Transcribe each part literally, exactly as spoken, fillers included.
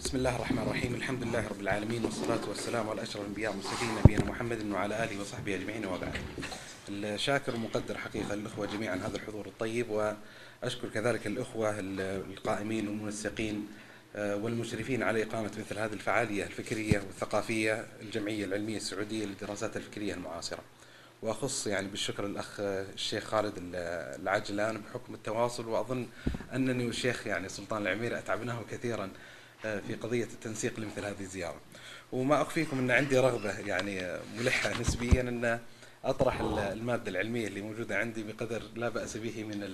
بسم الله الرحمن الرحيم. الحمد لله رب العالمين، والصلاة والسلام على أشرف الأنبياء والمرسلين نبينا محمد وعلى آله وصحبه أجمعين، وبعد. الشاكر ومقدر حقيقة الأخوة جميعا هذا الحضور الطيب، وأشكر كذلك الأخوة القائمين والمنسقين والمشرفين على إقامة مثل هذه الفعالية الفكرية والثقافية الجمعية العلمية السعودية للدراسات الفكرية المعاصرة. وأخص يعني بالشكر الأخ الشيخ خالد العجلان بحكم التواصل، وأظن أنني والشيخ يعني سلطان العميري أتعبناه كثيرا في قضية التنسيق لمثل هذه الزيارة. وما أخفيكم أن عندي رغبة يعني ملحة نسبيا أن أطرح المادة العلمية اللي موجودة عندي بقدر لا بأس به من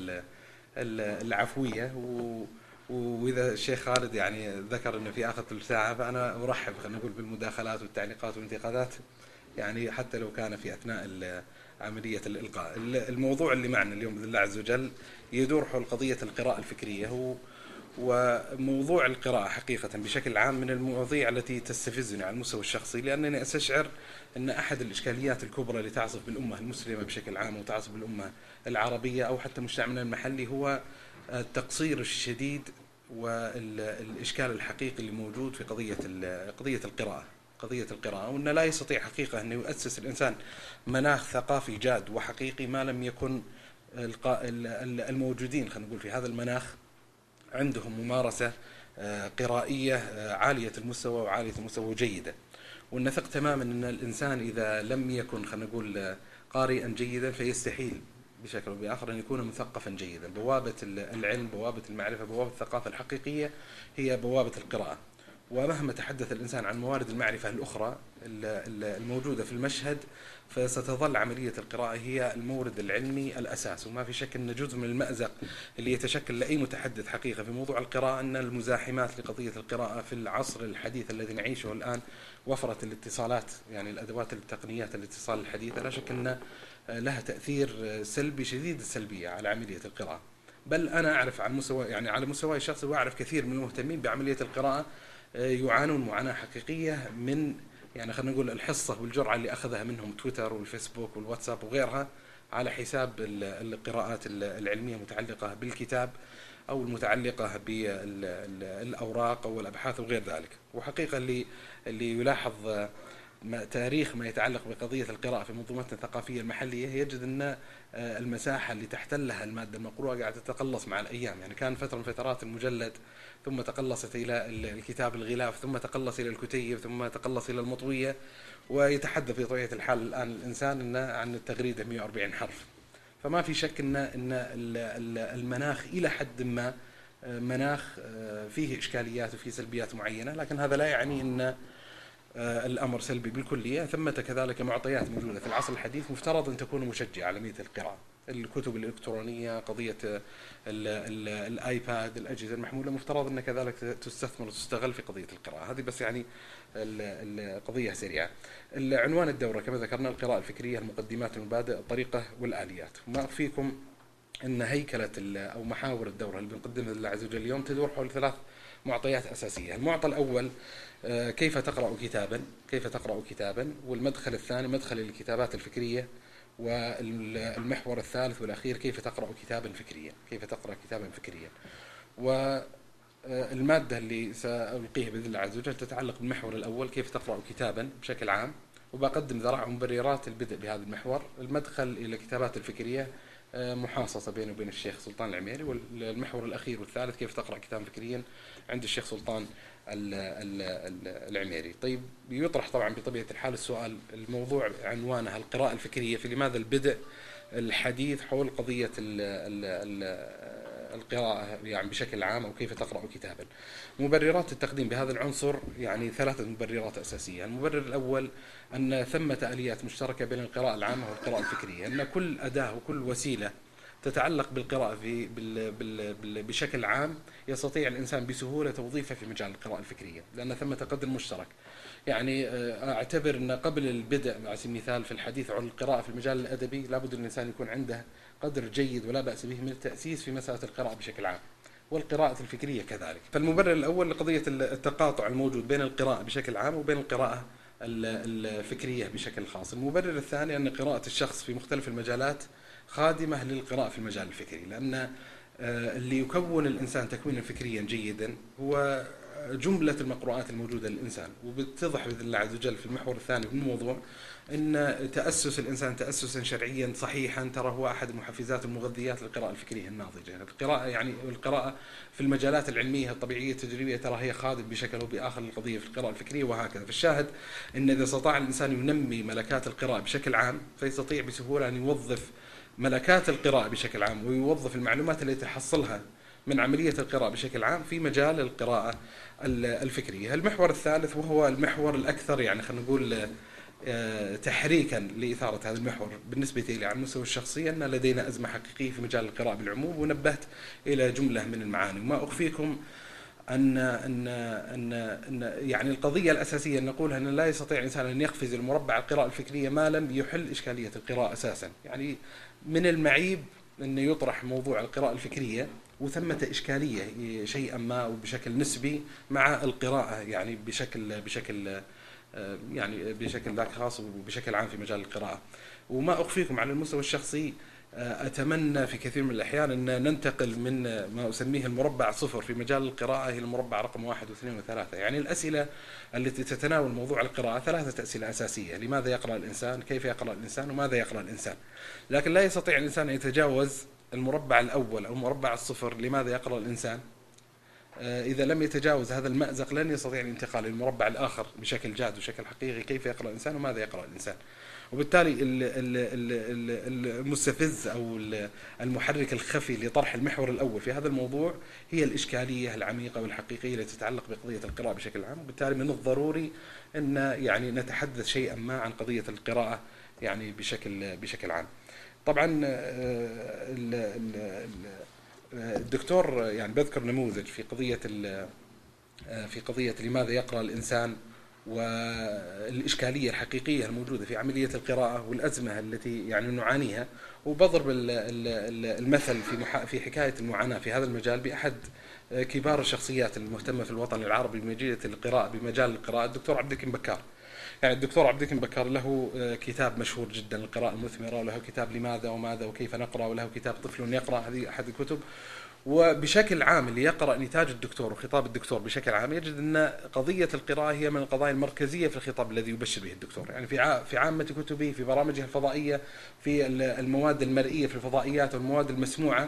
العفوية. وإذا الشيخ خالد يعني ذكر أنه في آخر ثلث ساعة، فأنا أرحب خلينا نقول بالمداخلات والتعليقات والانتقادات، يعني حتى لو كان في أثناء عملية الإلقاء. الموضوع اللي معنا اليوم بإذن الله عز وجل يدور حول قضية القراءة الفكرية. هو وموضوع القراءة حقيقة بشكل عام من المواضيع التي تستفزني على المستوى الشخصي، لأنني أستشعر أن أحد الإشكاليات الكبرى اللي تعصف بالأمة المسلمة بشكل عام وتعصف بالأمة العربية أو حتى مجتمعنا المحلي هو التقصير الشديد والإشكال الحقيقي اللي موجود في قضية قضية القراءة قضية القراءة وأن لا يستطيع حقيقة أن يؤسس الإنسان مناخ ثقافي جاد وحقيقي ما لم يكن الموجودين خلينا نقول في هذا المناخ عندهم ممارسة قرائية عالية المستوى وعالية المستوى جيدة. ونثق تماما أن الإنسان إذا لم يكن خلينا نقول قارئا جيدا فيستحيل بشكل أو بآخر أن يكون مثقفا جيدا. بوابة العلم، بوابة المعرفة، بوابة الثقافة الحقيقية هي بوابة القراءة. ومهما تحدث الإنسان عن موارد المعرفة الأخرى الموجودة في المشهد، فستظل عملية القراءة هي المورد العلمي الأساس. وما في شك أن جزء من المأزق اللي يتشكل لأي متحدث حقيقة في موضوع القراءة أن المزاحمات لقضية القراءة في العصر الحديث الذي نعيشه الآن، وفرت الاتصالات يعني الأدوات التقنيات الاتصال الحديثة، لا شك أن لها تأثير سلبي شديد السلبية على عملية القراءة. بل أنا أعرف على مستوى يعني على مستواي الشخصي، وأعرف كثير من المهتمين بعملية القراءة يعانون معاناة حقيقية من يعني خلينا نقول الحصة والجرعة اللي أخذها منهم تويتر والفيسبوك والواتساب وغيرها على حساب القراءات العلمية المتعلقة بالكتاب أو المتعلقة بالأوراق أو الأبحاث وغير ذلك. وحقيقة اللي اللي يلاحظ ما تاريخ ما يتعلق بقضية القراءة في منظومتنا الثقافية المحلية يجد أن المساحة اللي تحتلها المادة المقروءة قاعدة تتقلص مع الأيام. يعني كان فترة من فترات المجلد، ثم تقلصت إلى الكتاب الغلاف، ثم تقلص إلى الكتيب، ثم تقلص إلى المطوية، ويتحدث في طبيعة الحال الآن الإنسان إن عن التغريدة مئة وأربعين حرف. فما في شك أن أن المناخ إلى حد ما مناخ فيه إشكاليات وفيه سلبيات معينة، لكن هذا لا يعني أن الأمر سلبي بالكلية. ثمة كذلك معطيات موجودة في العصر الحديث مفترض أن تكون مشجعة على عملية القراءة. الكتب الإلكترونية، قضية ال ال الآيباد، الأجهزة المحمولة، مفترض أن كذلك تستثمر وتستغل في قضية القراءة. هذه بس يعني القضية سريعة. العنوان الدورة كما ذكرنا القراءة الفكرية، المقدمات والمبادئ، الطريقة والآليات. وما أخفيكم أن هيكلة أو محاور الدورة اللي بنقدمها لله عز وجل اليوم تدور حول ثلاث معطيات أساسية. المعطى الأول كيف تقرأ كتابا كيف تقرأ كتابا والمدخل الثاني مدخل الكتابات الفكرية، والمحور الثالث والأخير كيف تقرأ كتابا فكريا كيف تقرأ كتابا فكريا. والمادة اللي سألقيها بإذن الله عز وجل تتعلق بالمحور الأول كيف تقرأ كتابا بشكل عام، وبقدم ذرائع ومبررات البدء بهذا المحور. المدخل إلى الكتابات الفكرية محاصصة بينه وبين الشيخ سلطان العميري. والمحور الأخير والثالث كيف تقرأ كتابا فكريا عند الشيخ سلطان العميري. طيب يطرح طبعا بطبيعة الحال السؤال، الموضوع عنوانه القراءة الفكرية، في لماذا البدء الحديث حول قضية ال ال ال القراءة يعني بشكل عام، أو كيف تقرأ كتابا. مبررات التقديم بهذا العنصر يعني ثلاثة مبررات أساسية. المبرر الأول أن ثمة آليات مشتركة بين القراءة العامة والقراءة الفكرية، أن كل أداة وكل وسيلة تتعلق بالقراءة في بال بال بال بشكل عام يستطيع الإنسان بسهولة توظيفها في مجال القراءة الفكرية، لأن ثمة قدر مشترك. يعني أعتبر أن قبل البدء على سبيل المثال في الحديث عن القراءة في المجال الأدبي لابد الإنسان يكون عنده قدر جيد ولا بأس به من التأسيس في مسألة القراءة بشكل عام، والقراءة الفكرية كذلك. فالمبرر الأول لقضية التقاطع الموجود بين القراءة بشكل عام وبين القراءة الفكرية بشكل خاص. المبرر الثاني أن قراءة الشخص في مختلف المجالات خادمة للقراءة في المجال الفكري، لأن اللي يكون الإنسان تكوينا فكريا جيدا هو جملة المقروءات الموجودة للإنسان. وبتتضح بإذن الله عز وجل في المحور الثاني من الموضوع أن تأسس الإنسان تأسسا شرعيا صحيحا ترى هو أحد محفزات المغذيات للقراءة الفكرية الناضجة. القراءة يعني القراءة في المجالات العلمية الطبيعية التجريبية ترى هي خادم بشكل أو بآخر للقضية في القراءة الفكرية وهكذا. فالشاهد أن إذا استطاع الإنسان ينمي ملكات القراءة بشكل عام فيستطيع بسهولة أن يوظف ملكات القراءة بشكل عام ويوظف المعلومات التي تحصلها من عملية القراءة بشكل عام في مجال القراءة الفكرية. المحور الثالث وهو المحور الأكثر يعني خلينا نقول تحريكا لإثارة هذا المحور بالنسبة لي على المستوى الشخصي أن لدينا أزمة حقيقية في مجال القراءة بالعموم، ونبهت إلى جملة من المعاني. وما أخفيكم أن أن أن أن يعني القضية الأساسية أن نقولها أن لا يستطيع الإنسان أن يقفز المربع القراءة الفكرية ما لم يحل إشكالية القراءة أساسا. يعني من المعيب أن يطرح موضوع القراءة الفكرية وثمة إشكالية شيئا ما وبشكل نسبي مع القراءة يعني بشكل بشكل يعني بشكل ذاك خاص وبشكل عام في مجال القراءة. وما أخفيكم على المستوى الشخصي أتمنى في كثير من الأحيان أن ننتقل من ما أسميه المربع صفر في مجال القراءة إلى المربع رقم واحد واثنين وثلاثة. يعني الأسئلة التي تتناول موضوع القراءة ثلاثة أسئلة أساسية: لماذا يقرأ الإنسان؟ كيف يقرأ الإنسان؟ وماذا يقرأ الإنسان؟ لكن لا يستطيع الإنسان أن يتجاوز المربع الأول أو مربع الصفر لماذا يقرأ الإنسان. إذا لم يتجاوز هذا المأزق لن يستطيع الانتقال للمربع الآخر بشكل جاد وشكل حقيقي: كيف يقرأ الإنسان وماذا يقرأ الإنسان. وبالتالي المستفز أو المحرك الخفي لطرح المحور الأول في هذا الموضوع هي الإشكالية العميقة والحقيقية التي تتعلق بقضية القراءة بشكل عام. وبالتالي من الضروري أن يعني نتحدث شيئا ما عن قضية القراءة يعني بشكل بشكل عام. طبعا الدكتور يعني بذكر نموذج في قضية في قضية لماذا يقرأ الإنسان والإشكالية الحقيقية الموجودة في عملية القراءة والأزمة التي يعني نعانيها، وبضرب المثل في في حكاية المعاناة في هذا المجال بأحد كبار الشخصيات المهتمة في الوطن العربي بمجال القراءة بمجال القراءة الدكتور عبد الحكيم بكار. يعني الدكتور عبد الحكيم بكار له كتاب مشهور جدا القراءة المثمرة، وله كتاب لماذا وماذا وكيف نقرأ، وله كتاب طفل يقرأ، هذه أحد الكتب. وبشكل عام اللي يقرأ نتاج الدكتور وخطاب الدكتور بشكل عام يجد أن قضية القراءة هي من القضايا المركزية في الخطاب الذي يبشر به الدكتور. يعني في في عامة كتبه، في برامجه الفضائية، في المواد المرئية في الفضائيات والمواد المسموعة،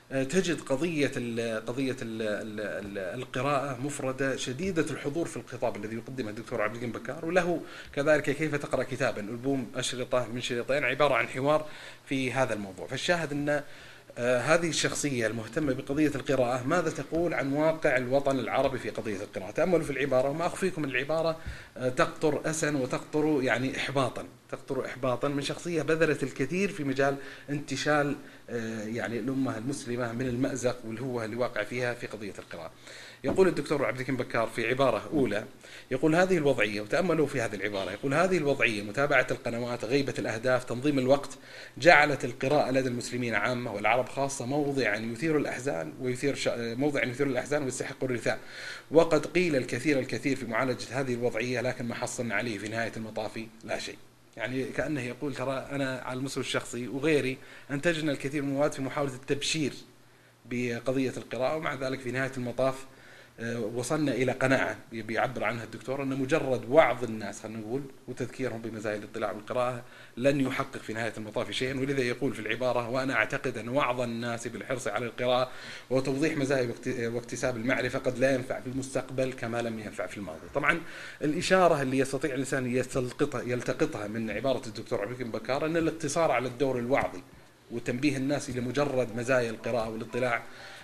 تجد قضية ال قضية ال ال القراءة مفردة شديدة الحضور في الخطاب الذي يقدمه الدكتور عبد الحكيم بكار. وله كذلك كيف تقرأ كتابا، ألبوم أشرطة من شريطين عبارة عن حوار في هذا الموضوع. فالشاهد أن آه هذه الشخصية المهتمة بقضية القراءة ماذا تقول عن واقع الوطن العربي في قضية القراءة. تأملوا في العبارة، وما أخفيكم العبارة آه تقطر أسا وتقطر يعني إحباطا، تقطر إحباطا من شخصية بذلت الكثير في مجال انتشال آه يعني الأمة المسلمة من المأزق والهوة اللي واقع فيها في قضية القراءة. يقول الدكتور عبد الحكيم بكار في عبارة أولى، يقول هذه الوضعية، وتأملوا في هذه العبارة، يقول هذه الوضعية متابعة القنوات، غيبة الأهداف، تنظيم الوقت، جعلت القراءة لدى المسلمين عامة والعرب خاصة موضعا يثير الأحزان ويثير ش... موضعا يثير الأحزان ويستحق الرثاء. وقد قيل الكثير الكثير في معالجة هذه الوضعية، لكن ما حصلنا عليه في نهاية المطاف لا شيء. يعني كأنه يقول ترى أنا على المستوى الشخصي وغيري أنتجنا الكثير من المواد في محاولة التبشير بقضية القراءة، ومع ذلك في نهاية المطاف وصلنا إلى قناعة بيعبر عنها الدكتور أن مجرد وعظ الناس خلينا نقول وتذكيرهم بمزايا الاطلاع والقراءة لن يحقق في نهاية المطاف شيئا. ولذا يقول في العبارة: وأنا أعتقد أن وعظ الناس بالحرص على القراءة وتوضيح مزايا واكتساب المعرفة قد لا ينفع في المستقبل كما لم ينفع في الماضي. طبعا الإشارة اللي يستطيع الإنسان يلتقطها يلتقطها من عبارة الدكتور عبد الحكيم بكار أن الاقتصار على الدور الوعظي وتنبيه الناس إلى مجرد مزايا القراءة والاطلاع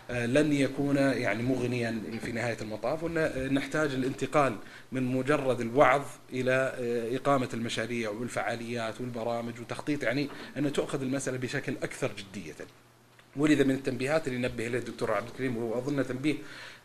لن يكون يعني مغنيا في نهاية المطاف، ونحتاج الانتقال من مجرد الوعظ إلى إقامة المشاريع والفعاليات والبرامج وتخطيط، يعني أن تؤخذ المسألة بشكل أكثر جدية. ولذا من التنبيهات اللي نبه إليه الدكتور عبد الكريم، وأظن تنبيه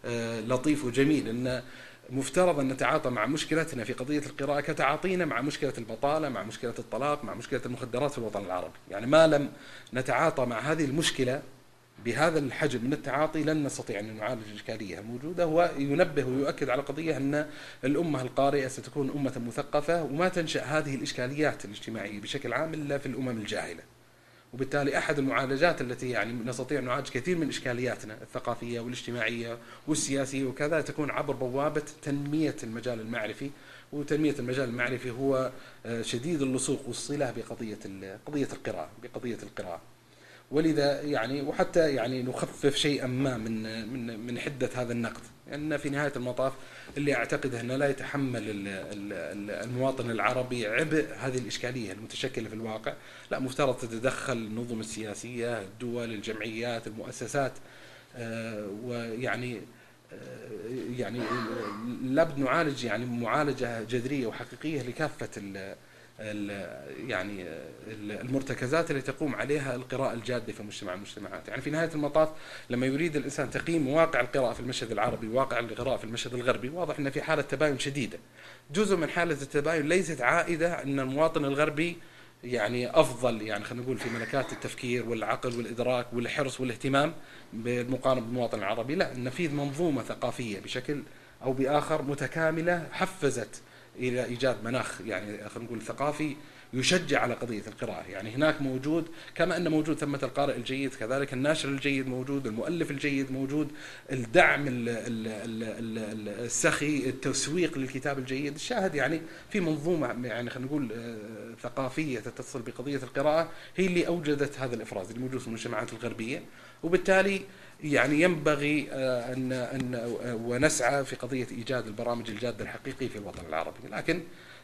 لطيف وجميل، أن مفترض أن نتعاطى مع مشكلتنا في قضية القراءة كتعاطينا مع مشكلة البطالة، مع مشكلة الطلاق، مع مشكلة المخدرات في الوطن العربي. يعني ما لم نتعاطى مع هذه المشكلة بهذا الحجم من التعاطي لن نستطيع أن نعالج الإشكالية الموجودة. هو ينبه ويؤكد على قضية أن الأمة القارئة ستكون أمة مثقفة، وما تنشأ هذه الإشكاليات الاجتماعية بشكل عام إلا في الأمم الجاهلة. وبالتالي أحد المعالجات التي يعني نستطيع أن نعالج كثير من إشكالياتنا الثقافية والاجتماعية والسياسية وكذا تكون عبر بوابة تنمية المجال المعرفي. وتنمية المجال المعرفي هو شديد اللصوق والصلة بقضية قضية القراءة بقضية القراءة. ولذا يعني وحتى يعني نخفف شيئا ما من من من حدة هذا النقد، لأن يعني في نهاية المطاف اللي أعتقده أنه لا يتحمل المواطن العربي عبء هذه الإشكالية المتشكلة في الواقع. لا، مفترض تتدخل النظم السياسية، الدول، الجمعيات، المؤسسات، ويعني يعني لابد نعالج يعني معالجة جذرية وحقيقية لكافة ال يعني المرتكزات اللي تقوم عليها القراءة الجادة في مجتمع المجتمعات. يعني في نهاية المطاف لما يريد الإنسان تقييم واقع القراءة في المشهد العربي وواقع القراءة في المشهد الغربي، واضح أن في حالة تباين شديدة. جزء من حالة التباين ليست عائدة أن المواطن الغربي يعني أفضل، يعني خلينا نقول في ملكات التفكير والعقل والإدراك والحرص والاهتمام بالمقارنة بالمواطن العربي، لا، نفيذ منظومة ثقافية بشكل أو بآخر متكاملة حفزت إلى إيجاد مناخ يعني خلينا نقول ثقافي يشجع على قضية القراءة. يعني هناك موجود كما أن موجود ثمة القارئ الجيد، كذلك الناشر الجيد موجود، المؤلف الجيد موجود، الدعم السخي، التسويق للكتاب الجيد. الشاهد يعني في منظومة يعني خلينا نقول ثقافية تتصل بقضية القراءة هي اللي أوجدت هذا الإفراز اللي موجود في المجتمعات الغربية. وبالتالي يعني ينبغي أن أن ونسعى في قضية إيجاد البرامج الجادة الحقيقية في الوطن العربي. لكن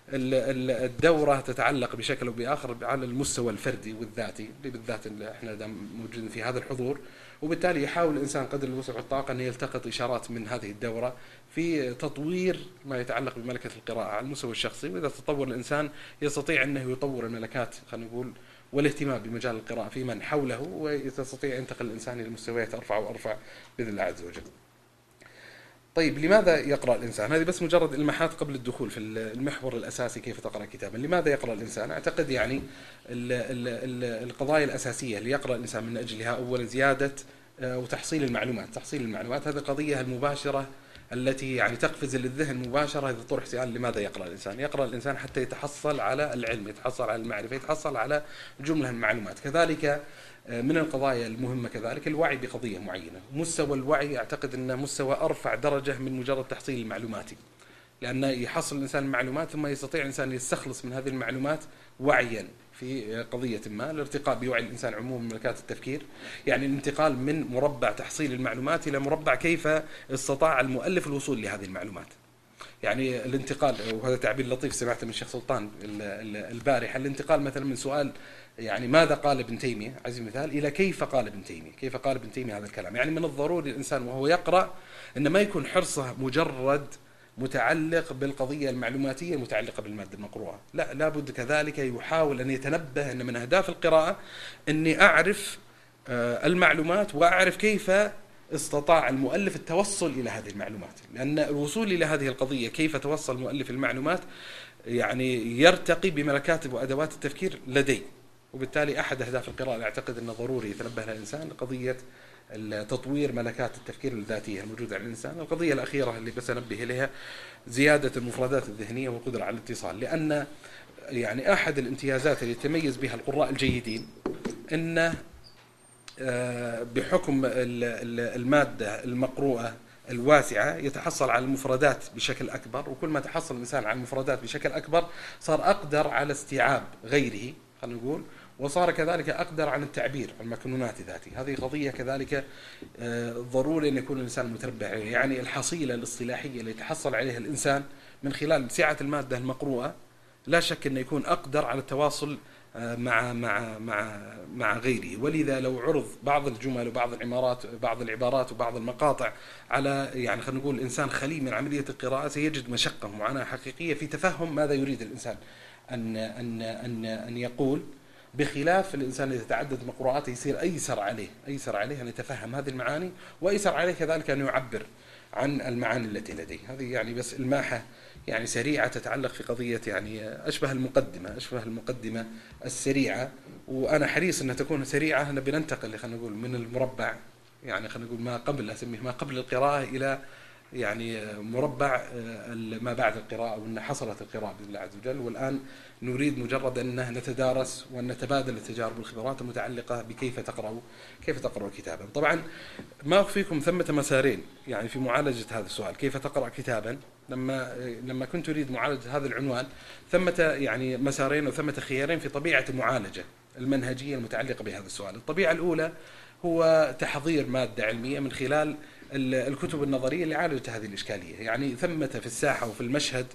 الدورة تتعلق بشكل أو بآخر على المستوى الفردي والذاتي، بالذات اللي احنا موجودين في هذا الحضور. وبالتالي يحاول الإنسان قدر الوسع والطاقة أن يلتقط إشارات من هذه الدورة في تطوير ما يتعلق بملكة القراءة على المستوى الشخصي. وإذا تطور الإنسان يستطيع أنه يطور الملكات خلينا نقول والاهتمام بمجال القراءة في من حوله، ويستطيع ينتقل الإنسان إلى مستويات أرفع وأرفع بإذن الله عز وجل. طيب، لماذا يقرأ الإنسان؟ هذه بس مجرد إلماحات قبل الدخول في المحور الأساسي كيف تقرأ كتابا. لماذا يقرأ الإنسان؟ أعتقد يعني ال ال ال القضايا الأساسية اللي يقرأ الإنسان من أجلها أولا زيادة وتحصيل المعلومات. تحصيل المعلومات هذه القضية المباشرة التي يعني تقفز للذهن مباشرة إذا طرح سؤال لماذا يقرأ الإنسان؟ يقرأ الإنسان حتى يتحصل على العلم، يتحصل على المعرفة، يتحصل على جملة من المعلومات. كذلك من القضايا المهمة كذلك الوعي بقضية معينة. مستوى الوعي أعتقد أنه مستوى أرفع درجة من مجرد تحصيل المعلوماتي، لأنه يحصل الإنسان المعلومات ثم يستطيع الإنسان يستخلص من هذه المعلومات وعيا في قضية ما، الارتقاء بوعي الإنسان عموما ملكات التفكير. يعني الانتقال من مربع تحصيل المعلومات إلى مربع كيف استطاع المؤلف الوصول لهذه المعلومات. يعني الانتقال، وهذا تعبير لطيف سمعته من الشيخ سلطان البارحة، الانتقال مثلا من سؤال يعني ماذا قال ابن تيمية عزيز المثال إلى كيف قال ابن تيمية، كيف قال ابن تيمية هذا الكلام. يعني من الضروري الإنسان وهو يقرأ أن ما يكون حرصه مجرد متعلق بالقضية المعلوماتية المتعلقة بالمادة المقروءة، لا، لابد كذلك يحاول أن يتنبه أن من أهداف القراءة أني أعرف المعلومات وأعرف كيف استطاع المؤلف التوصل إلى هذه المعلومات، لأن الوصول إلى هذه القضية كيف توصل مؤلف المعلومات يعني يرتقي بملكات وأدوات التفكير لديه. وبالتالي أحد أهداف القراءة أعتقد أنه ضروري يتنبه لها الإنسان قضية تطوير ملكات التفكير الذاتية الموجودة عند الإنسان. القضية الأخيرة اللي بس أنبه إليها زيادة المفردات الذهنية والقدرة على الاتصال، لأن يعني أحد الامتيازات اللي يتميز بها القراء الجيدين أن بحكم المادة المقروءة الواسعة يتحصل على المفردات بشكل أكبر، وكل ما تحصل الإنسان على المفردات بشكل أكبر صار أقدر على استيعاب غيره خلينا نقول، وصار كذلك أقدر عن التعبير عن مكنونات ذاتي. هذه قضية كذلك ضروري أن يكون الإنسان متربع عليها. يعني الحصيلة الاصطلاحية اللي يتحصل عليها الإنسان من خلال سعة المادة المقروءة لا شك أن يكون أقدر على التواصل مع مع مع مع غيره. ولذا لو عرض بعض الجمل وبعض العبارات بعض العبارات وبعض المقاطع على يعني خلينا نقول إنسان خلي من عملية القراءة سيجد مشقة ومعاناة حقيقية في تفهم ماذا يريد الإنسان أن أن أن أن يقول، بخلاف الإنسان إذا تعدد مقروءاته يصير أيسر عليه أيسر عليه أن يتفهم هذه المعاني، وأيسر عليه كذلك أن يعبر عن المعاني التي لديه. هذه يعني بس الماحة يعني سريعة تتعلق في قضية يعني أشبه المقدمة أشبه المقدمة السريعة، وأنا حريص أنها تكون سريعة. أنا بننتقل خلينا نقول من المربع يعني خلينا نقول ما قبل أسميه ما قبل القراءة إلى يعني مربع ما بعد القراءة، وأن حصلت القراءة بإذن الله عز وجل، والآن نريد مجرد أن نتدارس وأن نتبادل التجارب والخبرات المتعلقة بكيف تقرأ كيف تقرأ كتابا. طبعا ما أخفيكم ثمة مسارين يعني في معالجة هذا السؤال، كيف تقرأ كتابا. لما لما كنت أريد معالجة هذا العنوان ثمة يعني مسارين وثمة خيارين في طبيعة المعالجة المنهجية المتعلقة بهذا السؤال. الطبيعة الأولى هو تحضير مادة علمية من خلال الكتب النظرية اللي عالجت هذه الإشكالية. يعني ثمة في الساحة وفي المشهد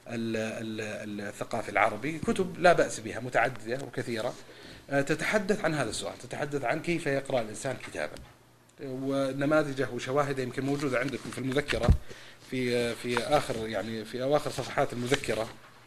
الثقافي العربي كتب لا بأس بها متعددة وكثيرة تتحدث عن هذا السؤال، تتحدث عن كيف يقرأ الإنسان كتابا، ونماذجه وشواهده يمكن موجودة عندكم في المذكرة في في آخر يعني في أواخر صفحات المذكرة.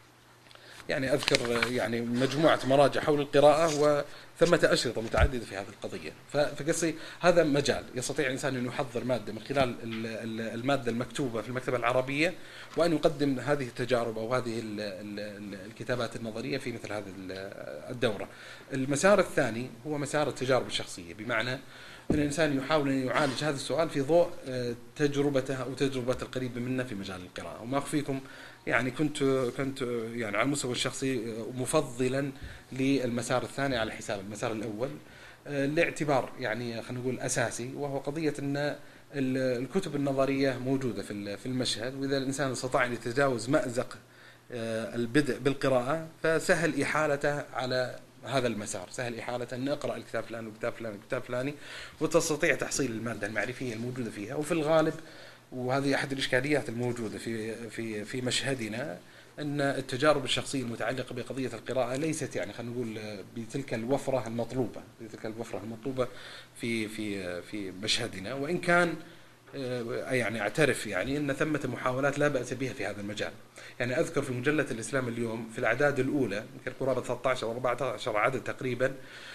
يعني أذكر يعني مجموعة مراجع حول القراءة وثمة أشرطة متعددة في هذه القضية. فقصي هذا مجال يستطيع الإنسان أن يحضر مادة من خلال المادة المكتوبة في المكتبة العربية، وأن يقدم هذه التجارب أو هذه الكتابات النظرية في مثل هذه الدورة. المسار الثاني هو مسار التجارب الشخصية، بمعنى أن الإنسان يحاول أن يعالج هذا السؤال في ضوء تجربته أو تجربة القريب منا في مجال القراءة. وما أخفيكم يعني كنت كنت يعني على المستوى الشخصي مفضلا للمسار الثاني على حساب المسار الأول، لاعتبار يعني خلينا نقول أساسي، وهو قضية أن الكتب النظرية موجودة في في المشهد، وإذا الإنسان استطاع أن يتجاوز مأزق البدء بالقراءة فسهل إحالته على هذا المسار، سهل إحالته أن أقرأ الكتاب فلان وكتاب فلان وكتاب فلاني، وتستطيع تحصيل المادة المعرفية الموجودة فيها. وفي الغالب، وهذه أحد الإشكاليات الموجودة في في في مشهدنا، أن التجارب الشخصية المتعلقة بقضية القراءة ليست يعني خلينا نقول بتلك الوفرة المطلوبة بتلك الوفرة المطلوبة في في في مشهدنا، وإن كان يعني أعترف يعني أن ثمة محاولات لا بأس بها في هذا المجال. يعني أذكر في مجلة الإسلام اليوم في الأعداد الأولى يمكن قرابة ثلاثة عشر أو أربعة عشر عدد تقريبا،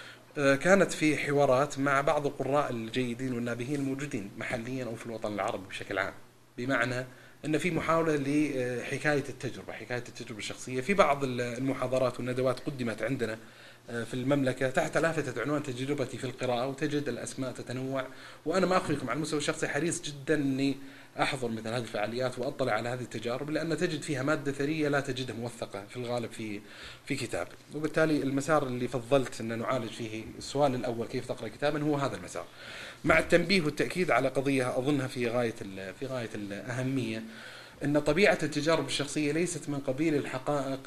كانت في حوارات مع بعض القراء الجيدين والنابهين الموجودين محليا أو في الوطن العربي بشكل عام، بمعنى أن في محاولة لحكاية التجربة حكاية التجربة الشخصية. في بعض المحاضرات والندوات قدمت عندنا في المملكة تحت لافتة عنوان تجربتي في القراءة، وتجد الأسماء تتنوع. وأنا ما أخفيكم على المستوى الشخصي حريص جدا أني أحضر مثل هذه الفعاليات وأطلع على هذه التجارب، لأن تجد فيها مادة ثرية لا تجدها موثقة في الغالب في في كتاب. وبالتالي المسار اللي فضلت أن نعالج فيه السؤال الأول كيف تقرأ كتابا هو هذا المسار، مع التنبيه والتأكيد على قضية أظنها في غاية في غاية الأهمية، أن طبيعة التجارب الشخصية ليست من قبيل الحقائق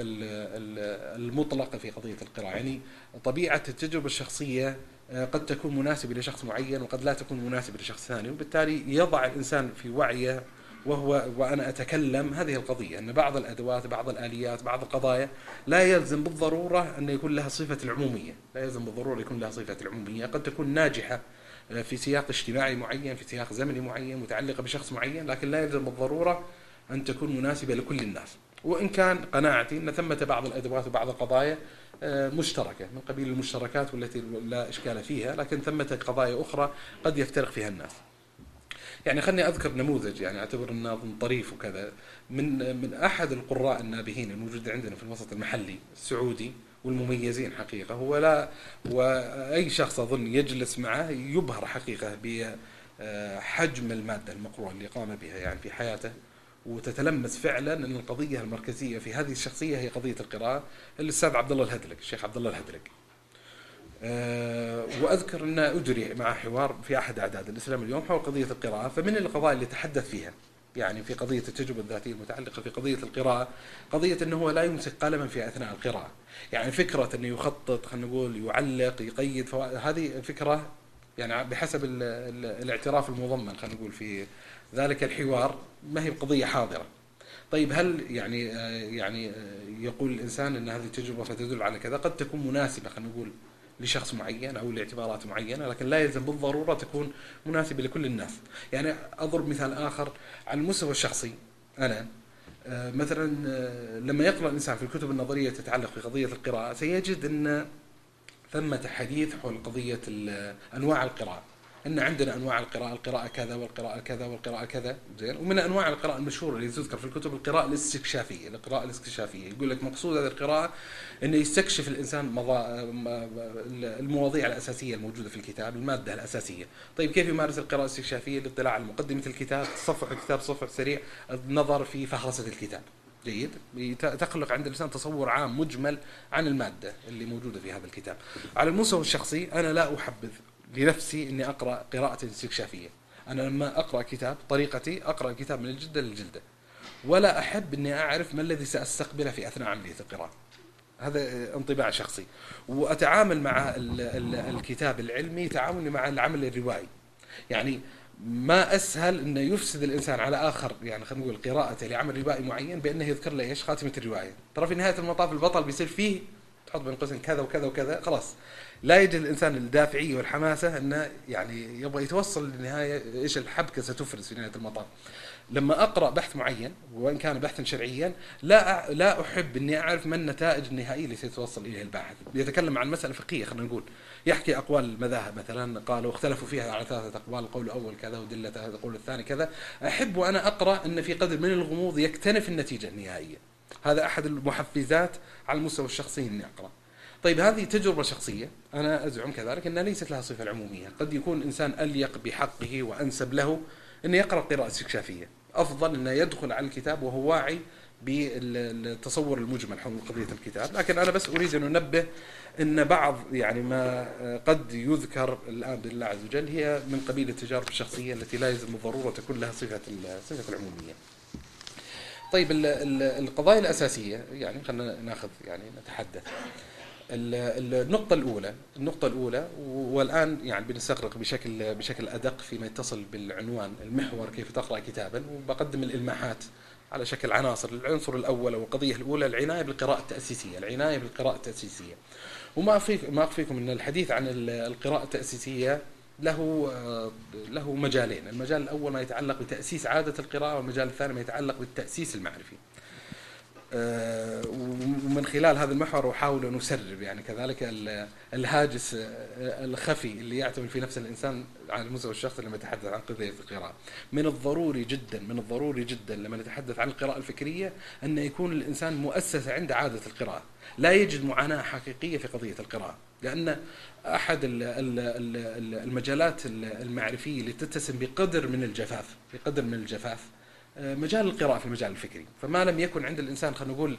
المطلقة في قضية القراءة. يعني طبيعة التجربة الشخصية قد تكون مناسبة لشخص معين وقد لا تكون مناسبة لشخص ثاني، وبالتالي يضع الإنسان في وعيه وهو وأنا أتكلم هذه القضية، أن بعض الأدوات بعض الآليات بعض القضايا لا يلزم بالضرورة أن يكون لها صفة العمومية، لا يلزم بالضرورة يكون لها صفة العمومية، قد تكون ناجحة في سياق اجتماعي معين في سياق زمني معين متعلقة بشخص معين، لكن لا يلزم بالضرورة أن تكون مناسبة لكل الناس. وإن كان قناعتي أن ثمة بعض الأدوات وبعض القضايا مشتركة من قبيل المشتركات والتي لا إشكال فيها، لكن ثمة قضايا أخرى قد يفترق فيها الناس. يعني خلني أذكر نموذج يعني أعتبر أنه طريف وكذا، من من أحد القراء النابهين الموجود عندنا في الوسط المحلي السعودي والمميزين حقيقة، هو لا وأي شخص أظن يجلس معه يبهر حقيقة بحجم المادة المقروءة اللي قام بها يعني في حياته، وتتلمس فعلا أن القضية المركزية في هذه الشخصية هي قضية القراءة، الأستاذ عبد الله الهدلق، الشيخ عبد الله الهدلق. أه وأذكر أن أجري مع حوار في أحد أعداد الإسلام اليوم حول قضية القراءة، فمن القضايا اللي تحدث فيها يعني في قضية التجربة الذاتية المتعلقة في قضية القراءة قضية أنه هو لا يمسك قلما في أثناء القراءة. يعني فكرة أنه يخطط خلينا نقول يعلق يقيد هذه فكرة يعني بحسب ال ال الاعتراف المضمن خلينا نقول في ذلك الحوار ما هي بقضية حاضرة. طيب هل يعني يعني يقول الإنسان أن هذه التجربة فتدل على كذا؟ قد تكون مناسبة خلينا نقول لشخص معين أو لاعتبارات معينة، لكن لا يلزم بالضرورة تكون مناسبة لكل الناس. يعني أضرب مثال آخر على المستوى الشخصي، أنا مثلا لما يقرأ الإنسان في الكتب النظرية تتعلق بقضية القراءة سيجد أن ثمة حديث حول قضية أنواع القراءة، ان عندنا انواع القراءه، القراءه كذا والقراءه كذا والقراءه كذا، زين. ومن انواع القراءه المشهوره اللي تذكر في الكتب القراءه الاستكشافيه، القراءه الاستكشافيه يقول لك مقصود هذه القراءه انه يستكشف الانسان مضا... المواضيع الاساسيه الموجوده في الكتاب، الماده الاساسيه. طيب كيف يمارس القراءه الاستكشافيه؟ الاطلاع على مقدمه الكتاب، تصفح الكتاب تصفح سريع، النظر في فهرسه الكتاب. جيد. تخلق عند الإنسان تصور عام مجمل عن المادة اللي موجودة في هذا الكتاب. على المستوى الشخصي أنا لا أحبذ لنفسي أني أقرأ قراءة استكشافية. أنا لما أقرأ كتاب طريقتي أقرأ كتاب من الجلدة للجلدة، ولا أحب أني أعرف ما الذي سأستقبله في أثناء عملية القراءة. هذا انطباع شخصي. وأتعامل مع ال ال الكتاب العلمي تعاملي مع العمل الروائي. يعني ما أسهل أنه يفسد الإنسان على آخر، يعني خلينا نقول قراءته لعمل روائي معين بأنه يذكر له إيش خاتمة الرواية. ترى في نهاية المطاف البطل بيصير فيه تحط بين قوسين كذا وكذا وكذا، خلاص لا يجد الإنسان الدافعية والحماسة أنه يعني يبغى يتوصل للنهاية إيش الحبكة ستفرز في نهاية المطاف. لما أقرأ بحث معين وإن كان بحثا شرعيا لا لا أحب أني أعرف ما النتائج النهائية اللي سيتوصل إليها الباحث. يتكلم عن مسألة فقهية خلينا نقول، يحكي أقوال المذاهب مثلا، قالوا اختلفوا فيها على ثلاثة أقوال، القول الأول كذا ودلة هذا القول الثاني كذا. أحب وأنا أقرأ أن في قدر من الغموض يكتنف النتيجة النهائية. هذا أحد المحفزات على المستوى الشخصي أني أقرأ. طيب هذه تجربة شخصية، أنا أزعم كذلك أنها ليست لها صفة العمومية. قد يكون إنسان أليق بحقه وأنسب له أن يقرأ قراءة استكشافية، أفضل أنه يدخل على الكتاب وهو واعي بالتصور المجمل حول قضية الكتاب. لكن أنا بس أريد أن أنبه أن بعض يعني ما قد يذكر الآن بالله عز وجل هي من قبيل التجارب الشخصية التي لا يلزم بالضرورة تكون لها صفة صفة العمومية. طيب القضايا الأساسية يعني خلينا ناخذ يعني نتحدث. النقطة الأولى النقطة الأولى والآن يعني بنستغرق بشكل بشكل أدق فيما يتصل بالعنوان المحور كيف تقرأ كتابا، وبقدم الإلماحات على شكل عناصر. العنصر الأول أو القضية الأولى العناية بالقراءة التأسيسية، العناية بالقراءة التأسيسية. وما أخفيك ما أخفيكم أن الحديث عن القراءة التأسيسية له له مجالين. المجال الأول ما يتعلق بتأسيس عادة القراءة، والمجال الثاني ما يتعلق بالتأسيس المعرفي. ومن خلال هذا المحور أحاول أن أسرب يعني كذلك الهاجس الخفي اللي يعتمد في نفس الإنسان على المستوى الشخصي لما يتحدث عن قضية القراءة. من الضروري جدا من الضروري جدا لما نتحدث عن القراءة الفكرية أن يكون الإنسان مؤسس عند عادة القراءة، لا يجد معاناة حقيقية في قضية القراءة. لأن أحد المجالات المعرفية اللي تتسم بقدر من الجفاف بقدر من الجفاف مجال القراءة في المجال الفكري. فما لم يكن عند الإنسان خلينا نقول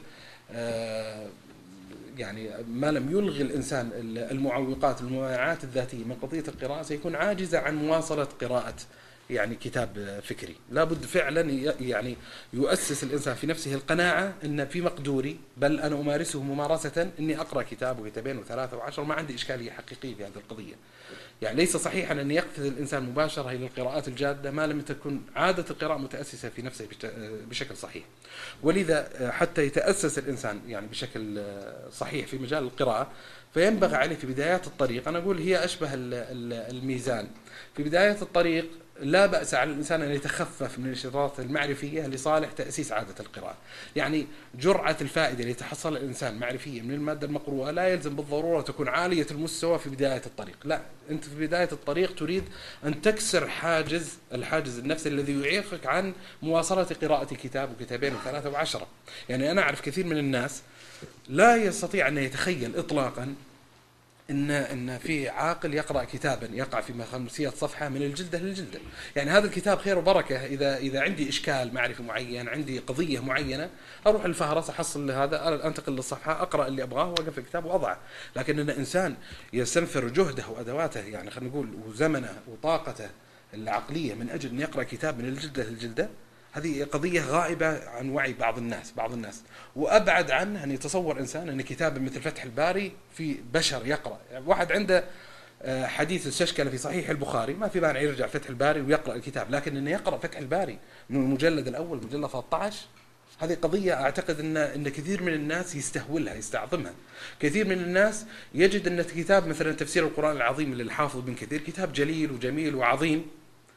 يعني ما لم يلغي الإنسان المعوقات الممانعات الذاتية من قضية القراءة سيكون عاجزا عن مواصلة قراءة يعني كتاب فكري. لابد فعلا يعني يؤسس الإنسان في نفسه القناعة أن في مقدوري، بل أنا أمارسه ممارسة، أني أقرأ كتاب وكتابين وثلاثة وعشر وما عندي إشكالية حقيقية في هذه القضية. يعني ليس صحيحا أن يقفز الإنسان مباشرة إلى القراءات الجادة ما لم تكن عادة القراءة متأسسة في نفسه بشكل صحيح. ولذا حتى يتأسس الإنسان يعني بشكل صحيح في مجال القراءة فينبغي عليه في بدايات الطريق، أنا أقول هي أشبه الميزان في بداية الطريق، لا بأس على الإنسان أن يتخفف من النشاطات المعرفية لصالح تأسيس عادة القراءة. يعني جرعة الفائدة اللي يتحصل الإنسان معرفية من المادة المقروءة لا يلزم بالضرورة تكون عالية المستوى في بداية الطريق. لا، أنت في بداية الطريق تريد أن تكسر حاجز الحاجز النفسي الذي يعيقك عن مواصلة قراءة كتاب وكتابين وثلاثة وعشرة. يعني أنا أعرف كثير من الناس لا يستطيع أن يتخيل إطلاقا إن إن في عاقل يقرأ كتابا يقع في خمسمائة صفحة من الجلدة للجلدة. يعني هذا الكتاب خير وبركة إذا إذا عندي إشكال معرفي معين، عندي قضية معينة، أروح الفهرس أحصل هذا، أنتقل للصفحة، أقرأ اللي أبغاه وأقف الكتاب وأضعه. لكن إن إنسان يستنفر جهده وأدواته يعني خلينا نقول وزمنه وطاقته العقلية من أجل أن يقرأ كتاب من الجلدة للجلدة، هذه قضية غائبة عن وعي بعض الناس بعض الناس وأبعد عنه أن يتصور إنسان أن كتاب مثل فتح الباري في بشر يقرأ. يعني واحد عنده حديث استشكل في صحيح البخاري ما في مانع يرجع فتح الباري ويقرأ الكتاب، لكن أنه يقرأ فتح الباري من المجلد الأول مجلد ثلاثة عشر هذه قضية أعتقد أن أن كثير من الناس يستهولها يستعظمها. كثير من الناس يجد أن كتاب مثلا تفسير القرآن العظيم للحافظ بن كثير كتاب جليل وجميل وعظيم،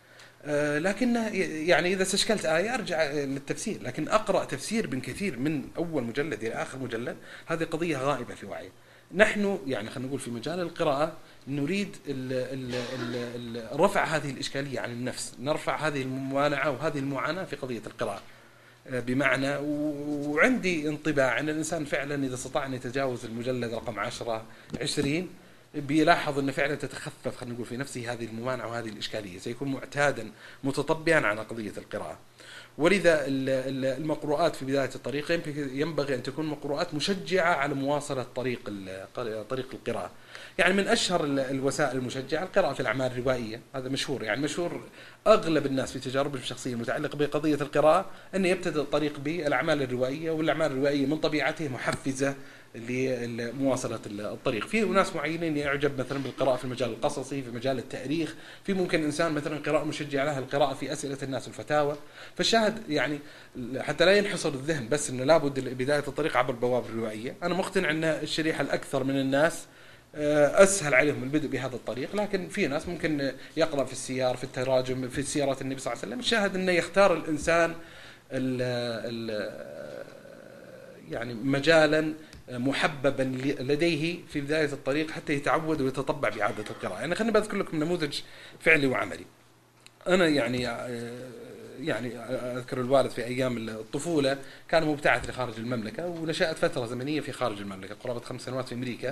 لكن يعني إذا استشكلت آية أرجع للتفسير، لكن أقرأ تفسير ابن كثير من أول مجلد إلى آخر مجلد هذه قضية غائبة في وعي. نحن يعني خلينا نقول في مجال القراءة نريد ال ال ال ال رفع هذه الإشكالية عن النفس، نرفع هذه الممانعة وهذه المعاناة في قضية القراءة. بمعنى وعندي انطباع أن الإنسان فعلا إذا استطاع أن يتجاوز المجلد رقم عشرة عشرين بيلاحظ أن فعلا تتخفف خلينا نقول في نفسه هذه الممانعة وهذه الإشكالية، سيكون معتادا متطبعا على قضية القراءة. ولذا المقروءات في بداية الطريق ينبغي أن تكون مقروءات مشجعة على مواصلة طريق طريق القراءة. يعني من أشهر الوسائل المشجعة القراءة في الأعمال الروائية، هذا مشهور، يعني مشهور أغلب الناس في تجاربهم الشخصية المتعلقة بقضية القراءة أن يبتدأ الطريق بالأعمال الروائية، والأعمال الروائية من طبيعتها محفزة لمواصلة الطريق. في ناس معينين يعجب مثلا بالقراءة في المجال القصصي، في مجال التاريخ، في ممكن إنسان مثلا قراءة مشجع لها القراءة في أسئلة الناس والفتاوى. فالشاهد يعني حتى لا ينحصر الذهن بس إنه لابد بداية الطريق عبر البوابة الروائية، أنا مقتنع أن الشريحة الأكثر من الناس أسهل عليهم البدء بهذا الطريق، لكن في ناس ممكن يقرأ في السيار، في التراجم، في سيرة النبي صلى الله عليه وسلم. الشاهد أنه يختار الإنسان ال ال يعني مجالا محببا لديه في بداية الطريق حتى يتعود ويتطبع بعادة القراءة. يعني خليني بذكر لكم نموذج فعلي وعملي. أنا يعني يعني أذكر الوالد في أيام الطفولة كان مبتعث لخارج المملكة، ونشأت فترة زمنية في خارج المملكة قرابة خمس سنوات في أمريكا.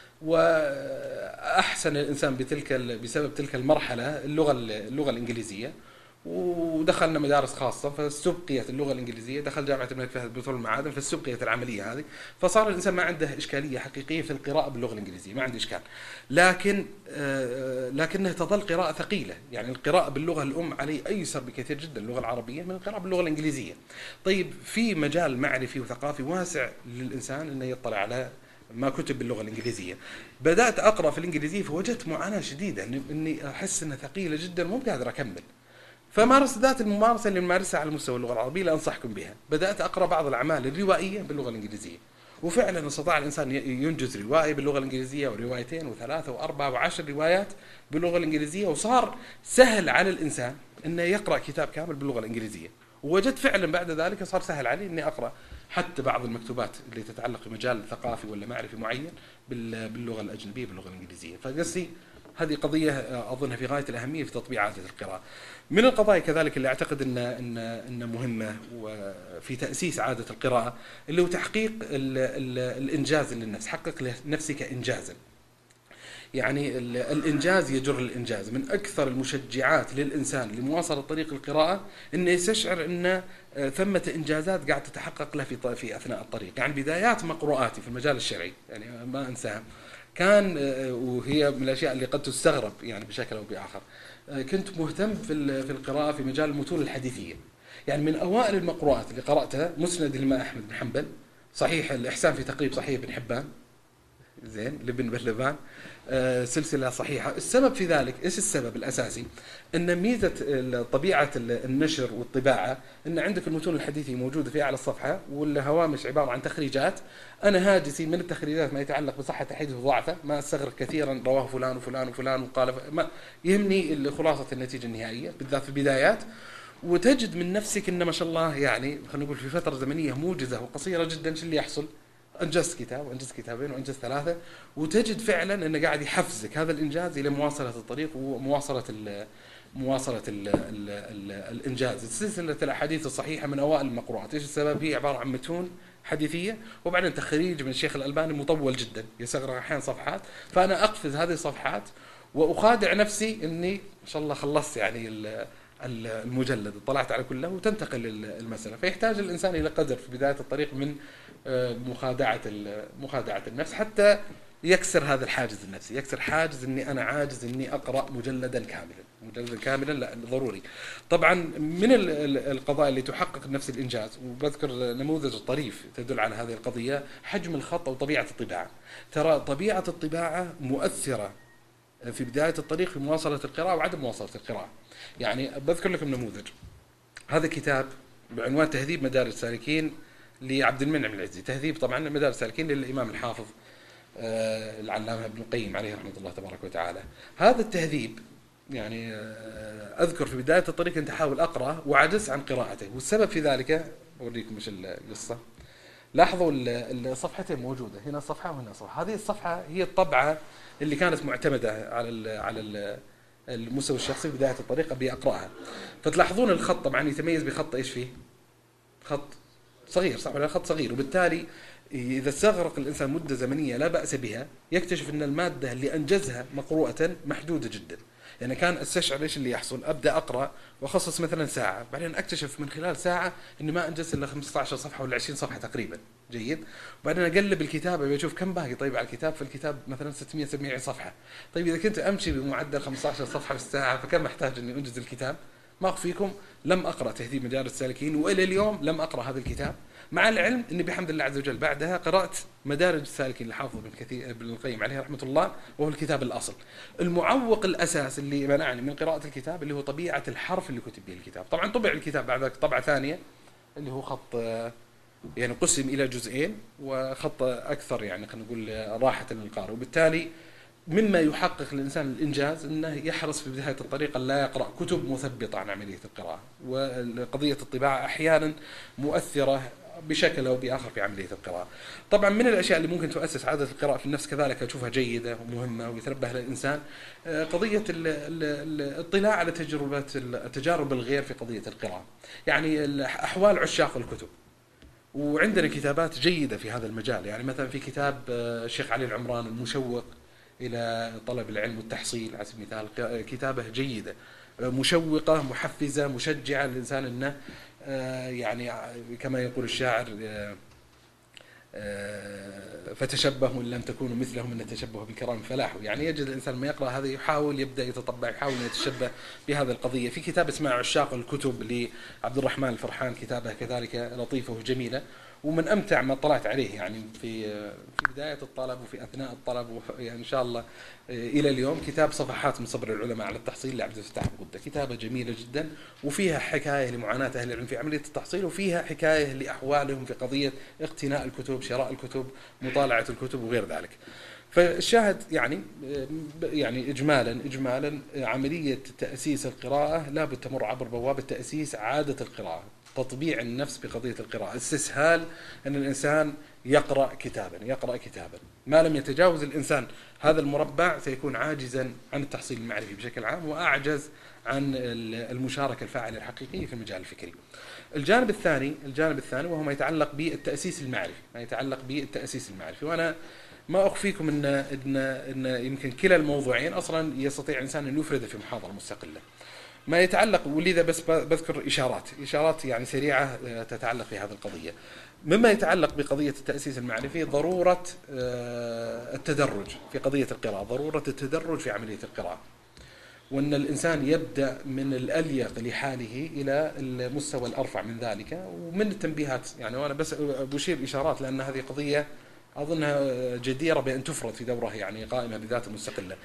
وأحسن الإنسان بتلك بسبب تلك المرحلة اللغة اللغة الإنجليزية، ودخلنا مدارس خاصة فاستبقيت اللغة الإنجليزية، دخل جامعة الملك فهد بترول المعادن فاستبقيت العملية هذه، فصار الإنسان ما عنده إشكالية حقيقية في القراءة باللغة الإنجليزية، ما عنده إشكال. لكن لكنها تظل قراءة ثقيلة، يعني القراءة باللغة الأم عليه أيسر بكثير جدا اللغة العربية من القراءة باللغة الإنجليزية. طيب في مجال معرفي وثقافي واسع للإنسان إنه يطلع على ما كتب باللغة الإنجليزية. بدأت أقرأ في الإنجليزية فوجدت معاناة شديدة، إني أحس إنها ثقيلة جدا مو قادر أكمل. فمارس ذات الممارسة اللي نمارسها على مستوى اللغة العربية لا أنصحكم بها. بدأت أقرأ بعض الأعمال الروائية باللغة الإنجليزية، وفعلا استطاع الإنسان ينجز رواية باللغة الإنجليزية وروايتين وثلاثة وأربعة وعشر روايات باللغة الإنجليزية، وصار سهل على الإنسان إنه يقرأ كتاب كامل باللغة الإنجليزية. ووجدت فعلا بعد ذلك صار سهل علي إني أقرأ حتى بعض المكتوبات اللي تتعلق بمجال ثقافي ولا معرفي معين باللغة الأجنبية باللغة الإنجليزية. فقصدي هذه قضية أظنها في غاية الأهمية في تطبيع عادة القراءة. من القضايا كذلك اللي أعتقد أن أن أن مهمة وفي تأسيس عادة القراءة اللي هو تحقيق ال ال الإنجاز للنفس. حقق لنفسك إنجازا، يعني الإنجاز يجر الإنجاز. من أكثر المشجعات للإنسان لمواصلة طريق القراءة إنه يستشعر أن ثمة إنجازات قاعد تتحقق له في في أثناء الطريق. يعني بدايات مقروءاتي في المجال الشرعي يعني ما أنساها، كان وهي من الأشياء اللي قد تستغرب يعني بشكل أو بآخر، كنت مهتم في في القراءة في مجال المتون الحديثية. يعني من أوائل المقروءات اللي قرأتها مسند الإمام أحمد بن حنبل، صحيح الإحسان في تقريب صحيح ابن حبان، زين لابن بلبان، آه سلسلة صحيحة. السبب في ذلك إيش السبب الأساسي؟ أن ميزة طبيعة النشر والطباعة أن عندك المتون الحديثية موجودة في أعلى الصفحة، والهوامش عبارة عن تخريجات. أنا هاجسي من التخريجات ما يتعلق بصحة حديث وضعفه، ما أستغرق كثيرا رواه فلان وفلان وفلان وقال، ما يهمني خلاصة النتيجة النهائية بالذات في البدايات. وتجد من نفسك أن ما شاء الله يعني خلينا نقول في فترة زمنية موجزة وقصيرة جدا شو اللي يحصل؟ أنجزت كتاب وأنجزت كتابين وأنجزت ثلاثة، وتجد فعلا أنه قاعد يحفزك هذا الإنجاز إلى مواصلة الطريق ومواصلة ال مواصلة ال ال ال الإنجاز. سلسلة الأحاديث الصحيحة من أوائل المقروءات. إيش السبب؟ هي عبارة عن متون حديثية وبعدين تخريج من الشيخ الألباني مطول جدا يستغرق أحيانا صفحات، فأنا أقفز هذه الصفحات وأخادع نفسي إني إن شاء الله خلصت يعني المجلد، اطلعت على كله، وتنتقل المسألة. فيحتاج الإنسان إلى قدر في بداية الطريق من مخادعة مخادعة النفس حتى يكسر هذا الحاجز النفسي، يكسر حاجز إني أنا عاجز إني أقرأ مجلدا كاملا. مجلدا كاملا لا ضروري. طبعا من القضايا اللي تحقق نفس الإنجاز، وبذكر نموذج طريف تدل على هذه القضية، حجم الخط أو طبيعة الطباعة. ترى طبيعة الطباعة مؤثرة في بداية الطريق في مواصلة القراءة وعدم مواصلة القراءة. يعني بذكر لكم نموذج. هذا كتاب بعنوان تهذيب مدارج السالكين لعبد المنعم العزي. تهذيب طبعا مدارج السالكين للإمام الحافظ آه العلامة ابن القيم عليه رحمة الله تبارك وتعالى. هذا التهذيب يعني آه أذكر في بداية الطريق كنت أحاول أقرأ وعجزت عن قراءته، والسبب في ذلك أوريكم إيش القصة. لاحظوا الصفحتين موجودة، هنا صفحة وهنا صفحة. هذه الصفحة هي الطبعة اللي كانت معتمدة على ال على ال المستوى الشخصي في بداية الطريقة بأقرأها. فتلاحظون الخط طبعا يتميز بخط إيش فيه؟ خط صغير، صح ولا؟ خط صغير، وبالتالي إذا استغرق الإنسان مدة زمنية لا بأس بها يكتشف أن المادة اللي أنجزها مقروءة محدودة جدا. يعني كان استشعر ايش اللي يحصل، ابدا اقرا واخصص مثلا ساعه، بعدين اكتشف من خلال ساعه اني ما انجزت الا خمسة عشر صفحه ولا عشرين صفحه تقريبا. جيد. وبعدين اقلب الكتابه بشوف كم باقي طيب على الكتاب، فالكتاب مثلا ستمائة سبعمائة صفحه. طيب اذا كنت امشي بمعدل خمسة عشر صفحه في الساعه فكم محتاج اني انجز الكتاب؟ ما اخفيكم لم اقرا تهذيب مدارج السالكين، والى اليوم لم اقرا هذا الكتاب، مع العلم اني بحمد الله عز وجل بعدها قرات مدارج السالكين لحافظ ابن كثير ابن القيم عليه رحمه الله، وهو الكتاب الاصل. المعوق الاساس اللي منعني من قراءه الكتاب اللي هو طبيعه الحرف اللي كتب به الكتاب. طبعا طبع الكتاب بعد طبعه ثانيه اللي هو خط يعني قسم الى جزئين، وخط اكثر يعني خلينا نقول راحه للقارئ، وبالتالي مما يحقق الإنسان الإنجاز أنه يحرص في بداية الطريق لا يقرأ كتب مثبطة عن عملية القراءة. وقضية الطباعة أحيانا مؤثرة بشكل أو بآخر في عملية القراءة. طبعا من الأشياء اللي ممكن تؤسس عادة القراءة في النفس كذلك أشوفها جيدة ومهمة ويتنبه الإنسان قضية الاطلاع على تجربة التجارب الغير في قضية القراءة، يعني أحوال عشاق الكتب. وعندنا كتابات جيدة في هذا المجال، يعني مثلا في كتاب الشيخ علي العمران المشوق إلى طلب العلم والتحصيل على سبيل المثال، كتابة جيدة مشوقة محفزة مشجعة للإنسان أنه يعني كما يقول الشاعر فتشبهوا إن لم تكونوا مثلهم إن التشبه بالكرام فلاح. يعني يجد الإنسان ما يقرأ هذا يحاول يبدأ يتطبع، يحاول أن يتشبه بهذه القضية. في كتاب اسمه عشاق الكتب لعبد الرحمن الفرحان، كتابه كذلك لطيفة وجميلة، ومن أمتع ما طلعت عليه يعني في في بداية الطلب وفي أثناء الطلب، يعني إن شاء الله إلى اليوم، كتاب صفحات من صبر العلماء على التحصيل لعبد الفتاح الغدة. كتابة جميلة جدا وفيها حكاية لمعاناة أهل العلم في عملية التحصيل، وفيها حكاية لأحوالهم في قضية اقتناء الكتب، شراء الكتب، مطالعة الكتب وغير ذلك. فالشاهد يعني يعني إجمالا إجمالا عملية تأسيس القراءة لابد تمر عبر بوابة تأسيس عادة القراءة، تطبيع النفس بقضية القراءة، استسهال أن الإنسان يقرأ كتابا يقرأ كتابا ما لم يتجاوز الإنسان هذا المربع سيكون عاجزا عن التحصيل المعرفي بشكل عام، وأعجز عن المشاركة الفاعلة الحقيقية في المجال الفكري. الجانب الثاني الجانب الثاني وهو ما يتعلق بالتأسيس المعرفي ما يتعلق بالتأسيس المعرفي وأنا ما أخفيكم إن إن إن يمكن كلا الموضوعين أصلا يستطيع إنسان أن يفرد في محاضرة مستقلة. ما يتعلق، ولذا بس بذكر إشارات إشارات يعني سريعة تتعلق في هذه القضية. مما يتعلق بقضية التأسيس المعرفي ضرورة التدرج في قضية القراءة، ضرورة التدرج في عملية القراءة، وأن الإنسان يبدأ من الأليق لحاله إلى المستوى الأرفع من ذلك. ومن التنبيهات يعني وأنا بس بشير إشارات لأن هذه قضية أظنها جديرة بأن تفرد في دورة يعني قائمة بذات المستقلة.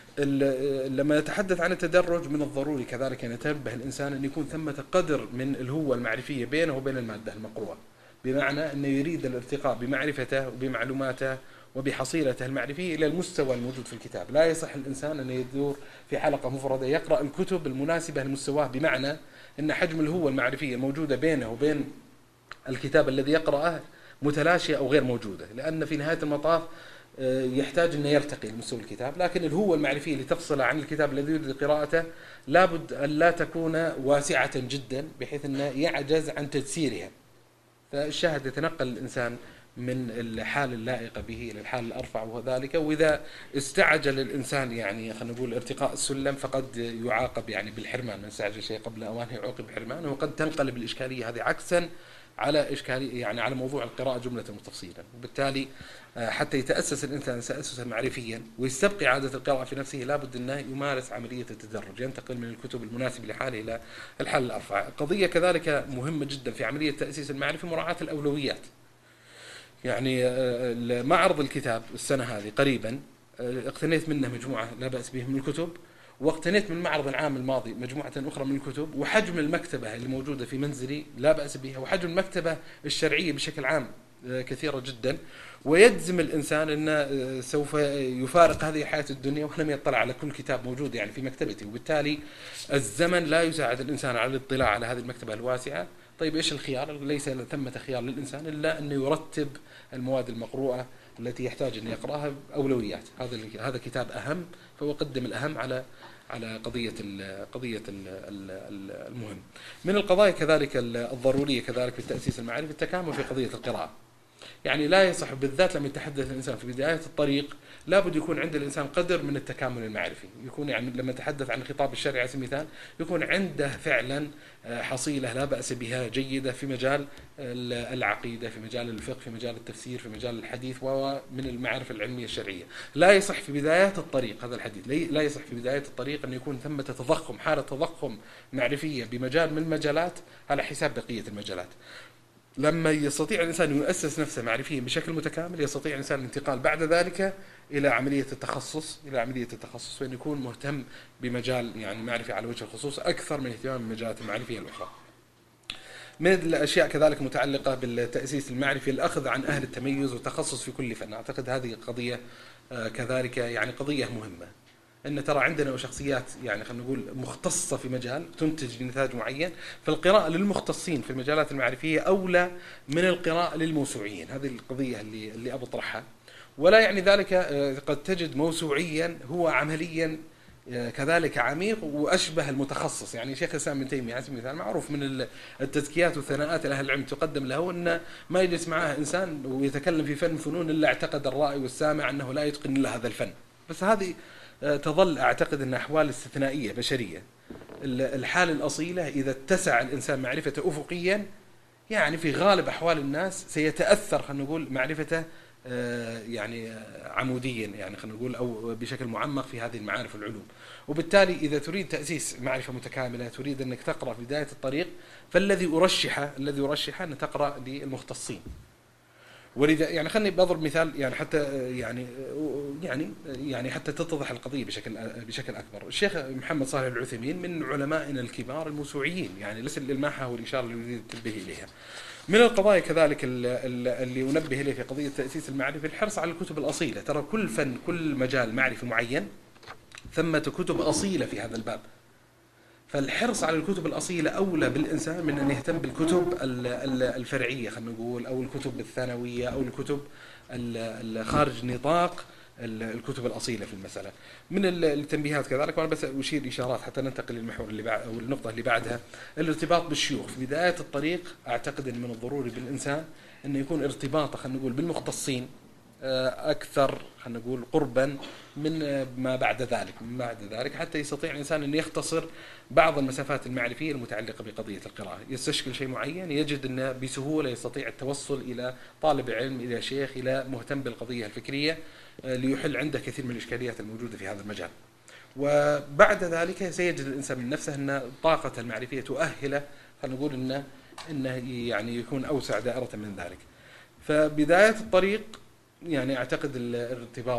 لما نتحدث عن التدرج من الضروري كذلك أن يتنبه الإنسان أن يكون ثمة قدر من الهوة المعرفية بينه وبين المادة المقروءة، بمعنى أنه يريد الارتقاء بمعرفته وبمعلوماته وبحصيلته المعرفية إلى المستوى الموجود في الكتاب. لا يصح الإنسان أن يدور في حلقة مفردة يقرأ الكتب المناسبة لمستواه، بمعنى أن حجم الهوة المعرفية الموجودة بينه وبين الكتاب الذي يقرأه متلاشية أو غير موجودة، لأن في نهاية المطاف يحتاج أن يرتقي لمستوى الكتاب. لكن الهوة المعرفية اللي تفصل عن الكتاب الذي يريد قراءته لابد أن لا تكون واسعة جدا بحيث أنه يعجز عن تجسيرها. فالشاهد يتنقل الإنسان من الحال اللائقة به إلى الحال الأرفع وذلك. وإذا استعجل الإنسان يعني خلينا نقول ارتقاء السلم فقد يعاقب يعني بالحرمان، من استعجل شيء قبل أوانه يعاقب بحرمان، وقد تنقلب الإشكالية هذه عكسا على إشكالية يعني على موضوع القراءة جملة وتفصيلا. وبالتالي حتى يتأسس الإنسان تأسسا معرفيا ويستبقي عادة القراءة في نفسه لابد أنه يمارس عملية التدرج، ينتقل من الكتب المناسبة لحاله إلى الحال الأرفع. قضية كذلك مهمة جدا في عملية تأسيس المعرفة مراعاة الأولويات. يعني معرض الكتاب السنة هذه قريبا اقتنيت منه مجموعة لا بأس به من الكتب، واقتنيت من المعرض العام الماضي مجموعة أخرى من الكتب، وحجم المكتبة اللي موجودة في منزلي لا بأس بها، وحجم المكتبة الشرعية بشكل عام كثيرة جدا. ويجزم الإنسان أنه سوف يفارق هذه الحياة الدنيا ولم يطلع على كل كتاب موجود يعني في مكتبتي. وبالتالي الزمن لا يساعد الإنسان على الاطلاع على هذه المكتبة الواسعة، طيب إيش الخيار؟ ليس ثمة خيار للإنسان إلا أن يرتب المواد المقروءة التي يحتاج أن يقرأها أولويات. هذا هذا كتاب أهم، فهو قدم الأهم على على قضية ال قضية ال المهم. من القضايا كذلك الضرورية كذلك في التأسيس المعرفي التكامل في قضية القراءة. يعني لا يصح بالذات لما يتحدث الإنسان في بداية الطريق لابد يكون عند الإنسان قدر من التكامل المعرفي، يكون يعني لما يتحدث عن الخطاب الشرعي على سبيل المثال يكون عنده فعلا حصيلة لا بأس بها جيدة في مجال العقيدة، في مجال الفقه، في مجال التفسير، في مجال الحديث ومن المعارف العلمية الشرعية. لا يصح في بدايات الطريق هذا الحديث، لا يصح في بداية الطريق أن يكون ثمة تضخم، حالة تضخم معرفية بمجال من المجالات على حساب بقية المجالات. لما يستطيع الإنسان أن يؤسس نفسه معرفيا بشكل متكامل يستطيع الإنسان الانتقال بعد ذلك إلى عملية التخصص إلى عملية التخصص وأن يكون مهتم بمجال يعني معرفي على وجه الخصوص أكثر من اهتمام بالمجالات المعرفية الأخرى. من الأشياء كذلك متعلقة بالتأسيس المعرفي الأخذ عن أهل التميز والتخصص في كل فن. أعتقد هذه قضية كذلك يعني قضية مهمة، أن ترى عندنا شخصيات يعني خلينا نقول مختصة في مجال تنتج نتاج معين، فالقراءة للمختصين في المجالات المعرفية أولى من القراءة للموسوعيين. هذه القضية اللي اللي أبو أطرحها. ولا يعني ذلك قد تجد موسوعيا هو عمليا كذلك عميق وأشبه المتخصص. يعني شيخ الإسلام ابن تيمية على سبيل المثال معروف من التزكيات والثناءات لأهل العلم تقدم له أن ما يجلس معه إنسان ويتكلم في فن فنون إلا اعتقد الرائي والسامع أنه لا يتقن إلا هذا الفن. بس هذه تظل أعتقد أن أحوال استثنائية بشرية. الحالة الأصيلة إذا اتسع الإنسان معرفته أفقيا يعني في غالب أحوال الناس سيتأثر خلينا نقول معرفته يعني عموديا يعني خلينا نقول أو بشكل معمق في هذه المعارف والعلوم. وبالتالي إذا تريد تأسيس معرفة متكاملة تريد أنك تقرأ في بداية الطريق فالذي أرشحه الذي أرشحه أن تقرأ للمختصين. ولذا يعني خلني بضرب مثال يعني حتى يعني يعني يعني حتى تتضح القضية بشكل بشكل أكبر. الشيخ محمد صالح العثيمين من علمائنا الكبار الموسوعيين، يعني ليس الإلماحة والإشارة اللي يريد التنبيه إليها. من القضايا كذلك اللي أنبه إليه في قضية تأسيس المعرفة الحرص على الكتب الأصيلة. ترى كل فن كل مجال معرفي معين ثمة كتب أصيلة في هذا الباب، فالحرص على الكتب الأصيلة أولى بالإنسان من أن يهتم بالكتب الفرعية خلينا نقول أو الكتب الثانوية أو الكتب خارج نطاق الكتب الأصيلة في المسألة. من التنبيهات كذلك وأنا بس أشير إشارات حتى ننتقل للمحور اللي بعد أو النقطة اللي بعدها، الارتباط بالشيوخ في بداية الطريق. أعتقد أن من الضروري بالإنسان أن يكون ارتباطه خلينا نقول بالمختصين أكثر خلينا نقول قربا من ما بعد ذلك من بعد ذلك حتى يستطيع الإنسان أن يختصر بعض المسافات المعرفية المتعلقة بقضية القراءة. يستشكل شيء معين يجد أنه بسهولة يستطيع التوصل إلى طالب علم إلى شيخ إلى مهتم بالقضية الفكرية ليحل عنده كثير من الإشكاليات الموجودة في هذا المجال. وبعد ذلك سيجد الإنسان من نفسه أن طاقة المعرفية تؤهله خلينا نقول أنه أنه يعني يكون أوسع دائرة من ذلك. فبداية الطريق يعني أعتقد الارتباط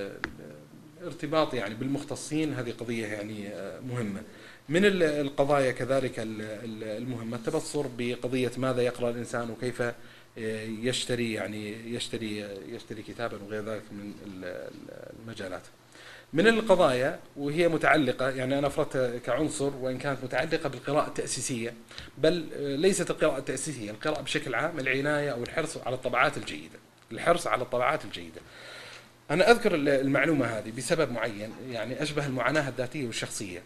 بالارتباط يعني بالمختصين هذه قضية يعني مهمة. من القضايا كذلك المهمة التبصر بقضية ماذا يقرأ الإنسان وكيف يشتري يعني يشتري يشتري كتابا وغير ذلك من المجالات. من القضايا وهي متعلقة يعني أنا أفردتها كعنصر وإن كانت متعلقة بالقراءة التأسيسية، بل ليست القراءة التأسيسية، القراءة بشكل عام، العناية أو الحرص على الطبعات الجيدة. الحرص على الطبعات الجيدة. أنا أذكر المعلومة هذه بسبب معين يعني أشبه المعاناة الذاتية والشخصية.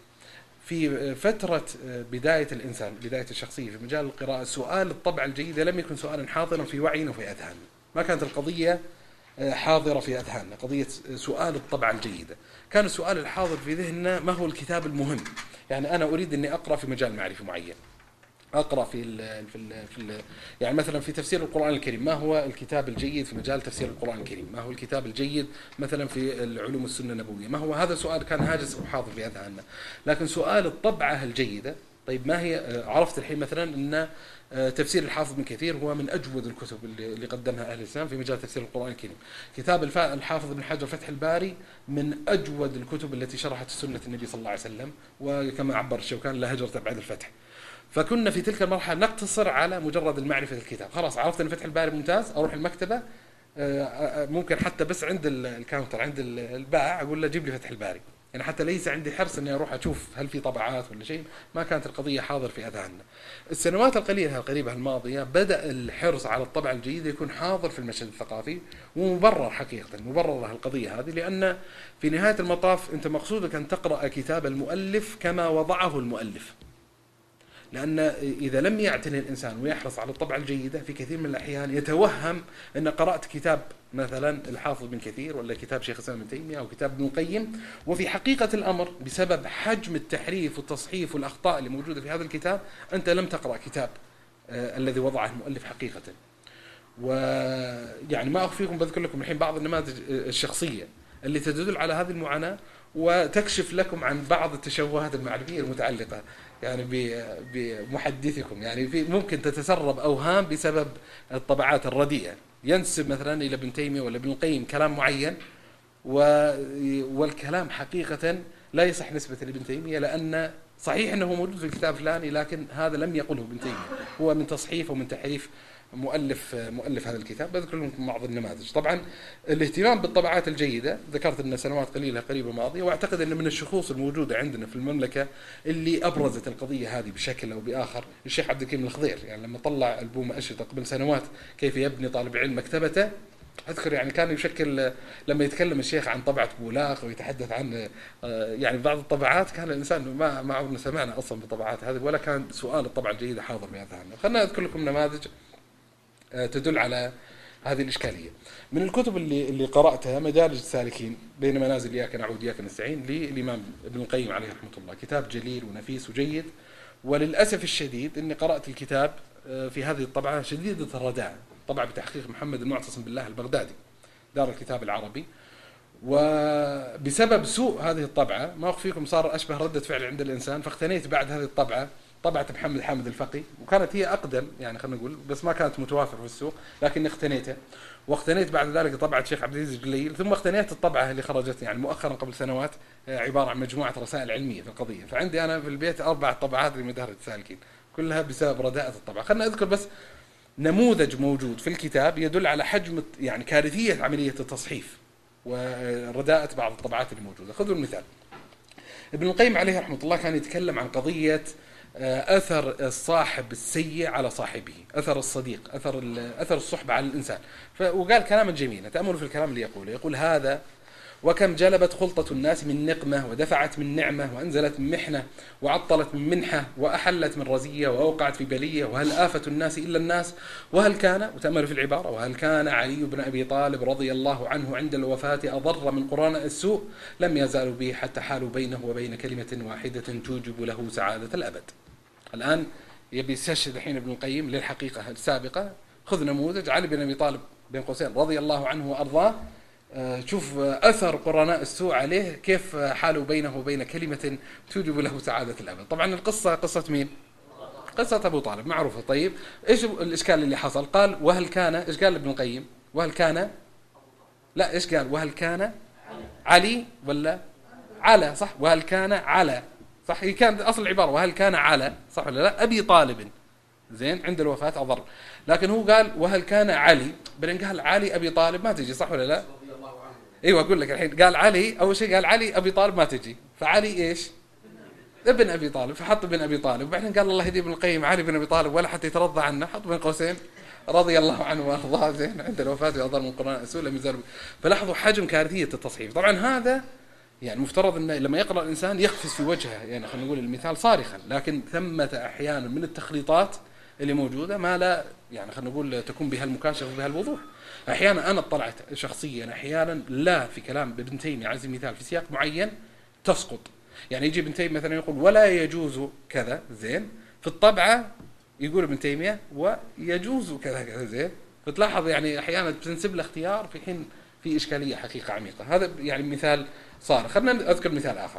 في فترة بداية الإنسان بداية الشخصية في مجال القراءة سؤال الطبعة الجيدة لم يكن سؤالا حاضرا في وعينا وفي أذهاننا. ما كانت القضية حاضرة في أذهاننا قضية سؤال الطبعة الجيدة. كان السؤال الحاضر في ذهننا ما هو الكتاب المهم. يعني أنا أريد أني أقرأ في مجال معرفي معين، أقرأ في ال في ال في ال يعني مثلا في تفسير القرآن الكريم ما هو الكتاب الجيد في مجال تفسير القرآن الكريم، ما هو الكتاب الجيد مثلا في العلوم السنة النبوية، ما هو هذا سؤال كان هاجس وحاضر في أذهاننا. لكن سؤال الطبعة الجيدة، طيب ما هي عرفت الحين مثلا أن تفسير الحافظ بن كثير هو من أجود الكتب اللي قدمها أهل الإسلام في مجال تفسير القرآن الكريم. كتاب الحافظ بن حجر فتح الباري من أجود الكتب التي شرحت سنة النبي صلى الله عليه وسلم، وكما عبر الشوكاني لا هجرة بعد الفتح. فكنا في تلك المرحلة نقتصر على مجرد المعرفة الكتاب. خلاص عرفت أن فتح الباري ممتاز، أروح المكتبة ممكن حتى بس عند الكاونتر عند البائع أقول له جيب لي فتح الباري. يعني حتى ليس عندي حرص اني اروح اشوف هل في طبعات ولا شيء، ما كانت القضيه حاضر في اذهاننا. السنوات القليله القريبه الماضيه بدا الحرص على الطبعه الجيده يكون حاضر في المشهد الثقافي، ومبرر حقيقه، مبرر له القضيه هذه، لان في نهايه المطاف انت مقصودك ان تقرا كتاب المؤلف كما وضعه المؤلف. لأن إذا لم يعتني الإنسان ويحرص على الطبعة الجيدة في كثير من الأحيان يتوهم أن قرأت كتاب مثلا الحافظ بن كثير ولا كتاب شيخ الإسلام ابن تيمية أو كتاب ابن القيم، وفي حقيقة الأمر بسبب حجم التحريف والتصحيف والأخطاء اللي موجودة في هذا الكتاب أنت لم تقرأ كتاب آه الذي وضعه المؤلف حقيقة. ويعني ما أخفيكم، بذكر لكم الحين بعض النماذج الشخصية اللي تدل على هذه المعاناة، وتكشف لكم عن بعض التشوهات المعرفية المتعلقة يعني بمحدثكم. يعني في ممكن تتسرب أوهام بسبب الطبعات الرديئة، ينسب مثلا إلى ابن تيمية ولا ابن القيم كلام معين، والكلام حقيقة لا يصح نسبة لابن تيمية، لأن صحيح أنه موجود في الكتاب الفلاني لكن هذا لم يقله ابن تيمية، هو من تصحيف ومن تحريف مؤلف مؤلف هذا الكتاب. بذكر لكم بعض النماذج. طبعا الاهتمام بالطبعات الجيدة ذكرت أن سنوات قليلة قريبة ماضية، واعتقد أن من الشخوص الموجودة عندنا في المملكة اللي أبرزت القضية هذه بشكل أو بآخر الشيخ عبد الكريم الخضير. يعني لما طلع ألبوم أشرطة قبل سنوات كيف يبني طالب علم مكتبته، أذكر يعني كان يشكل لما يتكلم الشيخ عن طبعة بولاق ويتحدث عن يعني بعض الطبعات، كان الإنسان ما ما عمرنا سمعنا أصلا بالطبعات هذه، ولا كان سؤال الطبعة الجيدة حاضر بأذهاننا. خلنا أذكر لكم نماذج تدل على هذه الإشكالية. من الكتب اللي اللي قرأتها مدارج السالكين بين منازل إياك نعود إياك نستعين للإمام ابن القيم عليه رحمة الله، كتاب جليل ونفيس وجيد. وللأسف الشديد أني قرأت الكتاب في هذه الطبعة شديدة الرداء، طبعة بتحقيق محمد المعتصم بالله البغدادي دار الكتاب العربي، وبسبب سوء هذه الطبعة ما أخفيكم صار أشبه ردة فعل عند الإنسان، فاقتنيت بعد هذه الطبعة طبعة محمد حامد الفقي، وكانت هي أقدم يعني خلينا نقول، بس ما كانت متوافرة في السوق، لكن اقتنيتها. واقتنيت بعد ذلك طبعة شيخ عبد العزيز الجليل، ثم اقتنيت الطبعة اللي خرجت يعني مؤخرا قبل سنوات عبارة عن مجموعة رسائل علمية في القضية. فعندي أنا في البيت أربع طبعات لمدارج السالكين كلها بسبب رداءة الطبعة. خلنا أذكر بس نموذج موجود في الكتاب يدل على حجم يعني كارثية عملية التصحيف ورداءة بعض الطبعات اللي موجودة. خذوا المثال، ابن القيم عليه رحمة الله كان يتكلم عن قضية أثر الصاحب السيء على صاحبه، أثر الصديق، أثر أثر الصحبة على الإنسان. وقال كلاما جميلا، تأملوا في الكلام اللي يقوله. يقول: هذا وكم جلبت خلطة الناس من نقمة، ودفعت من نعمة، وأنزلت من محنة، وعطلت من منحة، وأحلت من رزية، وأوقعت في بلية، وهل آفة الناس إلا الناس؟ وهل كان، وتأملوا في العبارة، وهل كان علي بن أبي طالب رضي الله عنه عند الوفاة أضر من قرناء السوء؟ لم يزالوا به حتى حالوا بينه وبين كلمة واحدة توجب له سعادة الأبد. الآن يبي يستشهد الحين ابن القيم للحقيقة السابقة. خذ نموذج علي بن أبي طالب بين قوسين رضي الله عنه وأرضاه، شوف أثر قرناء السوء عليه كيف حالوا بينه وبين كلمة توجب له سعادة الأبد. طبعا القصة قصة مين؟ قصة أبو طالب معروفة. طيب إيش الإشكال اللي حصل؟ قال: وهل كان، إيش قال ابن القيم؟ وهل كان، لا إيش قال؟ وهل كان علي ولا على؟ صح، وهل كان على، صح، هي كانت أصل العبارة وهل كان على، صح ولا لا؟ أبي طالب زين عند الوفاة أضر، لكن هو قال وهل كان علي، بعدين قال علي أبي طالب، ما تجي، صح ولا لا؟ ايوه اقول لك الحين، قال علي اول شيء، قال علي ابي طالب ما تجي، فعلي ايش؟ ابن ابي طالب، فحط ابن ابي طالب. وبعدين قال الله يهدي ابن القيم علي بن ابي طالب ولا حتى يترضى عنه، حط بين قوسين رضي الله عنه وارضاه زين عند الوفاه واضر من قرناء السوء لم يزال. فلاحظوا حجم كارثيه التصحيف. طبعا هذا يعني مفترض انه لما يقرا الانسان يقفز في وجهه، يعني خلينا نقول المثال صارخا، لكن ثمه احيانا من التخليطات اللي موجوده ما لا يعني خلينا نقول تكون بها المكاشفه وبها الوضوح. احيانا انا اطلعت شخصيا احيانا لا في كلام ابن تيميه على سبيل المثال في سياق معين تسقط، يعني يجي ابن تيميه مثلا يقول ولا يجوز كذا زين، في الطبعه يقول ابن تيميه ويجوز كذا كذا زين، فتلاحظ يعني احيانا تنسب له اختيار في حين في اشكاليه حقيقه عميقه. هذا يعني مثال صار. خلينا اذكر مثال اخر،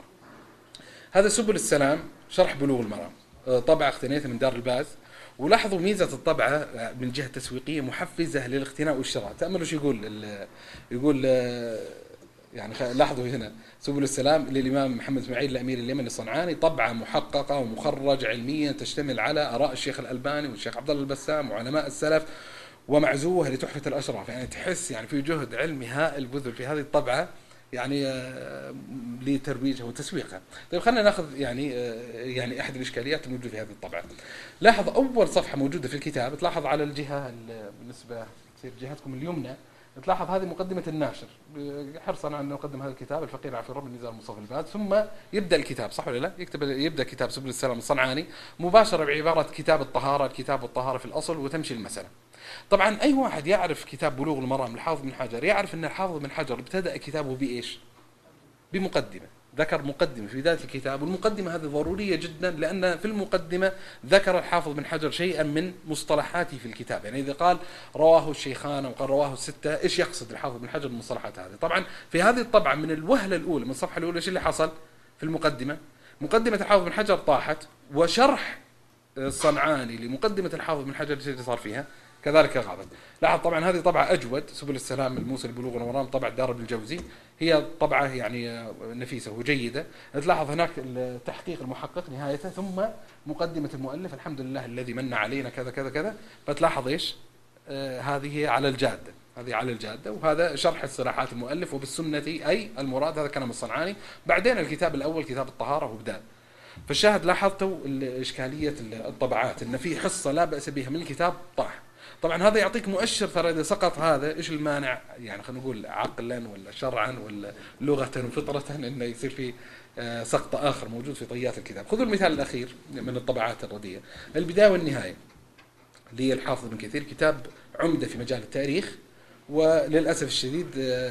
هذا سبل السلام شرح بلوغ المرام، طبعه اقتنيتها من دار الباز. ولاحظوا ميزة الطبعة من جهة تسويقية محفزة للاقتناء والشراء. تأملوا شو يقول، يقول يعني لاحظوا هنا سبل السلام للإمام محمد اسماعيل الأمير اليمني الصنعاني، طبعة محققة ومخرج علميا تشتمل على آراء الشيخ الألباني والشيخ عبد الله البسام وعلماء السلف ومعزوها لتحفة الأشراف. يعني تحس يعني في جهد علمي هائل بذل في هذه الطبعة، يعني لترويجها وتسويقها. طيب خلينا ناخذ يعني يعني احد الاشكاليات الموجوده في هذه الطبعه. لاحظ اول صفحه موجوده في الكتاب، تلاحظ على الجهه بالنسبه تصير جهتكم اليمنى، تلاحظ هذه مقدمة الناشر حرصا على أن نقدم هذا الكتاب الفقير عفي الرب النزار مصطفى الباد، ثم يبدأ الكتاب، صح ولا لا؟ يكتب يبدأ كتاب سبل السلام الصنعاني مباشرة بعبارة كتاب الطهارة، الكتاب والطهارة في الأصل، وتمشي المسألة. طبعا أي واحد يعرف كتاب بلوغ المرام الحافظ بن حجر يعرف أن الحافظ بن حجر ابتدأ كتابه بإيش؟ بمقدمة، ذكر مقدمة في بداية الكتاب، والمقدمة هذه ضرورية جدا لأن في المقدمة ذكر الحافظ بن حجر شيئا من مصطلحاته في الكتاب. يعني إذا قال رواه الشيخان أو قال رواه الستة، إيش يقصد الحافظ بن حجر بالمصطلحات هذه؟ طبعا في هذه الطبعة من الوهلة الأولى من الصفحة الأولى إيش اللي حصل في المقدمة؟ مقدمة الحافظ بن حجر طاحت، وشرح الصنعاني لمقدمة الحافظ بن حجر اللي صار فيها كذلك غابت. لاحظ طبعا هذه طبعة أجود، سبل السلام الموصل بلوغ المرام، طبعة دار ابن الجوزي، هي طبعة يعني نفيسة وجيدة. تلاحظ هناك تحقيق المحقق نهايته، ثم مقدمة المؤلف الحمد لله الذي من علينا كذا كذا كذا. فتلاحظ إيش آه هذه على الجادة، هذه على الجادة، وهذا شرح اصطلاحات المؤلف وبالسنة أي المراد، هذا كلام الصنعاني. بعدين الكتاب الأول كتاب الطهارة وبدأ. فالشاهد لاحظتوا إشكالية الطبعات، إن في حصة لا بأس بها من الكتاب طاح. طبعا هذا يعطيك مؤشر، ترى إذا سقط هذا إيش المانع، يعني خلينا نقول عقلا ولا شرعا ولا لغة وفطرة، إنه يصير في سقط آخر موجود في طيات الكتاب. خذوا المثال الأخير من الطبعات الرديئة، البداية والنهاية للحافظ بن كثير، كتاب عمدة في مجال التاريخ، وللأسف الشديد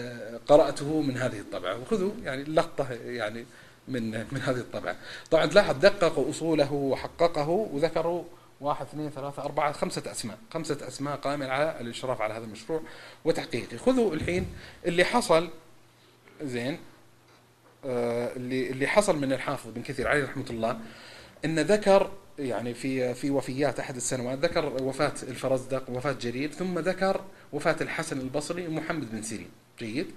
قرأته من هذه الطبعة، وخذوا يعني لقطة يعني من من هذه الطبعة. طبعا تلاحظ دققوا أصوله وحققه وذكروا واحد اثنين ثلاثة أربعة خمسة أسماء، خمسة أسماء قائمة على الإشراف على هذا المشروع وتحقيقه. خذوا الحين اللي حصل زين آه اللي اللي حصل من الحافظ بن كثير عليه رحمة الله، إن ذكر يعني في في وفيات أحد السنوات ذكر وفاة الفرزدق، وفاة جرير، ثم ذكر وفاة الحسن البصري ومحمد بن سيرين. جيد.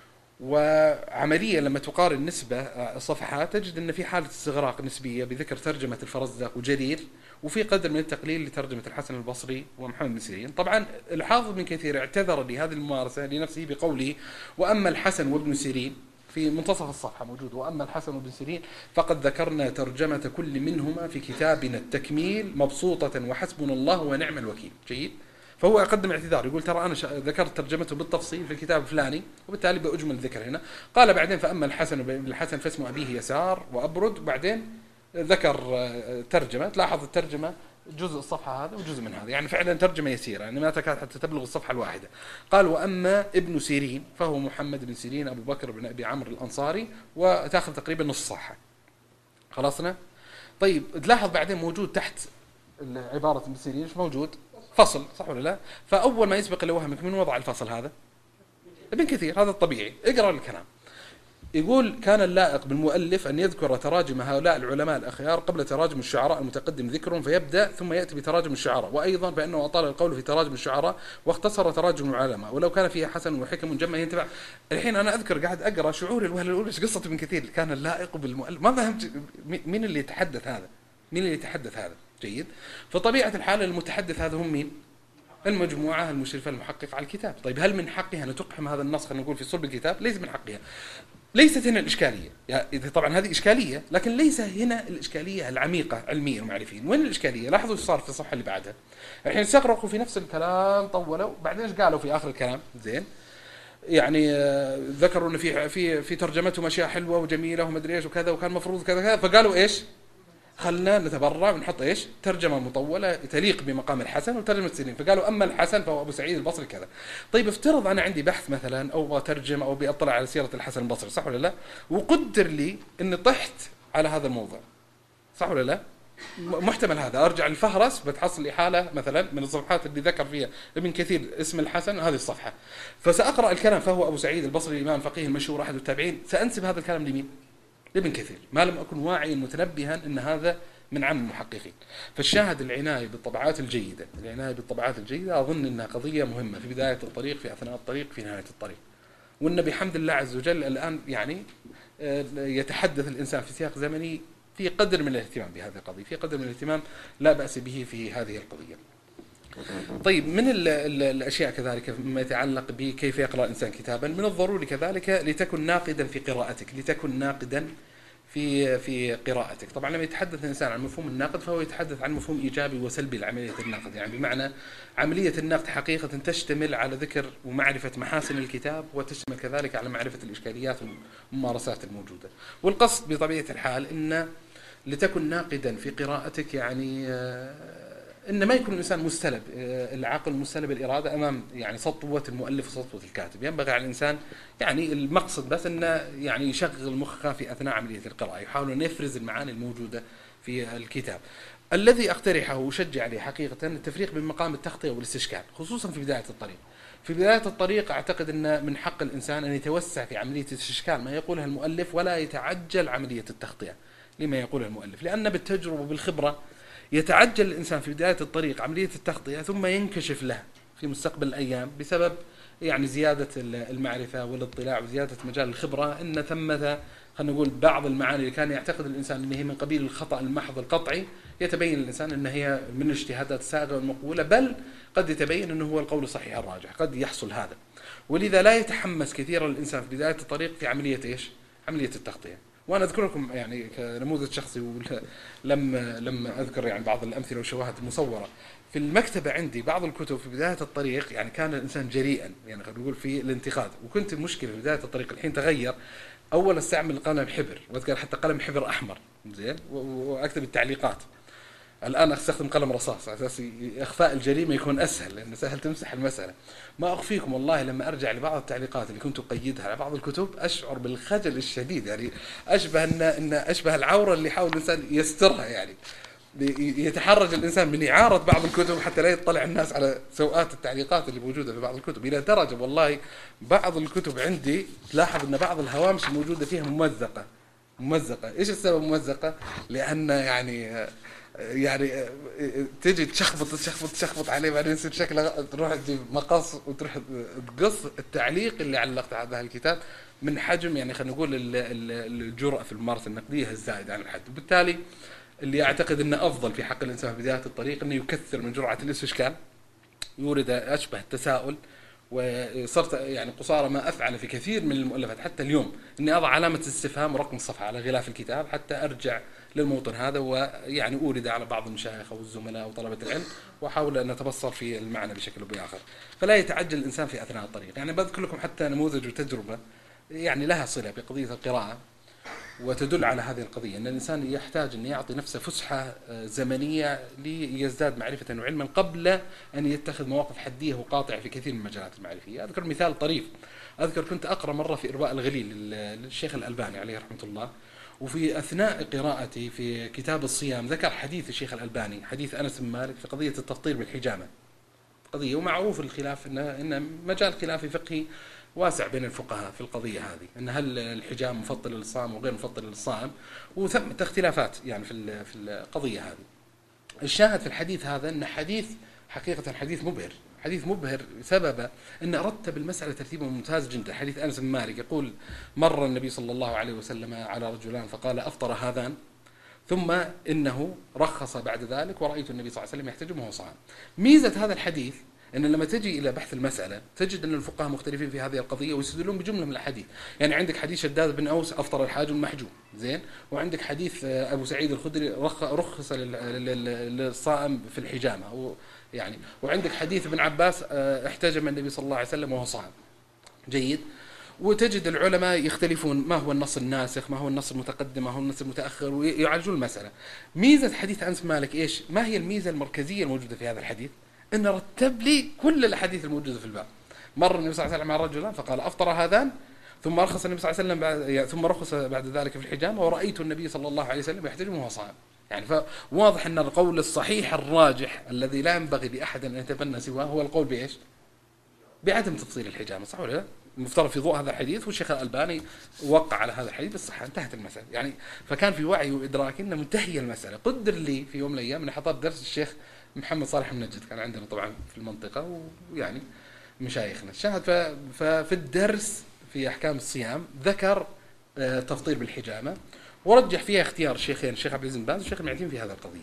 وعمليا لما تقارن نسبة الصفحات تجد أن في حالة استغراق نسبية بذكر ترجمة الفرزدق وجرير، وفي قدر من التقليل لترجمة الحسن البصري ومحمد بن سيرين. طبعا الحافظ بن كثير اعتذر لهذه الممارسة لنفسه بقوله وأما الحسن وابن سيرين، في منتصف الصفحة موجود وأما الحسن وابن سيرين فقد ذكرنا ترجمة كل منهما في كتابنا التكميل مبسوطة وحسبنا الله ونعم الوكيل. جيد. فهو يقدم اعتذار، يقول ترى أنا ذكرت ترجمته بالتفصيل في الكتاب الفلاني، وبالتالي بأجمل الذكر هنا. قال بعدين فأما الحسن وابن الحسن فاسم أبيه يسار وأبرد، وبعدين ذكر ترجمة. تلاحظ الترجمة جزء الصفحة هذا وجزء من هذا، يعني فعلا ترجمة يسيرة، يعني ما تكاد حتى تبلغ الصفحة الواحدة. قال وأما ابن سيرين فهو محمد بن سيرين أبو بكر بن أبي عمرو الأنصاري، وتأخذ تقريبا نص صفحة. خلاصنا؟ طيب تلاحظ بعدين موجود تحت عبارة ابن سيرين ايش موجود؟ فصل، صح ولا لا؟ فأول ما يسبق اللي وهمك من وضع الفصل هذا؟ ابن كثير، هذا الطبيعي. اقرأ الكلام. يقول كان اللائق بالمؤلف أن يذكر تراجم هؤلاء العلماء الأخيار قبل تراجم الشعراء المتقدم ذكرهم، فيبدأ ثم يأتي بتراجم الشعراء، وأيضا بأنه أطال القول في تراجم الشعراء واختصر تراجم العلماء، ولو كان فيها حسن وحكم جمع ينتبع. الحين أنا أذكر قاعد أقرأ شعوري الوهلة الأولى إيش قصة ابن كثير، كان اللائق بالمؤلف، ما فهمت مين اللي يتحدث هذا؟ مين اللي يتحدث هذا؟ جيد. فطبيعة الحال المتحدث هذا هم مين؟ المجموعة المشرفة المحققة على الكتاب. طيب هل من حقها أن تقحم هذا النص خلينا نقول في صلب الكتاب؟ ليس من حقها. ليست هنا الإشكالية، يعني طبعا هذه إشكالية، لكن ليس هنا الإشكالية العميقة علميا ومعرفيا. وين الإشكالية؟ لاحظوا ايش صار في الصفحة اللي بعدها. الحين استغرقوا في نفس الكلام، طولوا، بعدين ايش قالوا في آخر الكلام؟ زين. يعني آه ذكروا إن في في في ترجمتهم أشياء حلوة وجميلة ومدري ايش وكذا، وكان مفروض كذا كذا، فقالوا ايش؟ خلنا نتبرع ونحط ايش؟ ترجمه مطوله تليق بمقام الحسن وترجمه سيرين، فقالوا اما الحسن فهو ابو سعيد البصري كذا. طيب افترض انا عندي بحث مثلا او ابغى اترجم او ابي اطلع على سيره الحسن البصري، صح ولا لا؟ وقدر لي اني طحت على هذا الموضوع، صح ولا لا؟ محتمل هذا، ارجع الفهرس بتحصل لي حاله مثلا من الصفحات اللي ذكر فيها ابن كثير اسم الحسن هذه الصفحه، فساقرا الكلام فهو ابو سعيد البصري الامام الفقيه المشهور احد التابعين، سانسب هذا الكلام لمين؟ لابن كثير، ما لم اكن واعيا متنبها ان هذا من عام المحققين. فالشاهد العناية بالطبعات الجيدة، العناية بالطبعات الجيدة أظن أنها قضية مهمة في بداية الطريق، في أثناء الطريق، في نهاية الطريق. وأن بحمد الله عز وجل الآن يعني يتحدث الإنسان في سياق زمني في قدر من الاهتمام بهذه القضية، في قدر من الاهتمام لا بأس به في هذه القضية. طيب من ال ال الأشياء كذلك مما يتعلق بكيف يقرأ الإنسان كتابا، من الضروري كذلك لتكن ناقدا في قراءتك، لتكن ناقدا في في قراءتك. طبعا لما يتحدث الإنسان عن مفهوم النقد فهو يتحدث عن مفهوم إيجابي وسلبي لعملية النقد، يعني بمعنى عملية النقد حقيقة تشتمل على ذكر ومعرفة محاسن الكتاب، وتشتمل كذلك على معرفة الإشكاليات والممارسات الموجودة. والقصد بطبيعة الحال إن لتكن ناقدا في قراءتك، يعني إن ما يكون الإنسان مستلب العقل، مستلب الإرادة أمام يعني سطوة المؤلف وسطوة الكاتب. ينبغي على الإنسان يعني المقصد بس إنه يعني يشغل مخه في أثناء عملية القراءة، يحاول أن يفرز المعاني الموجودة في الكتاب. الذي أقترحه وشجع عليه حقيقة التفريق بين مقام التخطئة والاستشكال، خصوصا في بداية الطريق. في بداية الطريق أعتقد أن من حق الإنسان أن يتوسع في عملية الاستشكال ما يقولها المؤلف، ولا يتعجل عملية التخطئة لما يقوله المؤلف، لأن بالتجربة وبالخبرة يتعجل الإنسان في بداية الطريق عملية التخطئة ثم ينكشف له في مستقبل الأيام بسبب يعني زيادة المعرفة والاطلاع وزيادة مجال الخبرة، إن ثمة خلينا نقول بعض المعاني اللي كان يعتقد الإنسان أن هي من قبيل الخطأ المحض القطعي، يتبين الإنسان أن هي من الاجتهادات السائغة والمقبولة، بل قد يتبين أنه هو القول الصحيح الراجح، قد يحصل هذا. ولذا لا يتحمس كثيرا الإنسان في بداية الطريق في عملية إيش؟ عملية التخطئة. وأنا أذكر لكم يعني كنموذج شخصي، لما لما أذكر يعني بعض الأمثلة والشواهد المصورة في المكتبة عندي بعض الكتب في بداية الطريق، يعني كان الإنسان جريئا يعني خلينا نقول في الانتقاد، وكنت المشكلة في بداية الطريق الحين تغير. أول استعمل قلم حبر، وأذكر حتى قلم حبر أحمر زين وأكتب التعليقات. الآن أستخدم قلم رصاص على أساس إخفاء الجريمة يكون أسهل، لأنه سهل تمسح المسألة. ما أخفيكم والله لما أرجع لبعض التعليقات اللي كنت أقيدها على بعض الكتب أشعر بالخجل الشديد، يعني أشبه أن إن أشبه العورة اللي يحاول الإنسان يسترها، يعني يتحرج الإنسان من إعارة بعض الكتب حتى لا يطلع الناس على سوءات التعليقات اللي موجودة في بعض الكتب، إلى درجة والله بعض الكتب عندي تلاحظ أن بعض الهوامش الموجودة فيها ممزقة. ممزقة إيش السبب ممزقة؟ لأن يعني يعني تجي تشخبط تشخبط تشخبط عليه، بعدين يصير شكله تروح تجيب مقص وتروح تقص التعليق اللي علقت على هذا الكتاب من حجم يعني خلينا نقول الجرأة في الممارسة النقدية الزائد عن الحد. وبالتالي اللي أعتقد أنه أفضل في حق الإنسان في بداية الطريق أنه يكثر من جرعة الاستشكال، يورد أشبه التساؤل. وصرت يعني قصارى ما أفعل في كثير من المؤلفات حتى اليوم أني أضع علامة استفهام ورقم الصفحة على غلاف الكتاب حتى أرجع للموطن هذا، ويعني أورد على بعض المشايخ أو الزملاء أو طلبة العلم، وأحاول أن أتبصر في المعنى بشكل أو بآخر. فلا يتعجل الإنسان في أثناء الطريق. يعني بذكر لكم حتى نموذج وتجربة يعني لها صلة بقضية القراءة وتدل على هذه القضية، أن الإنسان يحتاج أن يعطي نفسه فسحة زمنية ليزداد معرفة وعلما قبل أن يتخذ مواقف حدية وقاطعة في كثير من المجالات المعرفية. أذكر مثال طريف، أذكر كنت أقرأ مرة في إرواء الغليل للشيخ الألباني عليه رحمة الله، وفي أثناء قراءتي في كتاب الصيام ذكر حديث الشيخ الألباني، حديث أنس بن مالك في قضية التفطير بالحجامة، قضية ومعروف الخلاف إن إن مجال خلافي فقهي واسع بين الفقهاء في القضية هذه، أن هل الحجام مفضل للصائم وغير مفضل للصائم، وثمة اختلافات يعني في في القضية هذه. الشاهد في الحديث هذا أن حديث حقيقة حديث مبهر، حديث مبهر سبب أن رتب المسألة ترتيبا ممتاز جدا. حديث أنس بن مالك يقول: مر النبي صلى الله عليه وسلم على رجلان فقال: أفطر هذان، ثم إنه رخص بعد ذلك ورأيت النبي صلى الله عليه وسلم يحتجم وهو صائم. ميزة هذا الحديث أن لما تجي إلى بحث المسألة تجد أن الفقهاء مختلفين في هذه القضية ويستدلون بجملة من الأحاديث. يعني عندك حديث شداد بن أوس: أفطر الحاج المحجوم، زين، وعندك حديث أبو سعيد الخدري: رخص للصائم في الحجامة، يعني، وعندك حديث ابن عباس: احتجم النبي صلى الله عليه وسلم وهو صائم. جيد. وتجد العلماء يختلفون ما هو النص الناسخ، ما هو النص المتقدم، ما هو النص المتأخر، ويعالجون المسألة. ميزة حديث أنس مالك إيش؟ ما هي الميزة المركزية الموجودة في هذا الحديث؟ إن رتب لي كل الأحاديث الموجودة في الباب. مر النبي صلى الله عليه وسلم على رجلان فقال: أفطر هذان، ثم رخص النبي صلى الله عليه وسلم بعد يعني ثم رخص بعد ذلك في الحجامة، ورأيت النبي صلى الله عليه وسلم يحتجم وهو صائم. يعني فواضح أن القول الصحيح الراجح الذي لا ينبغي لأحد أن يتبنى سواه هو القول بإيش؟ بعدم تفصيل الحجامة، صح ولا لا؟ مفترض في ضوء هذا الحديث، والشيخ الألباني وقع على هذا الحديث بالصحة، انتهت المسألة. يعني فكان في وعي وإدراك أن منتهية المسألة. قدر لي في يوم من الأيام أن حضرت درس الشيخ محمد صالح المنجد، كان عندنا طبعا في المنطقة ويعني مشايخنا. شاهد ففي الدرس في أحكام الصيام ذكر تفطير بالحجامة، ورجح فيها اختيار الشيخين، الشيخ عبد العزيز بن باز والشيخ المعتيم في هذا القضية.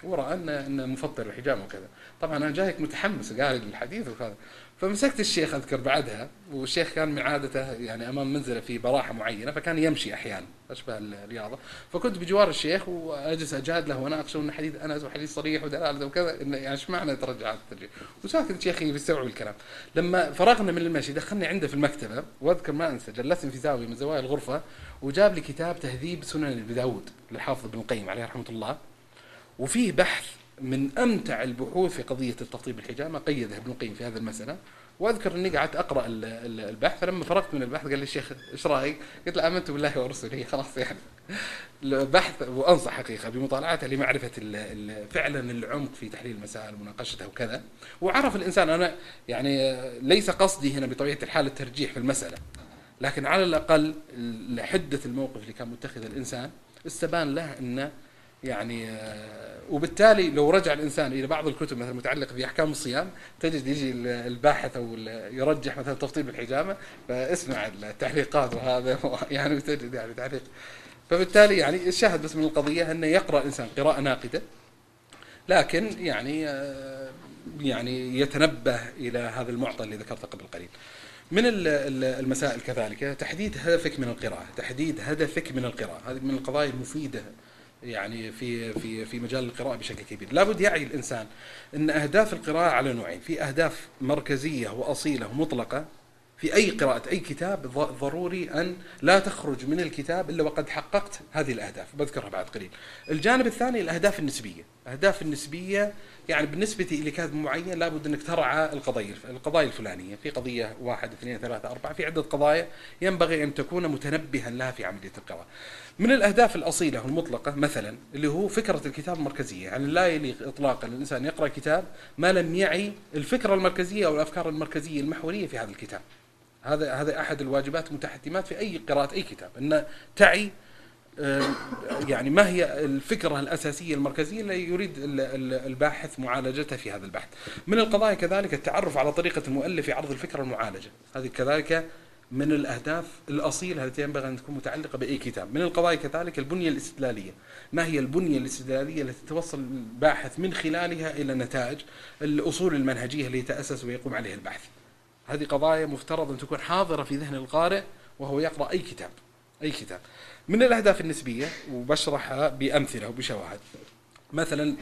ورأى أن أن مفطر الحجامة وكذا. طبعا أنا جايك متحمس قال الحديث وكذا، فمسكت الشيخ أذكر بعدها، والشيخ كان من عادته يعني أمام منزله في براحة معينة، فكان يمشي أحيانا أشبه الرياضة، فكنت بجوار الشيخ وأجلس أجادله وأناقشه أن حديث أنس وحديث صريح ودلالة وكذا، إنه يعني إيش معنى ترجعات الترجيح، وساكت الشيخ يستوعب الكلام. لما فرغنا من المشي دخلني عنده في المكتبة، وأذكر ما أنسى جلسني في زاوية من زوايا الغرفة وجاب لي كتاب تهذيب سنن أبي داود للحافظ ابن القيم عليه رحمة الله، وفيه بحث من أمتع البحوث في قضية التخطيب الحجامة قيدها ابن القيم في هذه المسألة. وأذكر أني قعدت أقرأ البحث، فلما فرغت من البحث قال لي الشيخ إيش رأيك؟ قلت له آمنت بالله ورسوله خلاص يعني البحث. وأنصح حقيقة بمطالعته لمعرفة فعلا العمق في تحليل المسائل ومناقشتها وكذا. وعرف الإنسان أنا يعني ليس قصدي هنا بطبيعة الحال الترجيح في المسألة، لكن على الأقل لحدة الموقف اللي كان متخذ الإنسان استبان له أنه يعني، وبالتالي لو رجع الإنسان إلى بعض الكتب مثلا متعلقة بأحكام الصيام تجد يجي الباحث أو يرجح مثلا تفطير الحجامة، فاسمع التعليقات وهذا يعني تجد يعني تعليق. فبالتالي يعني الشاهد بس من القضية أنه يقرأ الإنسان قراءة ناقدة، لكن يعني يعني يتنبه إلى هذا المعطى اللي ذكرته قبل قليل. من المسائل كذلك تحديد هدفك من القراءة، تحديد هدفك من القراءة هذه من القضايا المفيدة يعني في في في مجال القراءة بشكل كبير. لابد يعي الإنسان أن أهداف القراءة على نوعين، في أهداف مركزية وأصيلة ومطلقة في أي قراءة أي كتاب، ضروري أن لا تخرج من الكتاب إلا وقد حققت هذه الأهداف، بذكرها بعد قليل. الجانب الثاني الأهداف النسبية، أهداف النسبية يعني بالنسبة لكاتب معين لابد أنك ترعى القضايا القضايا الفلانية، في قضية واحد اثنين ثلاثة أربعة، في عدة قضايا ينبغي أن تكون متنبها لها في عملية القراءة. من الأهداف الأصيلة والمطلقة مثلا اللي هو فكرة الكتاب المركزية، يعني لا يليق إطلاقا الإنسان يقرأ كتاب ما لم يعي الفكرة المركزية أو الأفكار المركزية المحورية في هذا الكتاب. هذا هذا أحد الواجبات المتحتمات في أي قراءة أي كتاب، أن تعي يعني ما هي الفكرة الأساسية المركزية اللي يريد الباحث معالجتها في هذا البحث. من القضايا كذلك التعرف على طريقة المؤلف في عرض الفكرة المعالجة، هذه كذلك من الأهداف الأصيلة التي ينبغي أن تكون متعلقة بأي كتاب. من القضايا كذلك البنية الاستدلالية، ما هي البنية الاستدلالية التي توصل الباحث من خلالها إلى نتائج الأصول المنهجية اللي يتأسس ويقوم عليها البحث. هذه قضايا مفترض أن تكون حاضرة في ذهن القارئ وهو يقرأ أي كتاب أي كتاب. من الأهداف النسبية وبشرحها بأمثلة وبشواهد مثلا،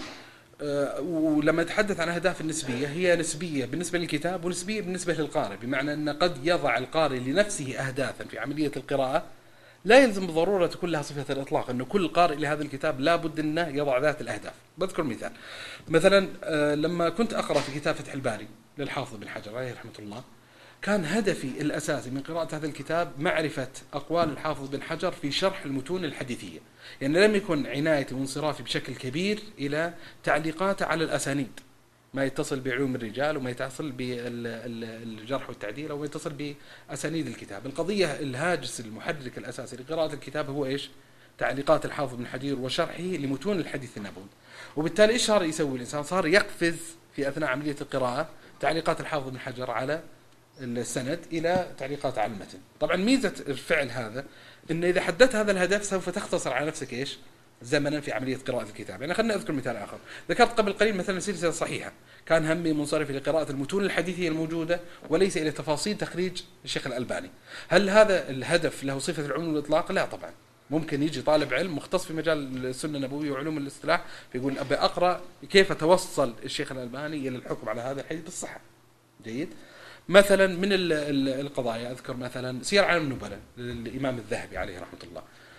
ولما أتحدث عن أهداف النسبية هي نسبية بالنسبة للكتاب ونسبية بالنسبة للقارئ، بمعنى أن قد يضع القارئ لنفسه أهدافا في عملية القراءة لا يلزم بالضرورة تكون لها صفة الإطلاق، أنه كل قارئ لهذا الكتاب لا بد أنه يضع ذات الأهداف. بذكر مثال، مثلا لما كنت أقرأ في كتاب فتح الباري للحافظ بن حجر عليه رحمة الله، كان هدفي الأساسي من قراءة هذا الكتاب معرفة أقوال الحافظ بن حجر في شرح المتون الحديثية، يعني لم يكن عنايتي وانصرافي بشكل كبير إلى تعليقاته على الأسانيد، ما يتصل بعلوم الرجال وما يتصل بالجرح والتعديل وما يتصل بأسانيد الكتاب. القضية الهاجس المحرك الأساسي لقراءة الكتاب هو إيش؟ تعليقات الحافظ بن حجر وشرحه لمتون الحديث النبوي. وبالتالي إيش صار يسوي الإنسان؟ صار يقفز في أثناء عملية القراءة تعليقات الحافظ بن حجر على السند إلى تعليقات على المتن. طبعا ميزة الفعل هذا إن إذا حددت هذا الهدف سوف تختصر على نفسك إيش؟ زمنا في عملية قراءة الكتاب. يعني خلينا أذكر مثال آخر، ذكرت قبل قليل مثلا سلسلة صحيحة، كان همي منصرف لقراءة المتون الحديثية الموجودة وليس إلى تفاصيل تخريج الشيخ الألباني. هل هذا الهدف له صفة العموم والإطلاق؟ لا طبعا. ممكن يجي طالب علم مختص في مجال السنة النبوية وعلوم الاصطلاح فيقول أبي أقرأ كيف توصل الشيخ الألباني إلى الحكم على هذا الحديث بالصحة. جيد. مثلا من القضايا أذكر مثلا سير عالم النبلاء للإمام الذهبي عليه رحمة الله.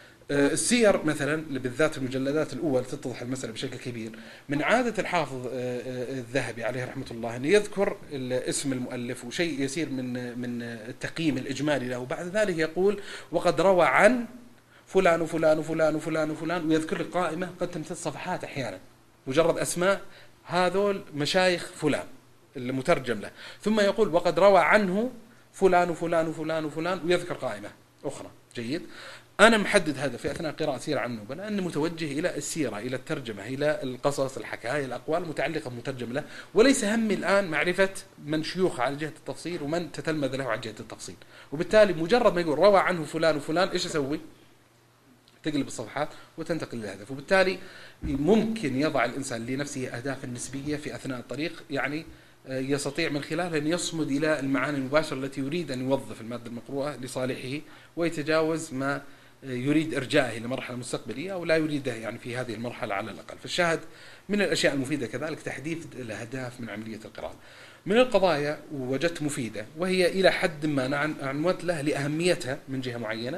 السير مثلا بالذات المجلدات الأول تتضح المسألة بشكل كبير. من عادة الحافظ الذهبي عليه رحمة الله أن يذكر اسم المؤلف وشيء يسير من من التقييم الإجمالي له، بعد ذلك يقول وقد روى عن فلان وفلان وفلان وفلان وفلان، ويذكر لك قائمة قد تمتد صفحات أحيانا مجرد أسماء هذول مشايخ فلان المترجم له، ثم يقول وقد روى عنه فلان وفلان وفلان وفلان ويذكر قائمة أخرى. جيد. أنا محدد هذا في أثناء قراءة سير عن النبلاء أني متوجه إلى السيرة، إلى الترجمة، إلى القصص، الحكاية، الأقوال المتعلقة بمترجم له، وليس همي الآن معرفة من شيوخ على جهة التفصيل ومن تتلمذ له على جهة التفصيل. وبالتالي مجرد ما يقول روى عنه فلان وفلان إيش أسوي؟ تقلب الصفحات وتنتقل للهدف. وبالتالي ممكن يضع الإنسان لنفسه أهدافا نسبية في أثناء الطريق، يعني يستطيع من خلالها أن يصمد إلى المعاني المباشرة التي يريد أن يوظف المادة المقروءة لصالحه، ويتجاوز ما يريد إرجاعه لمرحلة مستقبلية أو لا يريده يعني في هذه المرحلة على الأقل. فالشاهد من الأشياء المفيدة كذلك تحديث الأهداف من عملية القراءة. من القضايا وجدت مفيدة وهي إلى حد ما عنوت له لأهميتها من جهة معينة،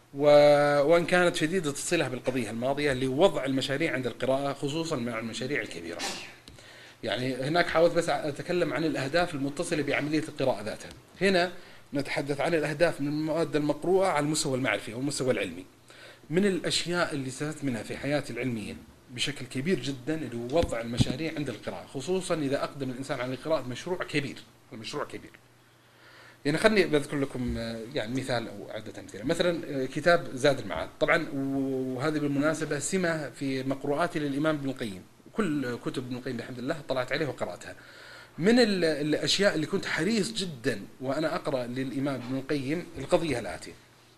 وإن كانت شديدة الصلة بالقضية الماضية، لوضع المشاريع عند القراءة خصوصا مع المشاريع الكبيرة. يعني هناك حاولت بس أتكلم عن الأهداف المتصلة بعملية القراءة ذاتها، هنا نتحدث عن الأهداف من المواد المقروءة على المستوى المعرفي أو المستوى العلمي. من الأشياء اللي استفدت منها في حياتي العلمية بشكل كبير جدا اللي هو وضع المشاريع عند القراءة، خصوصا إذا أقدم الإنسان على قراءة مشروع كبير. المشروع كبير يعني خلني بذكر لكم يعني مثال أو عدة أمثلة. مثلا كتاب زاد المعاد، طبعا وهذه بالمناسبة سمة في مقروءاتي للإمام ابن القيم، كل كتب ابن القيم بحمد الله طلعت عليه وقرأتها. من الأشياء اللي كنت حريص جدا وأنا أقرأ للإمام ابن القيم القضية الآتية.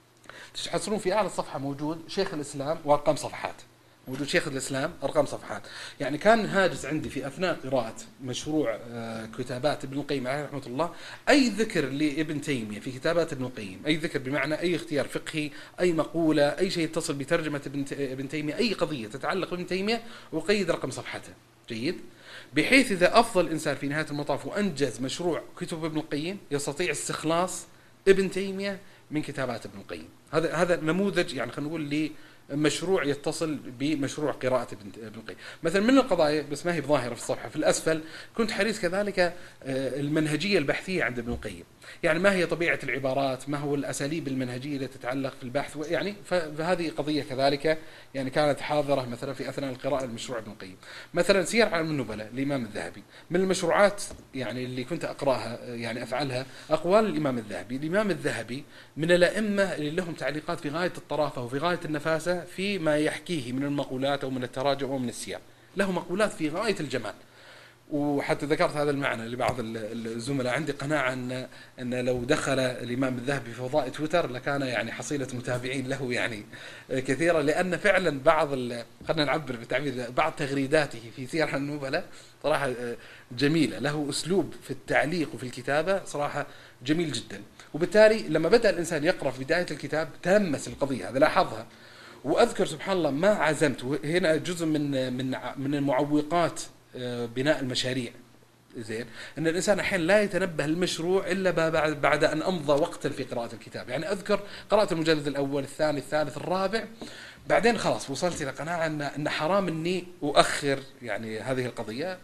تحصلون في أعلى الصفحة موجود شيخ الإسلام وأرقام صفحات، موجود شيخ الإسلام أرقام صفحات. يعني كان هاجس عندي في أثناء قراءة مشروع كتابات ابن القيم عليه رحمة الله أي ذكر لابن تيمية في كتابات ابن القيم، أي ذكر بمعنى أي اختيار فقهي، أي مقولة، أي شيء يتصل بترجمة ابن تيمية، أي قضية تتعلق بابن تيمية، وقيد رقم صفحته. جيد، بحيث إذا أفضل إنسان في نهاية المطاف وأنجز مشروع كتب ابن القيم يستطيع استخلاص ابن تيمية من كتابات ابن القيم. هذا هذا نموذج يعني خلينا نقول لمشروع يتصل بمشروع قراءة ابن القيم. مثلا من القضايا بس ما هي بظاهرة في الصفحة في الأسفل، كنت حريص كذلك المنهجية البحثية عند ابن القيم، يعني ما هي طبيعة العبارات، ما هو الأساليب المنهجية التي تتعلق في البحث، يعني فهذه قضية كذلك يعني كانت حاضرة مثلا في أثناء القراءة المشروع ابن القيم. مثلا سير علم النبلاء الإمام الذهبي، من المشروعات يعني اللي كنت أقرأها يعني أفعلها أقوال الإمام الذهبي. الإمام الذهبي من الأئمة اللي لهم تعليقات في غاية الطرافة وفي غاية النفاسة في ما يحكيه من المقولات أو من التراجم أو من السياق، له مقولات في غاية الجمال. وحتى ذكرت هذا المعنى لبعض الزملاء، عندي قناعة أن أن لو دخل الإمام الذهبي في فضاء تويتر لكان يعني حصيلة متابعين له يعني كثيرة، لأن فعلا بعض خلينا نعبر بالتعبير بعض تغريداته في سير علم النبلاء صراحة جميلة، له أسلوب في التعليق وفي الكتابة صراحة جميل جدا. وبالتالي لما بدأ الإنسان يقرأ في بداية الكتاب تلمس القضية، هذا لاحظها. وأذكر سبحان الله ما عزمت، هنا جزء من من من المعوقات بناء المشاريع، زين، ان الانسان احيانا لا يتنبه المشروع الا بعد بعد ان امضى وقتا في قراءه الكتاب. يعني اذكر قرات المجلد الاول الثاني الثالث الرابع، بعدين خلاص وصلت الى قناعه ان ان حرام اني اؤخر يعني هذه القضيه،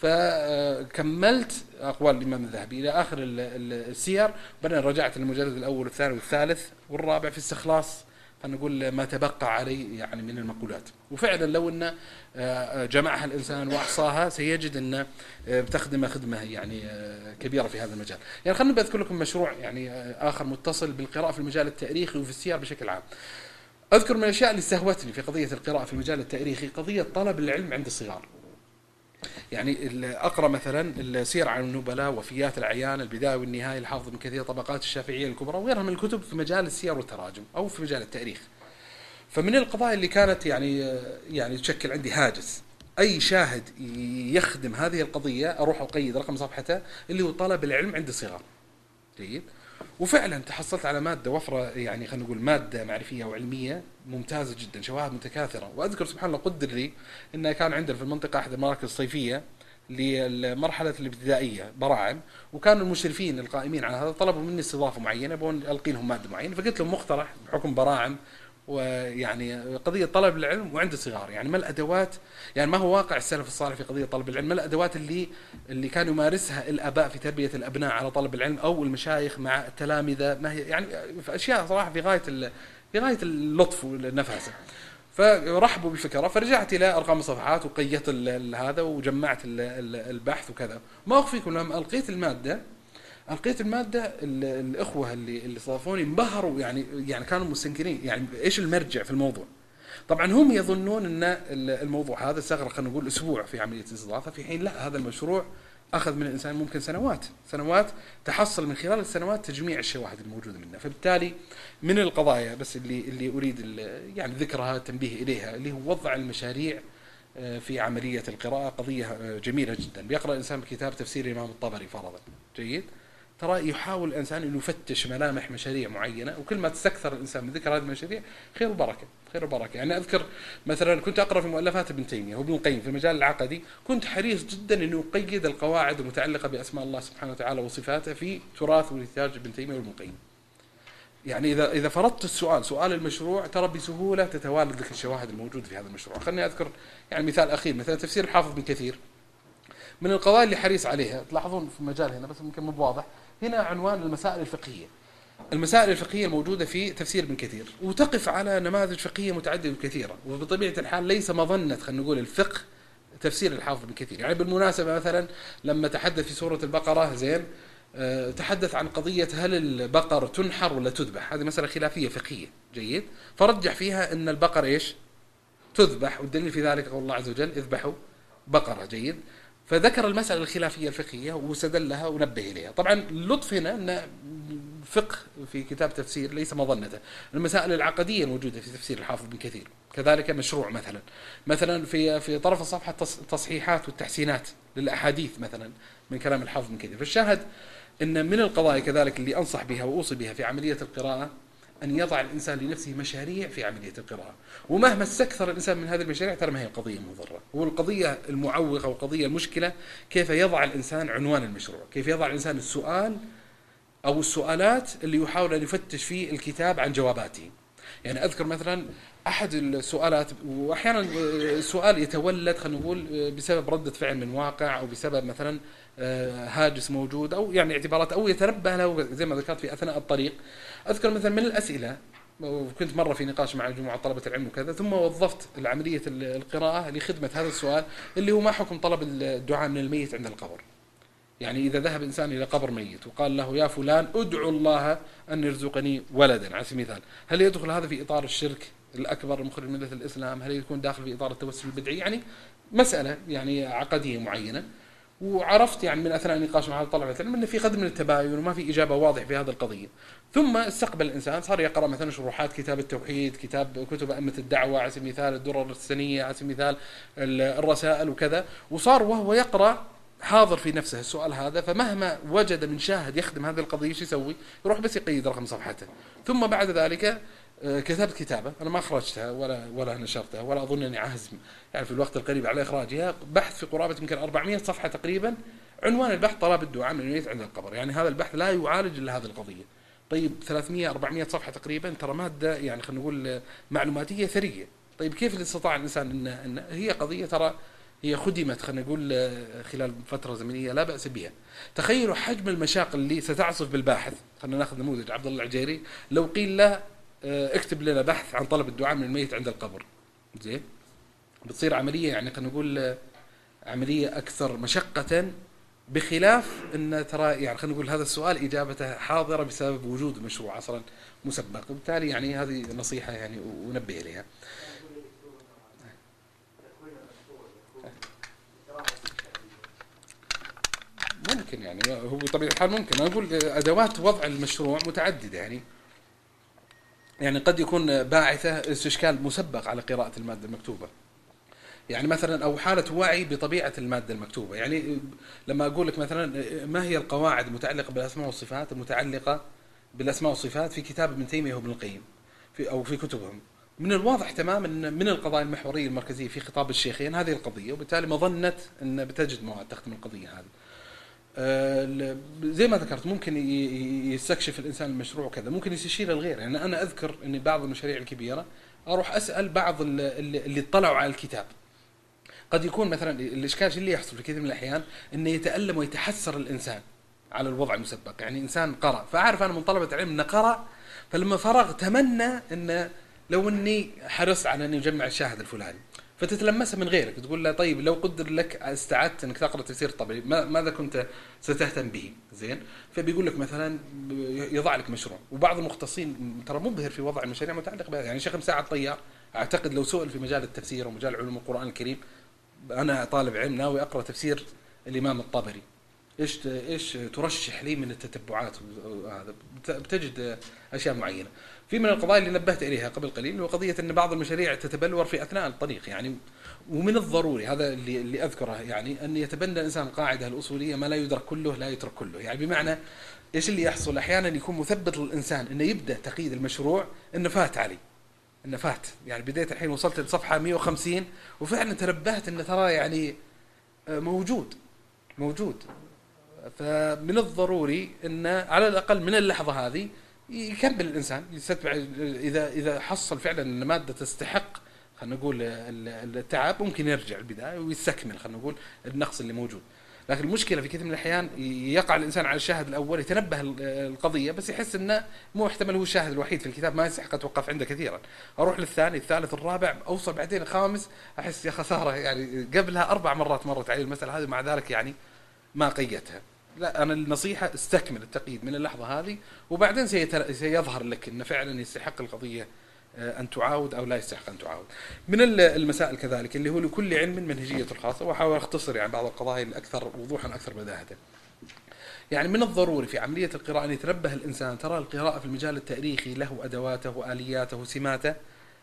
فكملت اقوال الامام الذهبي الى اخر السير، بعدين رجعت للمجلد الاول والثاني والثالث والرابع في استخلاص فنقول ما تبقى علي يعني من المقولات. وفعلا لو ان جمعها الانسان واحصاها سيجد ان بتخدمه خدمه يعني كبيره في هذا المجال. يعني خلينا بذكر لكم مشروع يعني اخر متصل بالقراءه في المجال التاريخي وفي السير بشكل عام. اذكر من الاشياء اللي استهوتني في قضيه القراءه في المجال التاريخي قضيه طلب العلم عند الصغار. يعني اقرا مثلا السير عن النبلاء، وفيات العيان، البدايه والنهايه، الحافظ ابن كثير، طبقات الشافعيه الكبرى، وغيرها من الكتب في مجال السير والتراجم او في مجال التاريخ. فمن القضايا اللي كانت يعني يعني تشكل عندي هاجس، اي شاهد يخدم هذه القضيه اروح اقيد رقم صفحته اللي هو طلب العلم عند الصغار. جيد، وفعلا تحصلت على ماده وفره يعني خلينا نقول ماده معرفيه وعلميه ممتازه جدا، شواهد متكاثره. واذكر سبحان الله قدر لي انه كان عندنا في المنطقه احد المراكز الصيفيه للمرحله الابتدائيه براعم، وكانوا المشرفين القائمين على هذا طلبوا مني استضافه معينه، بون القي لهم ماده معينه، فقلت لهم مقترح بحكم براعم ويعني قضيه طلب العلم وعند الصغار، يعني ما الادوات، يعني ما هو واقع السلف الصالح في قضيه طلب العلم، ما الادوات اللي اللي كان يمارسها الاباء في تربيه الابناء على طلب العلم او المشايخ مع التلامذه، ما هي يعني في اشياء صراحه في غايه في غايه اللطف والنفاسه. فرحبوا بالفكره، فرجعت الى ارقام الصفحات وقيت هذا وجمعت البحث البحث ما اخفيكم لما القيت الماده القيت الماده الاخوه اللي اللي استضافوني انبهروا، يعني يعني كانوا مستنكرين يعني ايش المرجع في الموضوع. طبعا هم يظنون ان الموضوع هذا استغرق خلينا نقول اسبوع في عمليه الاستضافه، في حين لا، هذا المشروع أخذ من الإنسان ممكن سنوات سنوات تحصل من خلال السنوات تجميع الشواهد الموجودة منها. فبالتالي من القضايا بس اللي اللي أريد يعني ذكرها التنبيه إليها اللي هو وضع المشاريع في عملية القراءة قضية جميلة جدا. بيقرأ الإنسان بكتاب تفسير الإمام الطبري فرضا، جيد، ترى يحاول الإنسان أن يفتش ملامح مشاريع معينة، وكل ما تستكثر الإنسان من ذكر هذه المشاريع خير وبركة، خير وبركة. يعني أذكر مثلا كنت أقرأ في مؤلفات ابن تيمية وابن القيم في المجال العقدي، كنت حريص جدا أنه يقيد القواعد المتعلقة بأسماء الله سبحانه وتعالى وصفاته في تراث ونتاج ابن تيمية وابن القيم. يعني إذا إذا فرضت السؤال سؤال المشروع ترى بسهولة تتوالد لك الشواهد الموجودة في هذا المشروع. خلني أذكر يعني مثال أخير، مثلا تفسير الحافظ بن كثير، من القضايا اللي حريص عليها تلاحظون في المجال هنا بس ممكن مو واضح، هنا عنوان المسائل الفقهية. المسائل الفقهية الموجودة في تفسير ابن كثير، وتقف على نماذج فقهية متعددة وكثيرة، وبطبيعة الحال ليس مظنة خلينا نقول الفقه تفسير الحافظ بن كثير. يعني بالمناسبة مثلا لما تحدث في سورة البقرة زين أه تحدث عن قضية هل البقر تنحر ولا تذبح، هذه مسألة خلافية فقهية، جيد، فرجح فيها أن البقر إيش تذبح، والدليل في ذلك قول الله عز وجل اذبحوا بقرة، جيد. فذكر المسألة الخلافية الفقهية واستدلها ونبه إليها. طبعا اللطف هنا أن فقه في كتاب تفسير ليس مظنته. المسائل العقدية الموجودة في تفسير الحافظ بن كثير كذلك مشروع، مثلا مثلا في في طرف الصفحة التصحيحات والتحسينات للأحاديث مثلا من كلام الحافظ بن كثير. فالشاهد أن من القضايا كذلك اللي أنصح بها وأوصي بها في عملية القراءة أن يضع الإنسان لنفسه مشاريع في عملية القراءة، ومهما استكثر الإنسان من هذه المشاريع ترى ما هي القضية مضرة. هو القضية المعوقة والقضية المشكلة كيف يضع الإنسان عنوان المشروع، كيف يضع الإنسان السؤال أو السؤالات اللي يحاول أن يفتش في الكتاب عن جواباته. يعني أذكر مثلا أحد السؤالات، وأحيانا السؤال يتولد خلينا نقول بسبب ردة فعل من واقع أو بسبب مثلا هاجس موجود أو يعني اعتبارات أو يتنبه له زي ما ذكرت في أثناء الطريق. أذكر مثلا من الأسئلة، وكنت مرة في نقاش مع مجموعة طلبة العلم وكذا، ثم وظفت العملية القراءة لخدمة هذا السؤال اللي هو ما حكم طلب الدعاء من الميت عند القبر. يعني إذا ذهب إنسان إلى قبر ميت وقال له يا فلان ادعو الله أن يرزقني ولدا على سبيل المثال، هل يدخل هذا في إطار الشرك الأكبر المخرج من ملة الإسلام؟ هل يكون داخل في إطار التوسل البدعي؟ يعني مسألة يعني عقدية معينة. وعرفت يعني من أثناء النقاش مع طلبة العلم أن في قدر من التباين وما في إجابة واضحة في هذه القضية. ثم استقبل الإنسان صار يقرأ مثلا شروحات كتاب التوحيد، كتاب كتب أئمة الدعوة على سبيل المثال، الدرر السنية على سبيل المثال، الرسائل وكذا، وصار وهو يقرأ حاضر في نفسه السؤال هذا. فمهما وجد من شاهد يخدم هذه القضية شو يسوي؟ يروح بس يقيد رقم صفحته. ثم بعد ذلك كتبت كتابة أنا ما أخرجتها ولا ولا نشرتها ولا أظن أني عازم يعني في الوقت القريب على إخراجها، بحث في قرابة يمكن أربعمائة صفحة تقريبا، عنوان البحث طلب الدعاء من الميت عند القبر. يعني هذا البحث لا يعالج إلا هذه القضية. طيب ثلاثمائة أربعمائة صفحة تقريبا، ترى مادة يعني خلينا نقول معلوماتية ثرية. طيب كيف اللي استطاع الإنسان إن, إن هي قضية ترى هي خدمت خلينا نقول خلال فترة زمنية لا بأس بها. تخيلوا حجم المشاق اللي ستعصف بالباحث. خلينا ناخذ نموذج عبد الله العجيري، لو قيل له اكتب لنا بحث عن طلب الدعاء من الميت عند القبر، زين، بتصير عملية يعني خلينا نقول عملية أكثر مشقة، بخلاف أن ترى يعني خلينا نقول هذا السؤال إجابته حاضرة بسبب وجود المشروع أصلا مسبق. وبالتالي يعني هذه نصيحة يعني ونبه إليها. ممكن يعني هو بطبيعة الحال ممكن أقول أدوات وضع المشروع متعددة. يعني يعني قد يكون باعثة استشكال مسبق على قراءة المادة المكتوبة، يعني مثلا أو حالة وعي بطبيعة المادة المكتوبة. يعني لما أقول لك مثلا ما هي القواعد المتعلقة بالأسماء والصفات المتعلقة بالأسماء والصفات في كتاب ابن تيمية وابن القيم في أو في كتبهم، من الواضح تماما أن من القضايا المحورية المركزية في خطاب الشيخين هذه القضية، وبالتالي مظنة أن بتجد مواد تخدم القضية هذه. زي ما ذكرت ممكن يستكشف الإنسان المشروع كذا، ممكن يستشير الغير. يعني أنا أذكر أن بعض المشاريع الكبيرة أروح أسأل بعض اللي اطلعوا على الكتاب. قد يكون مثلا الإشكال اللي يحصل في كثير من الأحيان أنه يتألم ويتحسر الإنسان على الوضع المسبق. يعني إنسان قرأ، فأعرف أنا من طلبة العلم أنه قرأ، فلما فرغ تمنى أنه لو أني حرصت على أن يجمع الشاهد الفلاني، فتتلمسها من غيرك، تقول له طيب لو قدر لك استعدت انك تقرا تفسير الطبري ماذا كنت ستهتم به؟ زين، فبيقول لك مثلا يضع لك مشروع. وبعض المختصين ترى مبهر في وضع المشاريع المتعلقه بها. يعني شيخ مساعد طيار اعتقد لو سئل في مجال التفسير ومجال علوم القران الكريم، انا طالب علم ناوي اقرا تفسير الامام الطبري، ايش ايش ترشح لي من التتبعات وهذا، بتجد اشياء معينه. في من القضايا اللي نبهت اليها قبل قليل هو قضيه ان بعض المشاريع تتبلور في اثناء الطريق يعني. ومن الضروري هذا اللي اللي اذكره يعني ان يتبنى الانسان القاعده الاصوليه: ما لا يدرك كله لا يترك كله. يعني بمعنى ايش اللي يحصل؟ احيانا يكون مثبط للانسان انه يبدا تقييد المشروع انه فات علي، انه فات يعني بديت الحين وصلت لصفحه مئة وخمسين وفعلا تنبهت انه ترى يعني موجود موجود. فمن الضروري ان على الاقل من اللحظه هذه يكمل الانسان يستتبع، اذا اذا حصل فعلا ان ماده تستحق خلينا نقول التعب ممكن يرجع البدايه ويستكمل خلينا نقول النقص اللي موجود. لكن المشكله في كثير من الاحيان يقع الانسان على الشاهد الاول، يتنبه القضيه بس يحس انه مو احتمال هو الشاهد الوحيد في الكتاب، ما يستحق اتوقف عنده كثيرا، اروح للثاني الثالث الرابع، اوصل بعدين الخامس احس يا خساره يعني قبلها اربع مرات مرت علي المساله هذه مع ذلك يعني ما قيتها. لا، انا النصيحه استكمل التقييد من اللحظه هذه وبعدين سيظهر لك ان فعلا يستحق القضيه ان تعاود او لا يستحق ان تعاود. من المسائل كذلك اللي هو لكل علم منهجيته الخاصه، واحاول اختصر يعني بعض القضايا الاكثر وضوحا اكثر بداهه. يعني من الضروري في عمليه القراءه ان يتنبه الانسان، ترى القراءه في المجال التاريخي له ادواته والياته وسماته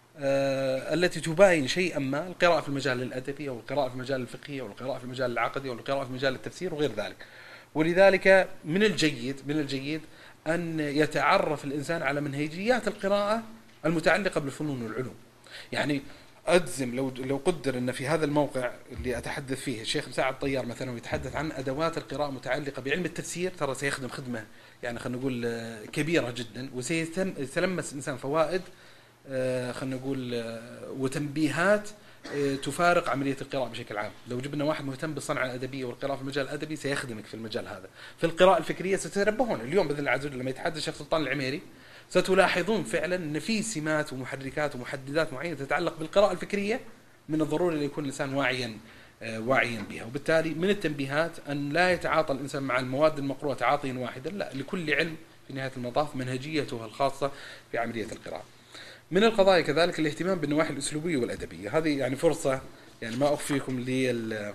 آه التي تباين شيئا ما. القراءه في المجال الادبي او القراءه في المجال الفقهي او القراءه في المجال العقدي او القراءه في مجال التفسير وغير ذلك. ولذلك من الجيد من الجيد ان يتعرف الانسان على منهجيات القراءه المتعلقه بالفنون والعلوم. يعني اجزم لو لو قدر ان في هذا الموقع اللي اتحدث فيه الشيخ مساعد الطيار مثلا ويتحدث عن ادوات القراءه المتعلقه بعلم التفسير، ترى سيخدم خدمه يعني خلينا نقول كبيره جدا، وسيتلمس الانسان فوائد خلينا نقول وتنبيهات تفارق عملية القراءة بشكل عام. لو جبنا واحد مهتم بالصنعة الأدبية والقراءة في المجال الأدبي سيخدمك في المجال هذا. في القراءة الفكرية ستتنبهون اليوم بإذن الله عز وجل لما يتحدث الشيخ سلطان العميري ستلاحظون فعلا أن في سمات ومحركات ومحددات معينة تتعلق بالقراءة الفكرية من الضروري أن يكون الإنسان واعيا واعيا بها. وبالتالي من التنبيهات أن لا يتعاطى الإنسان مع المواد المقروءة تعاطيا واحدا، لا، لكل علم في نهاية المطاف منهجيته الخاصة في عملية القراءة. من القضايا كذلك الاهتمام بالنواحي الأسلوبية والأدبية. هذه يعني فرصة يعني ما أخفيكم لي ال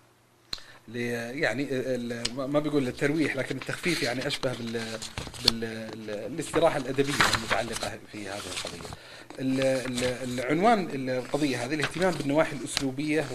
يعني ال ما بيقول الترويح لكن التخفيف، يعني أشبه بال بالاستراحة الأدبية المتعلقة في هذه القضية. العنوان القضية هذه الاهتمام بالنواحي الأسلوبية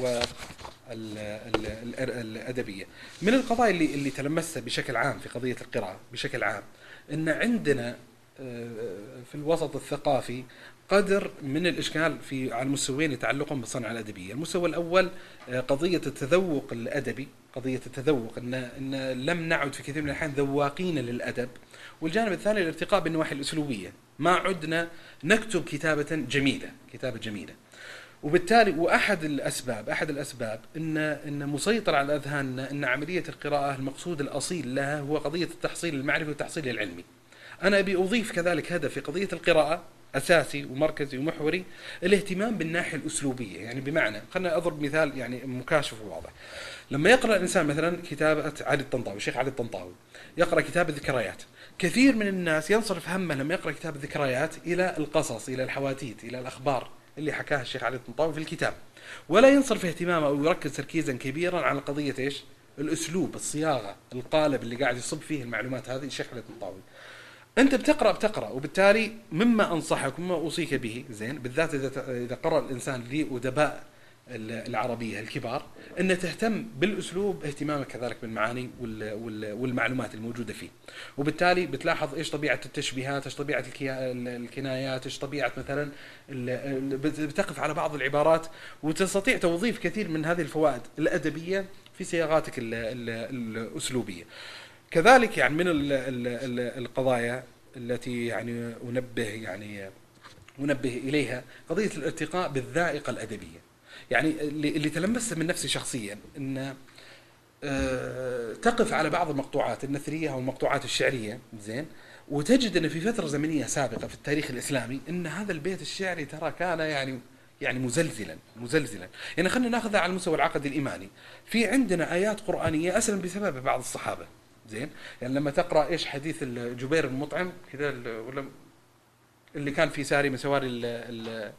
والأدبية. من القضايا اللي اللي تلمسها بشكل عام في قضية القراءة بشكل عام إن عندنا في الوسط الثقافي قدر من الإشكال في على المستويين يتعلقون بالصنعة الأدبية. المستوى الأول قضية التذوق الأدبي، قضية التذوق إن إن لم نعد في كثير من الأحيان ذواقين للأدب. والجانب الثاني الارتقاء بالنواحي الأسلوبية، ما عدنا نكتب كتابة جميلة كتابة جميلة. وبالتالي وأحد الأسباب أحد الأسباب إن إن مسيطر على أذهاننا إن عملية القراءة المقصود الأصيل لها هو قضية التحصيل المعرفي والتحصيل العلمي. أنا أبي أضيف كذلك هدف في قضية القراءة أساسي ومركزي ومحوري الاهتمام بالناحية الأسلوبية. يعني بمعنى خلنا أضرب مثال يعني مكاشف وواضح. لما يقرأ الإنسان مثلا كتابة علي الطنطاوي، الشيخ علي الطنطاوي يقرأ كتاب الذكريات، كثير من الناس ينصرف همه لما يقرأ كتاب الذكريات إلى القصص، إلى الحواديت، إلى الأخبار اللي حكاها الشيخ علي الطنطاوي في الكتاب، ولا ينصرف اهتمامه أو يركز تركيزا كبيرا على قضية إيش؟ الأسلوب، الصياغة، القالب اللي قاعد يصب فيه المعلومات هذه الشيخ علي الطنطاوي. أنت بتقرأ بتقرأ وبالتالي مما أنصحك ومما أوصيك به زين بالذات إذا إذا قرأ الإنسان لأدباء العربية الكبار أن تهتم بالأسلوب اهتمامك كذلك بالمعاني والمعلومات الموجودة فيه. وبالتالي بتلاحظ إيش طبيعة التشبيهات، إيش طبيعة الكنايات، إيش طبيعة مثلا بتقف على بعض العبارات وتستطيع توظيف كثير من هذه الفوائد الأدبية في صياغاتك الأسلوبية. كذلك يعني من القضايا التي يعني أنبه يعني أنبه إليها قضية الارتقاء بالذائقة الأدبية. يعني اللي تلمسه من نفسي شخصيا أن تقف على بعض المقطوعات النثرية أو المقطوعات الشعرية زين وتجد أن في فترة زمنية سابقة في التاريخ الإسلامي أن هذا البيت الشعري ترى كان يعني يعني مزلزلا مزلزلا. يعني خلينا ناخذها على المستوى العقدي الإيماني. في عندنا آيات قرآنية أسلم بسبب بعض الصحابة زين. يعني لما تقرأ إيش حديث جبير المطعم كذا ولا اللي كان في ساري مسواري ال ال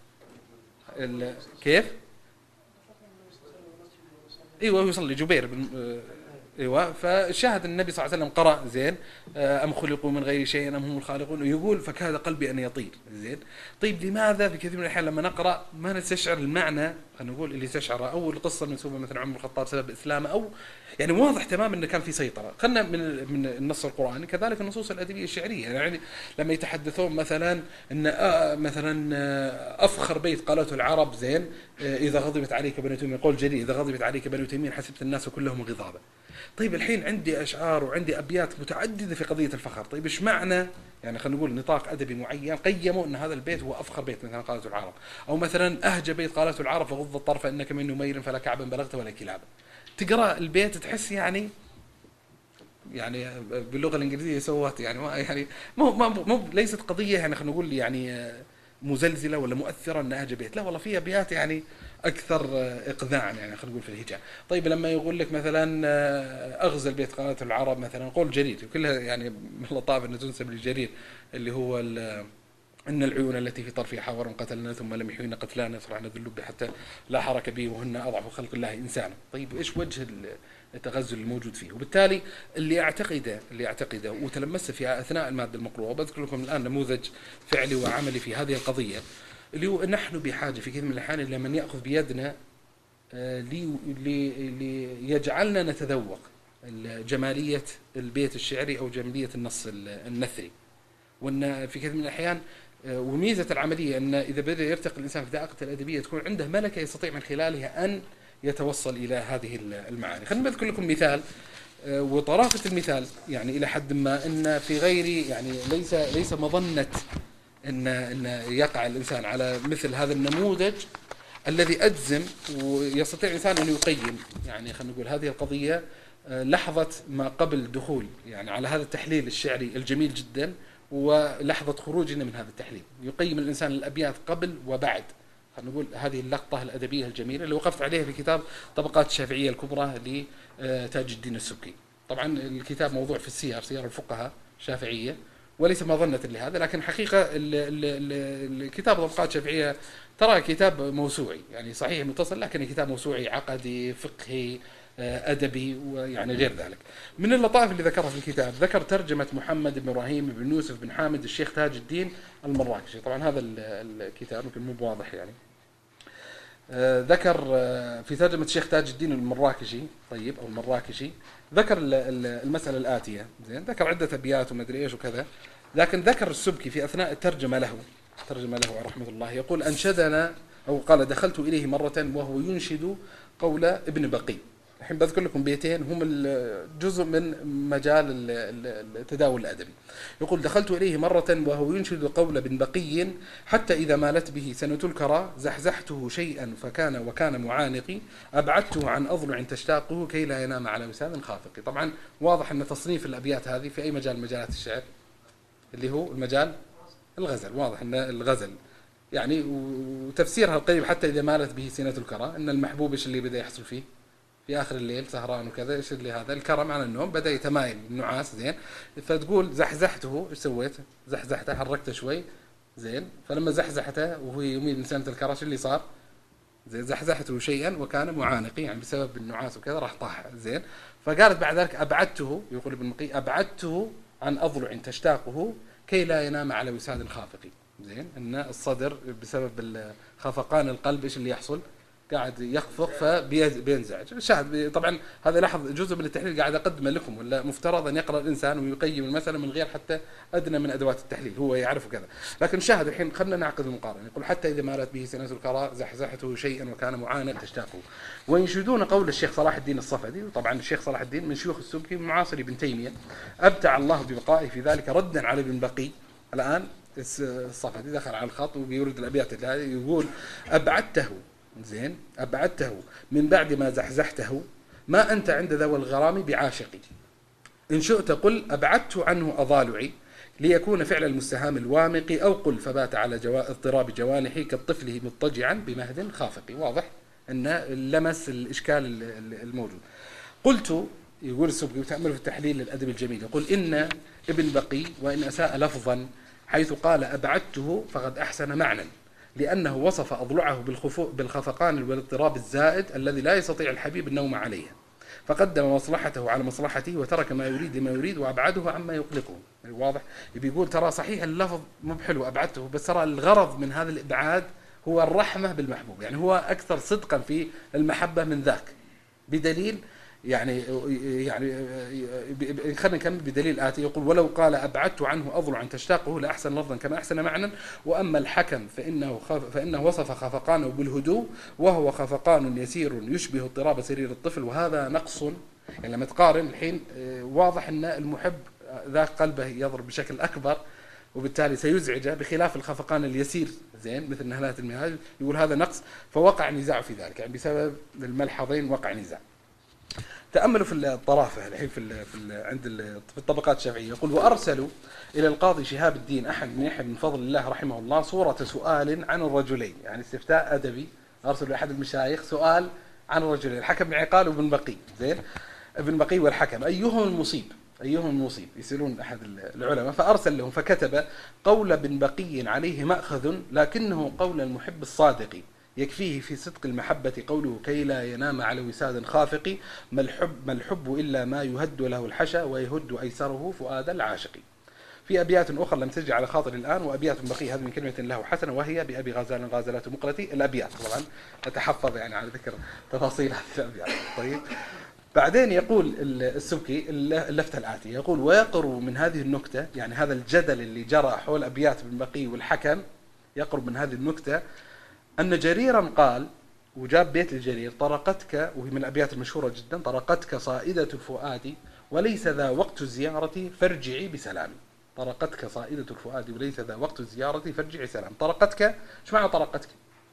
ال كيف؟ ايوه هو يصلي جبير ايوه. فشاهد النبي صلى الله عليه وسلم قرأ زين ام خلقوا من غير شيء ام هم الخالقون، ويقول فكاد قلبي ان يطير زين. طيب لماذا في كثير من الاحيان لما نقرأ ما نستشعر المعنى، خلينا نقول اللي تشعره، او القصه المنسوبه مثلا عمر الخطاب سبب اسلامه، او يعني واضح تماما انه كان في سيطره. خلنا من من النص القراني، كذلك النصوص الادبيه الشعريه، يعني لما يتحدثون مثلا ان آه مثلا آه افخر بيت قالته العرب زين آه اذا غضبت عليك بنو تيمين، قول جليل اذا غضبت عليك بنو تيمين حسبت الناس كلهم غضابا. طيب الحين عندي اشعار وعندي ابيات متعدده في قضيه الفخر، طيب ايش معنى يعني خلينا نقول نطاق ادبي معين قيموا ان هذا البيت هو افخر بيت مثلا قالته العرب، او مثلا اهجى بيت قالته العرب فغض الطرف انك من نمير فلا كعبا بلغت ولا كلابا. تقرا البيت تحس يعني يعني باللغه الانجليزيه سوت يعني ما يعني مو مو ليست قضيه يعني خلينا نقول يعني مزلزله ولا مؤثره ان اهجى بيت، لا والله في ابيات يعني اكثر اقذاعا يعني خلينا نقول في الهجاء. طيب لما يقول لك مثلا اغزى البيت قالته العرب مثلا قول جرير، كلها يعني من اللطائف انه تنسب لجرير اللي هو ان العيون التي في طرفها حور قتلنا ثم لم يحيينا قتلانا فرحنا ذلوب حتى لا حرك به وهن اضعف خلق الله انسانا. طيب ايش وجه التغزل الموجود فيه؟ وبالتالي اللي اعتقده اللي اعتقده وتلمسه في اثناء الماده المقروءه، وبذكر لكم الان نموذج فعلي وعملي في هذه القضيه، اللي هو نحن بحاجه في كثير من الاحيان الى من ياخذ بيدنا ليجعلنا نتذوق جماليه البيت الشعري او جماليه النص النثري. وان في كثير من الاحيان وميزه العمليه ان اذا بدا يرتقي الانسان في ذائقه الادبيه تكون عنده ملكه يستطيع من خلالها ان يتوصل الى هذه المعاني. خلينا نذكر لكم مثال، وطرافه المثال يعني الى حد ما ان في غير يعني ليس ليس مظنه ان ان يقع الانسان على مثل هذا النموذج الذي اجزم ويستطيع الانسان ان يقيم يعني خلينا نقول هذه القضيه لحظه ما قبل دخول يعني على هذا التحليل الشعري الجميل جدا، ولحظة خروجنا من هذا التحليل. يقيم الإنسان الأبيات قبل وبعد خلينا نقول هذه اللقطة الأدبية الجميلة اللي وقفت عليها في كتاب طبقات الشافعية الكبرى لتاج الدين السبكي. طبعا الكتاب موضوع في السير، سير الفقهاء شافعية، وليس مظنة لهذا، لكن حقيقة الكتاب طبقات الشافعية ترى كتاب موسوعي يعني صحيح متصل، لكن كتاب موسوعي عقدي فقهي أدبي ويعني غير ذلك. من اللطائف اللي ذكرها في الكتاب ذكر ترجمة محمد بن إبراهيم بن يوسف بن حامد الشيخ تاج الدين المراكشي. طبعا هذا الكتاب يمكن مو واضح يعني. ذكر في ترجمة الشيخ تاج الدين المراكشي طيب أو المراكشي ذكر المسألة الآتية زين، ذكر عدة أبيات وما أدري إيش وكذا، لكن ذكر السبكي في أثناء الترجمة له ترجمة له رحمة الله يقول أنشدنا أو قال دخلت إليه مرة وهو ينشد قول ابن بقي. الحين بذكر لكم بيتين هم جزء من مجال التداول الأدبي. يقول دخلت إليه مرة وهو ينشد قول ابن بقي حتى إذا مالت به سنة الكرى زحزحته شيئا فكان وكان معانقي أبعدته عن أضلع تشتاقه كي لا ينام على وسام خافق. طبعا واضح أن تصنيف الأبيات هذه في أي مجال مجالات الشعر اللي هو المجال الغزل، واضح أن الغزل يعني وتفسيرها القريب حتى إذا مالت به سنة الكرى أن المحبوب إيش اللي بدأ يحصل فيه في آخر الليل سهران وكذا، إيش اللي هذا الكرم على النوم بدأ يتمايل النعاس زين، فتقول زحزحته إيش سويت؟ زحزحته حركته شوي زين، فلما زحزحته وهو يميل من سنة الكرى إيش اللي صار؟ زين زحزحته شيئا وكان معانقي يعني بسبب النعاس وكذا راح طاح زين. فقالت بعد ذلك أبعدته يقول ابن مقي أبعدته عن أضلع تشتاقه كي لا ينام على وساد خافقي زين، ان الصدر بسبب خفقان القلب ايش اللي يحصل؟ قاعد يخفق فبينزعج. شاهد طبعا هذا لاحظ جزء من التحليل قاعد اقدمه لكم، ولا مفترض ان يقرا الانسان ويقيم المساله من غير حتى ادنى من ادوات التحليل، هو يعرف كذا. لكن شاهد الحين خلينا نعقد المقارنه. يقول حتى اذا مالت به سنه الكرى زحزحته شيئا وكان معانا تشتاقه. وينشدون قول الشيخ صلاح الدين الصفدي، وطبعا الشيخ صلاح الدين من شيوخ السبكي معاصر ابن تيميه، ابدع الله ببقائه في ذلك ردا على ابن بقي. الان الصفدي دخل على الخط وبيورد الابيات هذه يقول أبعدته زين أبعدته من بعد ما زحزحته ما أنت عند ذوي الغرام بعاشقي إن شئت قل أبعدت عنه أضالعي ليكون فعل المستهام الوامق أو قل فبات على جوا... اضطراب جوانحي كالطفل مضطجعا بمهد خافق. واضح أن لمس الإشكال الموجود. قلت يقول السبكي وتأمل في التحليل الأدبي الجميل يقول إن ابن بقي وإن أساء لفظا حيث قال أبعدته فقد أحسن معنى، لأنه وصف أضلعه بالخفقان والاضطراب الزائد الذي لا يستطيع الحبيب النوم عليها، فقدم مصلحته على مصلحته وترك ما يريد ما يريد وأبعده عما يقلقه. يعني واضح؟ بيقول ترى صحيح اللفظ مو بحلو أبعدته، بس ترى الغرض من هذا الإبعاد هو الرحمة بالمحبوب، يعني هو أكثر صدقا في المحبة من ذاك. بدليل يعني يعني خلينا نكمل بدليل آتي، يقول ولو قال أبعدت عنه أضلع أن تشتاقه لأحسن لفظا كما أحسن معنى. وأما الحكم فإنه, فإنه وصف خفقانه بالهدوء وهو خفقان يسير يشبه اضطراب سرير الطفل، وهذا نقص. يعني لما تقارن الحين واضح أن المحب ذاك قلبه يضرب بشكل أكبر وبالتالي سيزعجه، بخلاف الخفقان اليسير زين مثل نهلات المهاج، يقول هذا نقص. فوقع نزاع في ذلك، يعني بسبب الملحظين وقع نزاع. تأملوا في الطرافة الحين في ال في ال عند ال في الطبقات الشافعية. يقول وأرسلوا إلى القاضي شهاب الدين أحمد بن يحيى بن فضل الله رحمه الله صورة سؤال عن الرجلين، يعني استفتاء أدبي، أرسلوا لأحد المشايخ سؤال عن الرجلين الحكم بن عقال وابن بقي، زين ابن بقي والحكم أيهم المصيب، أيهم المصيب، يسألون أحد العلماء. فأرسل لهم فكتب قول ابن بقي عليه مأخذ لكنه قول المحب الصادق يكفيه في صدق المحبة قوله كي لا ينام على وساد خافق ما الحب, ما الحب إلا ما يهد له الحشا ويهد أيسره فؤاد العاشق. في أبيات أخرى لم تجي على خاطر الآن، وأبيات بقي هذه من كلمة له حسنة وهي بأبي غزال غازلات مقلتي. الأبيات طبعا أتحفظ يعني على ذكر تفاصيل هذه الأبيات. طيب بعدين يقول السبكي اللفتة الآتية، يقول ويقرب من هذه النكتة، يعني هذا الجدل اللي جرى حول أبيات ابن بقي والحكم يقرب من هذه النكتة أن جريرا قال، وجاب بيت الجرير طرقتك، وهي من الأبيات المشهورة جدا، طرقتك صائدة الفؤاد وليس ذا وقت الزيارة فارجعي بسلام. طرقتك صائدة الفؤاد وليس ذا وقت الزيارة فارجعي بسلام. طرقتك ايش معنى طرقتك؟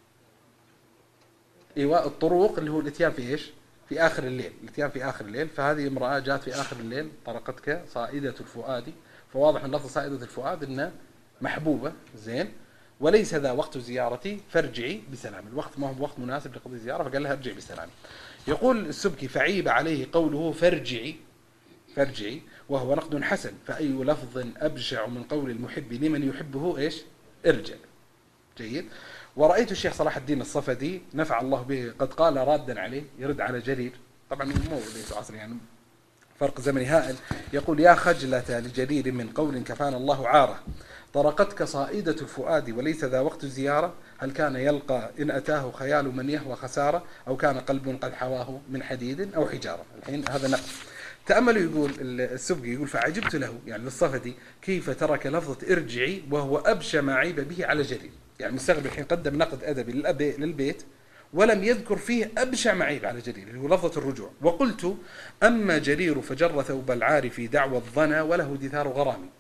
ايواء الطروق اللي هو الاتيان في ايش؟ في آخر الليل، الاتيان في آخر الليل. فهذه امرأة جاءت في آخر الليل طرقتك صائدة الفؤاد، فواضح من لفظ صائدة الفؤاد إنه محبوبة، زين، وليس ذا وقت زيارتي فارجعي بسلام، الوقت ما هو وقت مناسب لقضاء الزيارة، فقال لها ارجعي بسلام. يقول السبكي فعيب عليه قوله فارجعي، فارجعي وهو نقد حسن، فأي لفظ أبشع من قول المحب لمن يحبه ايش؟ ارجع. جيد. ورأيت الشيخ صلاح الدين الصفدي نفع الله به قد قال رادا عليه، يرد على جرير، طبعا مو ليس عصر يعني فرق زمني هائل، يقول يا خجلة لجرير من قول كفانا الله عاره، طرقتك صائدة الفؤاد وليس ذا وقت زيارة، هل كان يلقى إن أتاه خيال من يهوى خسارة، أو كان قلب قد حواه من حديد أو حجارة. الحين هذا نقل. تأملوا يقول السبقي يقول فعجبت له يعني للصفدي كيف ترك لفظة ارجعي وهو أبشى ما عيب به على جرير، يعني مستغرب الحين قدم نقد أدبي للبيت ولم يذكر فيه أبشع ما عيب على جرير اللي هو لفظة الرجوع. وقلت أما جرير فجر ثوب العار في دعوى الظنا وله دثار غرامي،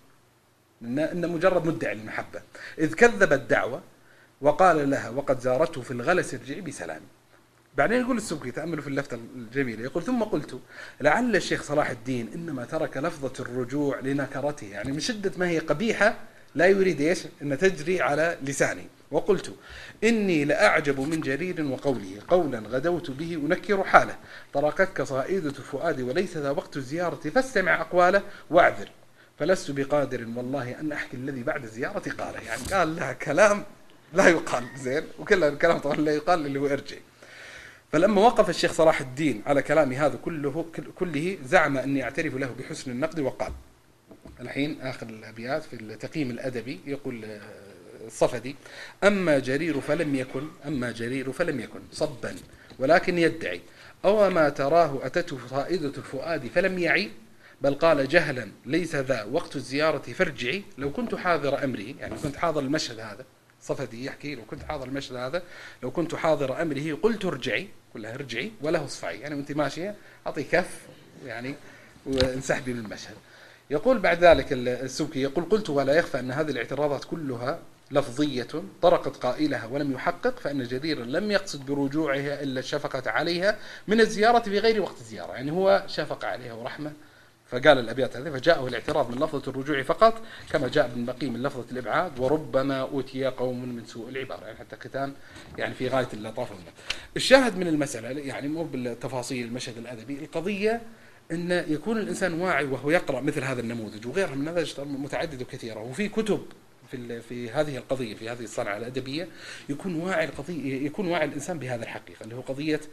إن مجرد مدعي المحبة، إذ كذب الدعوة وقال لها وقد زارته في الغلس ارجعي بسلام. بعدين يقول السبكي تأملوا في اللفتة الجميلة، يقول ثم قلت لعل الشيخ صلاح الدين إنما ترك لفظة الرجوع لنكرته، يعني من شدة ما هي قبيحة لا يريد إيش أن تجري على لسانه. وقلت إني لأعجب من جرير وقوله قولا غدوت به أنكر حاله، طرقتك صائدة الفؤاد وليس ذا وقت الزيارة فاستمع أقواله واعذر، فلست بقادر والله أن أحكي الذي بعد الزيارة قاله. يعني قال لها كلام لا يقال، زين، وكل الكلام طبعا لا يقال اللي هو ارجع. فلما وقف الشيخ صلاح الدين على كلام هذا كله كله زعم أني أعترف له بحسن النقد وقال، الحين آخر الأبيات في التقييم الأدبي يقول الصفدي أما جرير فلم يكن أما جرير فلم يكن صبا ولكن يدعي، أو ما تراه أتته صائدة الفؤاد فلم يعي، بل قال جهلا ليس ذا وقت الزيارة فارجعي، لو كنت حاضر أمره، يعني كنت حاضر المشهد هذا، صفدي يحكي لو كنت حاضر المشهد هذا لو كنت حاضر أمره قلت ارجعي، كلها ارجعي وله اصفعي، يعني وانت ماشية أعطي كف يعني وانسحبي من المشهد. يقول بعد ذلك السبكي يقول قلت ولا يخفى أن هذه الاعتراضات كلها لفظية طرقت قائلها ولم يحقق، فإن جريرا لم يقصد برجوعها إلا الشفقة عليها من الزيارة في غير وقت الزيارة، يعني هو شفق عليها ورحمة فقال الأبيات هذه، فجاءه الاعتراض من لفظة الرجوع فقط كما جاء ابن بقي من لفظة الإبعاد، وربما أوتي قوم من سوء العبارة، يعني حتى ختام يعني في غاية اللطافة. الشاهد من المسألة يعني مو بالتفاصيل المشهد الأدبي، القضية أن يكون الإنسان واعي وهو يقرأ مثل هذا النموذج وغيرها من نماذج متعددة وكثيرة، وفي كتب في في هذه القضية في هذه الصنعة الأدبية يكون واعي القضية، يكون واعي الإنسان بهذا الحقيقة اللي هو قضية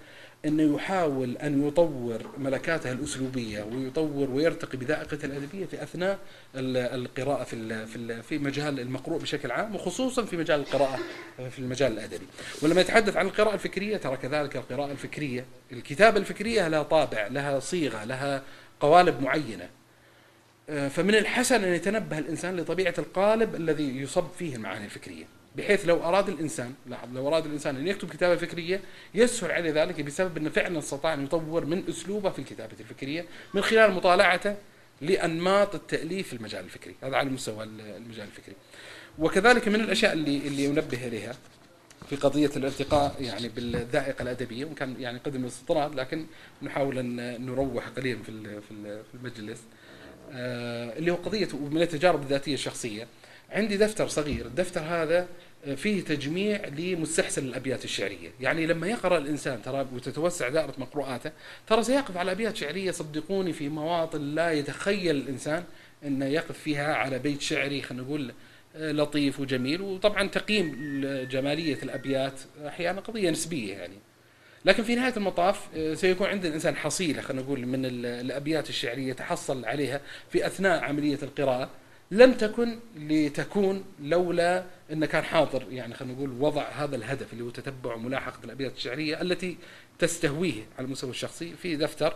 أنه يحاول أن يطور ملكاته الأسلوبية ويطور ويرتقي بذائقته الأدبية في أثناء القراءة في في في مجال المقروء بشكل عام، وخصوصا في مجال القراءة في المجال الأدبي. ولما يتحدث عن القراءة الفكرية ترى كذلك القراءة الفكرية، الكتابة الفكرية لها طابع، لها صيغة، لها قوالب معينة، فمن الحسن أن يتنبه الإنسان لطبيعة القالب الذي يصب فيه المعاني الفكرية، بحيث لو أراد الإنسان لاحظ لو أراد الإنسان أن يكتب كتابة فكرية يسهل عليه ذلك بسبب أنه فعلا استطاع أن يطور من أسلوبه في الكتابة الفكرية من خلال مطالعته لأنماط التأليف في المجال الفكري. هذا على مستوى المجال الفكري. وكذلك من الأشياء اللي اللي ينبه إليها في قضية الارتقاء يعني بالذائقة الأدبية، وإن كان يعني قدم الاستطراد لكن نحاول أن نروح قليلا في في المجلس، اللي هو قضية من التجارب الذاتية الشخصية. عندي دفتر صغير، الدفتر هذا فيه تجميع لمستحسن الأبيات الشعرية، يعني لما يقرأ الإنسان ترى وتتوسع دائرة مقروءاته ترى سيقف على أبيات شعرية صدقوني في مواطن لا يتخيل الإنسان أنه يقف فيها على بيت شعري خلينا نقول لطيف وجميل. وطبعا تقييم جمالية الأبيات أحيانا قضية نسبية يعني، لكن في نهاية المطاف سيكون عند الإنسان حصيلة خلينا نقول من الأبيات الشعرية تحصل عليها في أثناء عملية القراءة لم تكن لتكون لولا أن كان حاضر يعني خلينا نقول وضع هذا الهدف اللي هو تتبع وملاحقة الأبيات الشعرية التي تستهويه على المستوى الشخصي في دفتر،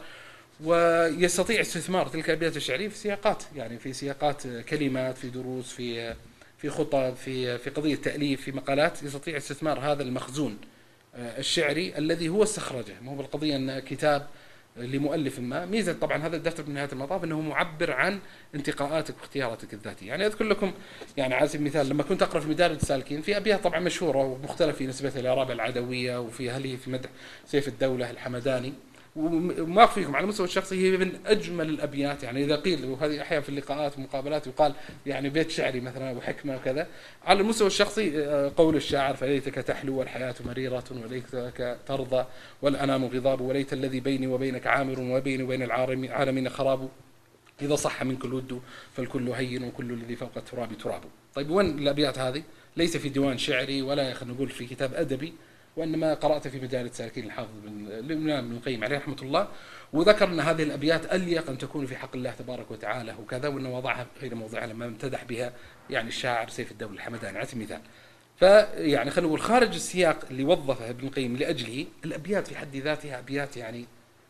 ويستطيع استثمار تلك الأبيات الشعرية في سياقات يعني في سياقات كلمات، في دروس، في في خطب، في في قضية تأليف، في مقالات، يستطيع استثمار هذا المخزون الشعري الذي هو استخرجه. مو بالقضية أن كتاب لمؤلف ما، ميزة طبعا هذا الدفتر من نهاية المطاف أنه معبر عن انتقاءاتك واختياراتك الذاتية. يعني أذكر لكم يعني على سبيل المثال لما كنت أقرأ في مدارج السالكين في أبيات طبعا مشهورة ومختلف في نسبتها للآراء العدوية وفي هل هي في مدح سيف الدولة الحمداني، وما أخفيكم على المستوى الشخصي هي من أجمل الأبيات. يعني إذا قيل وهذه أحيانا في اللقاءات والمقابلات يقال يعني بيت شعري مثلا وحكمة وكذا، على المستوى الشخصي قول الشاعر فليتك تحلو والحياة مريرة وليتك ترضى والأنام غضاب وليت الذي بيني وبينك عامر وبيني وبين العالمين خراب إذا صح منك الود فالكل هين وكل الذي فوق التراب تراب. طيب وين الأبيات هذه؟ ليس في ديوان شعري ولا خلينا نقول في كتاب أدبي، وإنما قرأت في مجال سالكين الحافظ بن القيم عليه رحمة الله، وذكر أن هذه الأبيات أليق أن تكون في حق الله تبارك وتعالى وكذا، وأنه وضعها في موضعها لما امتدح بها يعني الشاعر سيف الدولة الحمداني على سبيل المثال. فيعني خلينا نقول خارج السياق اللي وظفه ابن القيم لأجله، الأبيات في حد ذاتها أبيات يعني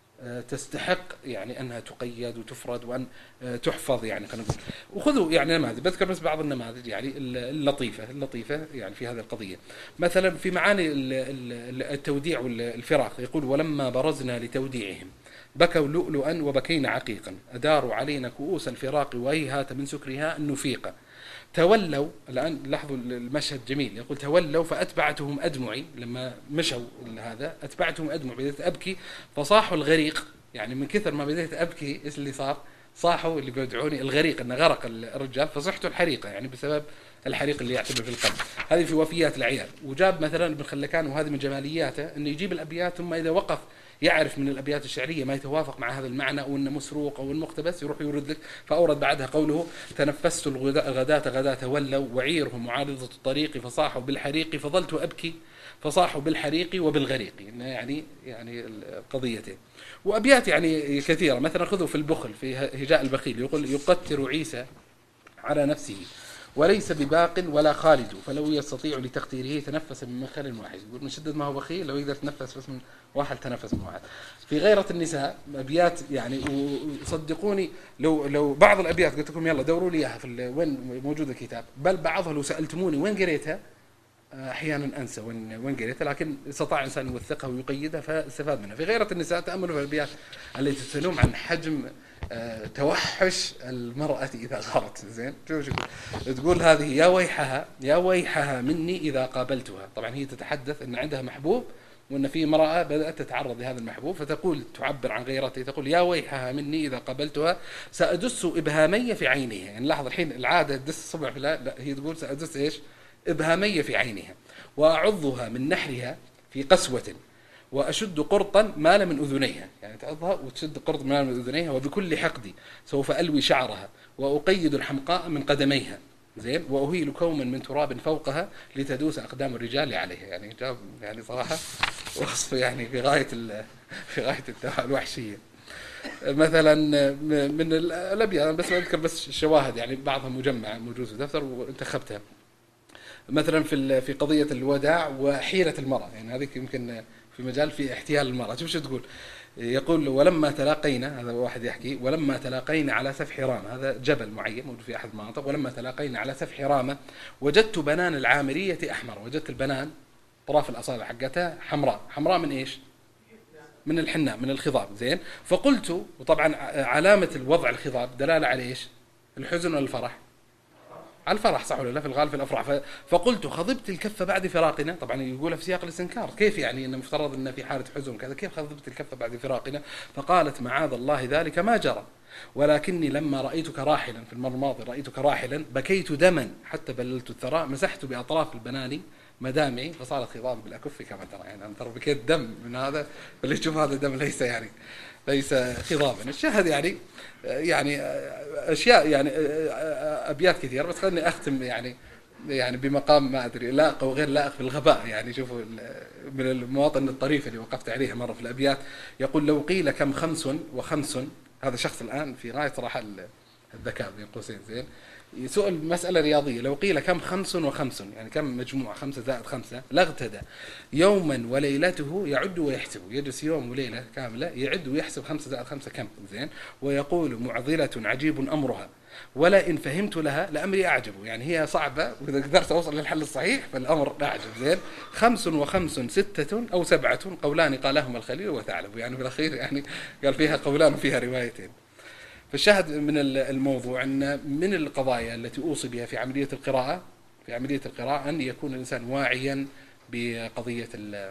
تستحق يعني أنها تقيد وتفرد وأن تحفظ يعني خلينا نقول. وخذوا يعني نماذج، بذكر بس بعض النماذج يعني اللطيفة اللطيفة يعني في هذه القضية. مثلا في معاني التوديع والفراق يقول ولما برزنا لتوديعهم بكوا لؤلؤا وبكينا عقيقا أداروا علينا كؤوس الفراق وهيهات من سكرها النفيقة تولوا. الآن لاحظوا المشهد جميل، يقول تولوا فأتبعتهم أدمعي، لما مشوا هذا أتبعتهم أدمع، بديت أبكي فصاحوا الغريق، يعني من كثر ما بديت أبكي إيش اللي صار؟ صاحوا اللي بيدعوني الغريق، أنه غرق الرجال فصحتوا الحريقة يعني بسبب الحريق اللي يعتبر في القلب. هذه في وفيات العيال. وجاب مثلا ابن خلكان وهذه من جمالياته أنه يجيب الأبيات ثم إذا وقف يعرف من الأبيات الشعرية ما يتوافق مع هذا المعنى أو أنه مسروق أو المقتبس يروح يورد لك. فأورد بعدها قوله تنفست الغداة غداة ولوا وعيرهم معارضة الطريق فصاحوا بالحريق فظلت أبكي فصاحوا بالحريق وبالغريق، يعني يعني القضيتين. وأبيات يعني كثيرة، مثلا خذوا في البخل في هجاء البخيل يقول يقتر عيسى على نفسه وليس بباق ولا خالد فلو يستطيع لتقديره تنفس من مخل واحد. يقول من شدة ما هو بخيل لو يقدر تنفس بس من واحد تنفس من واحد. في غيرة النساء أبيات يعني وصدقوني لو لو بعض الأبيات قلت لكم يلا دوروا لي إياها في وين موجود الكتاب، بل بعضها لو سألتموني وين قريتها أحيانا أنسى وين وين قريتها، لكن استطاع إنسان يوثقها ويقيدها فاستفاد منها. في غيرة النساء تأملوا في الأبيات التي تتكلم عن حجم أه توحش المرأة إذا غارت. زين شوف شو تقول هذه يا ويحها يا ويحها مني إذا قابلتها. طبعا هي تتحدث أن عندها محبوب وأن في امرأة بدأت تتعرض لهذا المحبوب، فتقول تعبر عن غيرته تقول يا ويحها مني إذا قابلتها سأدس إبهامي في عينها. يعني لاحظ الحين العادة تدس الصبع في لا, لا هي تقول سأدس إيش إبهامي في عينها وأعضها من نحرها في قسوة وأشد قرطا مال من أذنيها. يعني تعضها وتشد قرط مال من أذنيها وبكل حقدي سوف ألوي شعرها وأقيد الحمقاء من قدميها. زين، وأهيل كوما من تراب فوقها لتدوس أقدام الرجال عليها. يعني جاب يعني صراحة وصف يعني في غاية في غاية الوحشية. مثلا من الأبيات أنا بس أذكر بس الشواهد، يعني بعضها مجمع موجود في دفتر وانتخبتها. مثلا في في قضية الوداع وحيلة المرأة، يعني هذه يمكن في مجال في احتيال المرأة. شوف شو تقول، يقول ولما تلاقينا، هذا واحد يحكي، ولما تلاقينا على سفح رامة، هذا جبل معين موجود في أحد المناطق، ولما تلاقينا على سفح رامة وجدت بنان العامرية أحمر، وجدت البنان طراف الأصابع حقتها حمراء. حمراء من إيش؟ من الحناء، من الخضاب. زين، فقلت، وطبعا علامة الوضع الخضاب دلالة على إيش؟ الحزن ولا الفرح؟ على الفرح، صح ولا لا؟ في الغالب في الافراح. فقلت خضبت الكف بعد فراقنا، طبعا يقولها في سياق الاستنكار، كيف يعني ان مفترض ان في حاله حزن كذا، كيف خضبت الكف بعد فراقنا؟ فقالت معاذ الله ذلك ما جرى، ولكني لما رايتك راحلا، في المره الماضيه رايتك راحلا، بكيت دما حتى بللت الثرى، مسحت باطراف البناني مدامعي فصارت خضاب بالاكف كما ترى. يعني انا ترى بكيت دم من هذا، فاللي يشوف هذا الدم ليس يعني ليس خضابا. الشاهد يعني يعني اشياء يعني ابيات كثيره، بس خليني اختم يعني يعني بمقام ما ادري لائق او غير لائق في الغباء. يعني شوفوا من المواطن الطريفه اللي وقفت عليها مره في الابيات، يقول لو قيل كم خمس وخمس، هذا شخص الان في غايه صراحه الذكاء بين قوسين، زين، سؤال مسألة رياضية، لو قيل كم خمس وخمس، يعني كم مجموعة خمسة زائد خمسة، لاغتدى يوما وليلته يعد ويحسب، يجلس يوم وليلة كاملة يعد ويحسب خمسة زائد خمسة كم، زين، ويقول معضلة عجيب أمرها ولا إن فهمت لها لأمري أعجب. يعني هي صعبة وإذا قدرت أوصل للحل الصحيح فالأمر أعجب. زين، خمس وخمس ستة أو سبعة قولان قالهما الخليل وثعلب، يعني في الأخير يعني قال فيها قولان وفيها روايتين. فالشاهد من الموضوع أن من القضايا التي أوصي بها في عملية القراءة في عملية القراءة أن يكون الإنسان واعيا بقضية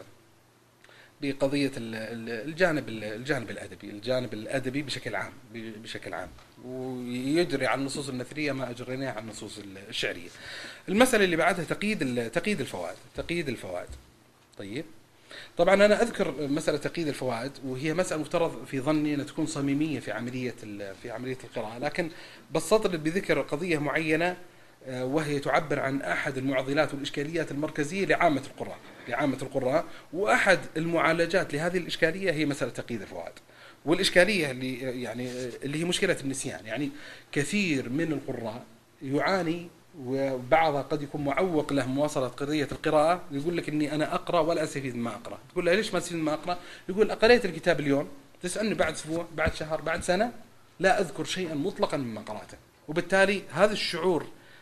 بقضية الجانب الجانب الأدبي الجانب الأدبي بشكل عام بشكل عام ويجري على النصوص النثرية ما أجريناها على النصوص الشعرية. المسألة اللي بعدها تقييد تقييد الفوائد تقييد الفوائد طيب، طبعا أنا أذكر مسألة تقييد الفوائد، وهي مسألة مفترض في ظني أن تكون صميمية في عملية في عملية القراءة، لكن بسطت بذكر قضية معينة وهي تعبر عن أحد المعضلات والإشكاليات المركزية لعامة القراء لعامة القراء وأحد المعالجات لهذه الإشكالية هي مسألة تقييد الفوائد. والإشكالية اللي يعني اللي هي مشكلة النسيان. يعني كثير من القراء يعاني وبعضها قد يكون معوق له مواصلة قضية القراءة، يقول لك إني أنا أقرأ ولا أستفيد مما أقرأ. تقول له ليش ما تستفيد مما أقرأ؟ يقول قرأت الكتاب اليوم، تسألني بعد أسبوع بعد شهر بعد سنة لا أذكر شيئا مطلقا مما قرأته. وبالتالي هذا الشعور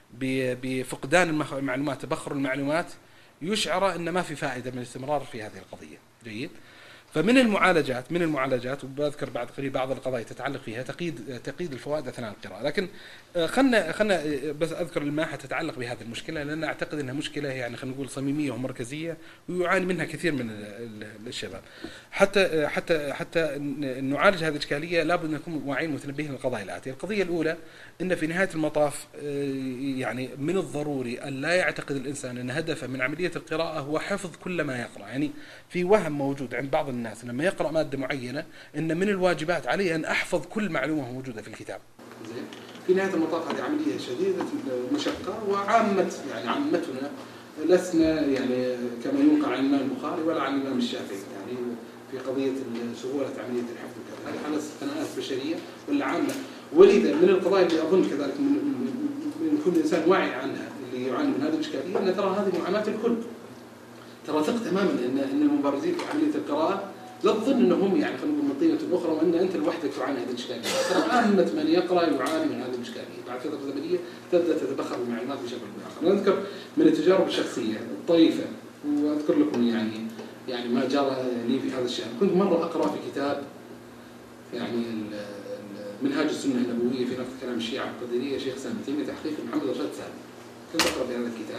بفقدان المعلومات تبخر المعلومات يشعر أن ما في فائدة من الاستمرار في هذه القضية. جيد. فمن المعالجات من المعالجات وبذكر بعد قليل بعض القضايا تتعلق فيها تقييد تقييد الفوائد اثناء القراءه، لكن خلنا خلنا بس اذكر الماحه تتعلق بهذه المشكله لان اعتقد انها مشكله يعني خلينا نقول صميميه ومركزيه ويعاني منها كثير من الشباب. حتى حتى حتى نعالج هذه الاشكاليه لابد ان نكون واعيين متنبهين للقضايا الاتيه. القضيه الاولى ان في نهايه المطاف يعني من الضروري ان لا يعتقد الانسان ان هدفه من عمليه القراءه هو حفظ كل ما يقرا. يعني في وهم موجود عند بعض الناس لما يقرأ مادة معينة إن من الواجبات عليه أن أحفظ كل معلومة موجودة في الكتاب. زين. في نهاية المطاف هذه عملية شديدة المشقة وعامة يعني عامتنا لسنا يعني كما ينقل عن الإمام البخاري ولا عن الإمام الشافعي يعني في قضية سهولة عملية الحفظ وكذا. هذه حالة قناعات بشرية ولا عامة. ولذا من القضايا اللي أظن كذلك من كل إنسان واعي عنها اللي يعاني من هذه الإشكالية أن ترى هذه معاناة الكل. ترى ثق تماما ان ان المبارزين في عمليه القراءه لا تظن انهم يعني خلينا نقول من طينه اخرى وان انت لوحدك تعاني هذه الاشكاليه. ترى عامه من يقرا يعاني من هذه الاشكاليه، بعد فتره زمنيه تبدا تتبخر المعلومات بشكل اخر. انا اذكر من التجارب الشخصيه الطريفه واذكر لكم يعني يعني ما جرى لي في هذا الشان. كنت مره اقرا في كتاب يعني منهاج السنه النبويه في نقد كلام الشيعه القدريه شيخ سامي تيميه تحقيق محمد رشاد سامي. كنت اقرا في هذا الكتاب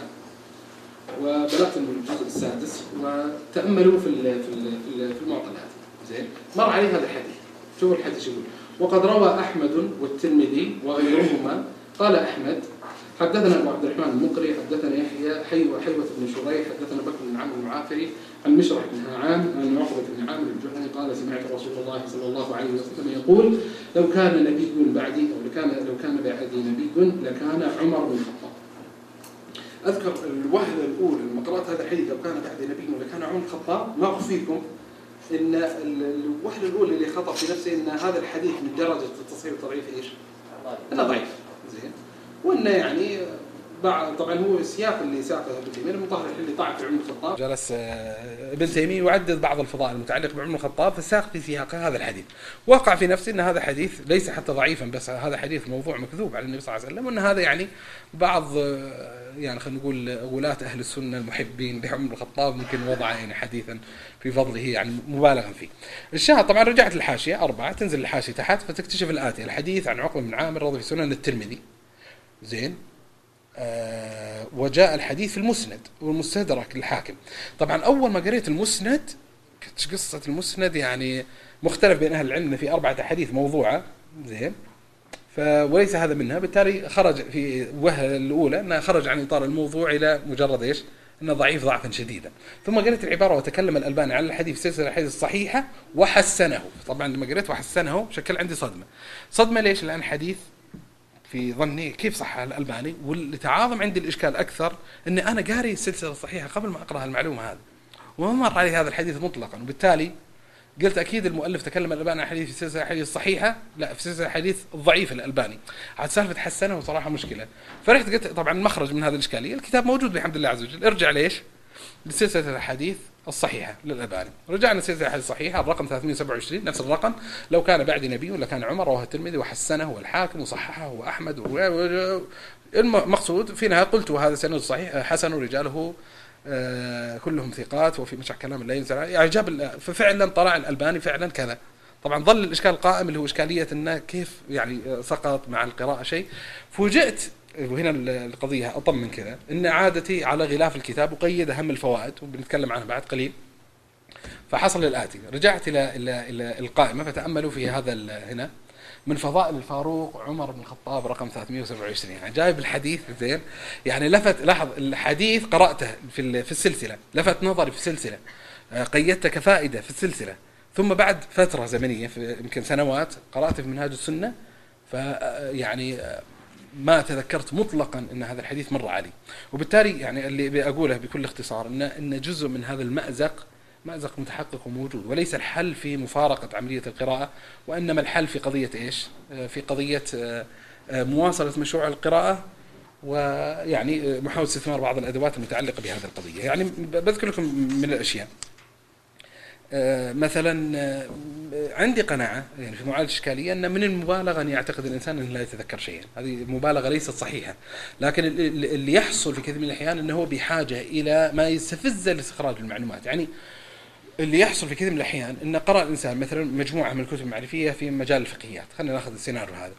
وبلغت من الجزء السادس وتأملوا في في في المعطيات. زين. مر عليه هذا الحديث. شوفوا الحديث يقول: وقد روى أحمد والترمذي وغيرهما قال أحمد حدثنا أبو عبد الرحمن المقري حدثنا يحيى حيوة حيوة بن شريح حدثنا بكر بن عمرو المعافري عن مشرح بن هعام عن عقبة بن عامر الجهني قال سمعت رسول الله صلى الله عليه وسلم يقول: لو كان نبي بعدي أو لو كان لو كان بعدي نبي لكان عمر بن الخطاب. اذكر الوهله الاولى لما قرات هذا الحديث، لو كان بعد نبي ولا كان عمر الخطاب، ما اخفيكم ان الوهله الاولى اللي خطر في نفسي ان هذا الحديث من درجه التصحيح والتضعيف ايش؟ انه ضعيف. زين. وانه يعني طبعا هو السياق اللي ساقه ابن تيميه المطهر اللي طعن في عمر الخطاب. جلس ابن تيميه يعدد بعض الفضائل المتعلقه بعمر الخطاب فساق في سياقه هذا الحديث. وقع في نفسي ان هذا حديث ليس حتى ضعيفا، بس هذا حديث موضوع مكذوب على النبي صلى الله عليه وسلم، وان هذا يعني بعض يعني خلينا نقول ولاة اهل السنه المحبين لعمر الخطاب ممكن وضع يعني حديثا في فضله يعني مبالغا فيه. الشاهد طبعا رجعت الحاشيه اربعه، تنزل الحاشيه تحت فتكتشف الاتي: الحديث عن عقبه بن عامر رضي في سنن الترمذي. زين. آه وجاء الحديث في المسند والمستدرك للحاكم. طبعا اول ما قريت المسند كانت قصه المسند يعني مختلف بين اهل العلم، في اربعه احاديث موضوعه. زين. وليس هذا منها، بالتالي خرج في وهله الاولى انه خرج عن اطار الموضوع الى مجرد ايش؟ انه ضعيف ضعفا شديدا. ثم قريت العباره: وتكلم الالباني عن الحديث في سلسله الحديث الصحيحه وحسنه. طبعا لما قريت وحسنه شكل عندي صدمه. صدمه ليش؟ لان حديث في ظني كيف صح الألباني، واللي تعاظم عندي الإشكال أكثر أن أنا قاري السلسلة الصحيحة قبل ما أقرأ المعلومة هذه وما مر علي هذا الحديث مطلقا، وبالتالي قلت أكيد المؤلف تكلم الألباني عن حديث في سلسلة الحديث الصحيحة، لا في سلسلة الحديث الضعيف الألباني. عاد سالفة حسنه وصراحة مشكلة. فرحت قلت طبعا مخرج من هذه الإشكالية الكتاب موجود بحمد الله عز وجل، ارجع ليش؟ لسلسلة الحديث الصحيحة للألباني. رجعنا سلسلة الحديث الصحيحة الرقم ثلاثمئة وسبعة وعشرين، نفس الرقم: لو كان بعد نبي ولا كان عمر، رواه الترمذي وحسنه والحاكم وصححه وأحمد. المقصود في نهاية قلت: وهذا سند صحيح حسن رجاله آه كلهم ثقات وفي مشع كلام لا ينزل يعني جاب. ففعلا طلع الألباني فعلا كذا. طبعا ظل الإشكال القائم اللي هو إشكالية أنه كيف يعني سقط مع القراءة شيء. فوجئت، وهنا القضية أطم من كذا، إن عادتي على غلاف الكتاب وقيد أهم الفوائد وبنتكلم عنها بعد قليل. فحصل الآتي: رجعت إلى إلى إلى القائمة فتأملوا في هذا هنا: من فضائل الفاروق عمر بن الخطاب رقم ثلاثمئة وسبعة وعشرين. يعني جايب الحديث زين، يعني لفت لاحظ الحديث قرأته في في السلسلة، لفت نظري في السلسلة، قيدته كفائدة في السلسلة، ثم بعد فترة زمنية في يمكن سنوات قرأته في منهاج السنة، فيعني ما تذكرت مطلقا ان هذا الحديث مر علي. وبالتالي يعني اللي بقوله بكل اختصار ان ان جزء من هذا المأزق مأزق متحقق وموجود، وليس الحل في مفارقة عملية القراءة، وانما الحل في قضية ايش؟ في قضية مواصلة مشروع القراءة، ويعني محاولة استثمار بعض الادوات المتعلقة بهذه القضية. يعني بذكر لكم من الاشياء مثلا عندي قناعة يعني في معالجة الإشكالية أن من المبالغة أن يعتقد الإنسان أنه لا يتذكر شيئا. هذه مبالغة ليست صحيحة، لكن اللي يحصل في كثير من الأحيان أنه هو بحاجة إلى ما يستفز لاستخراج المعلومات. يعني اللي يحصل في كثير من الأحيان أن قرأ الإنسان مثلا مجموعة من الكتب المعرفية في مجال الفقهيات، خلينا نأخذ السيناريو هذا،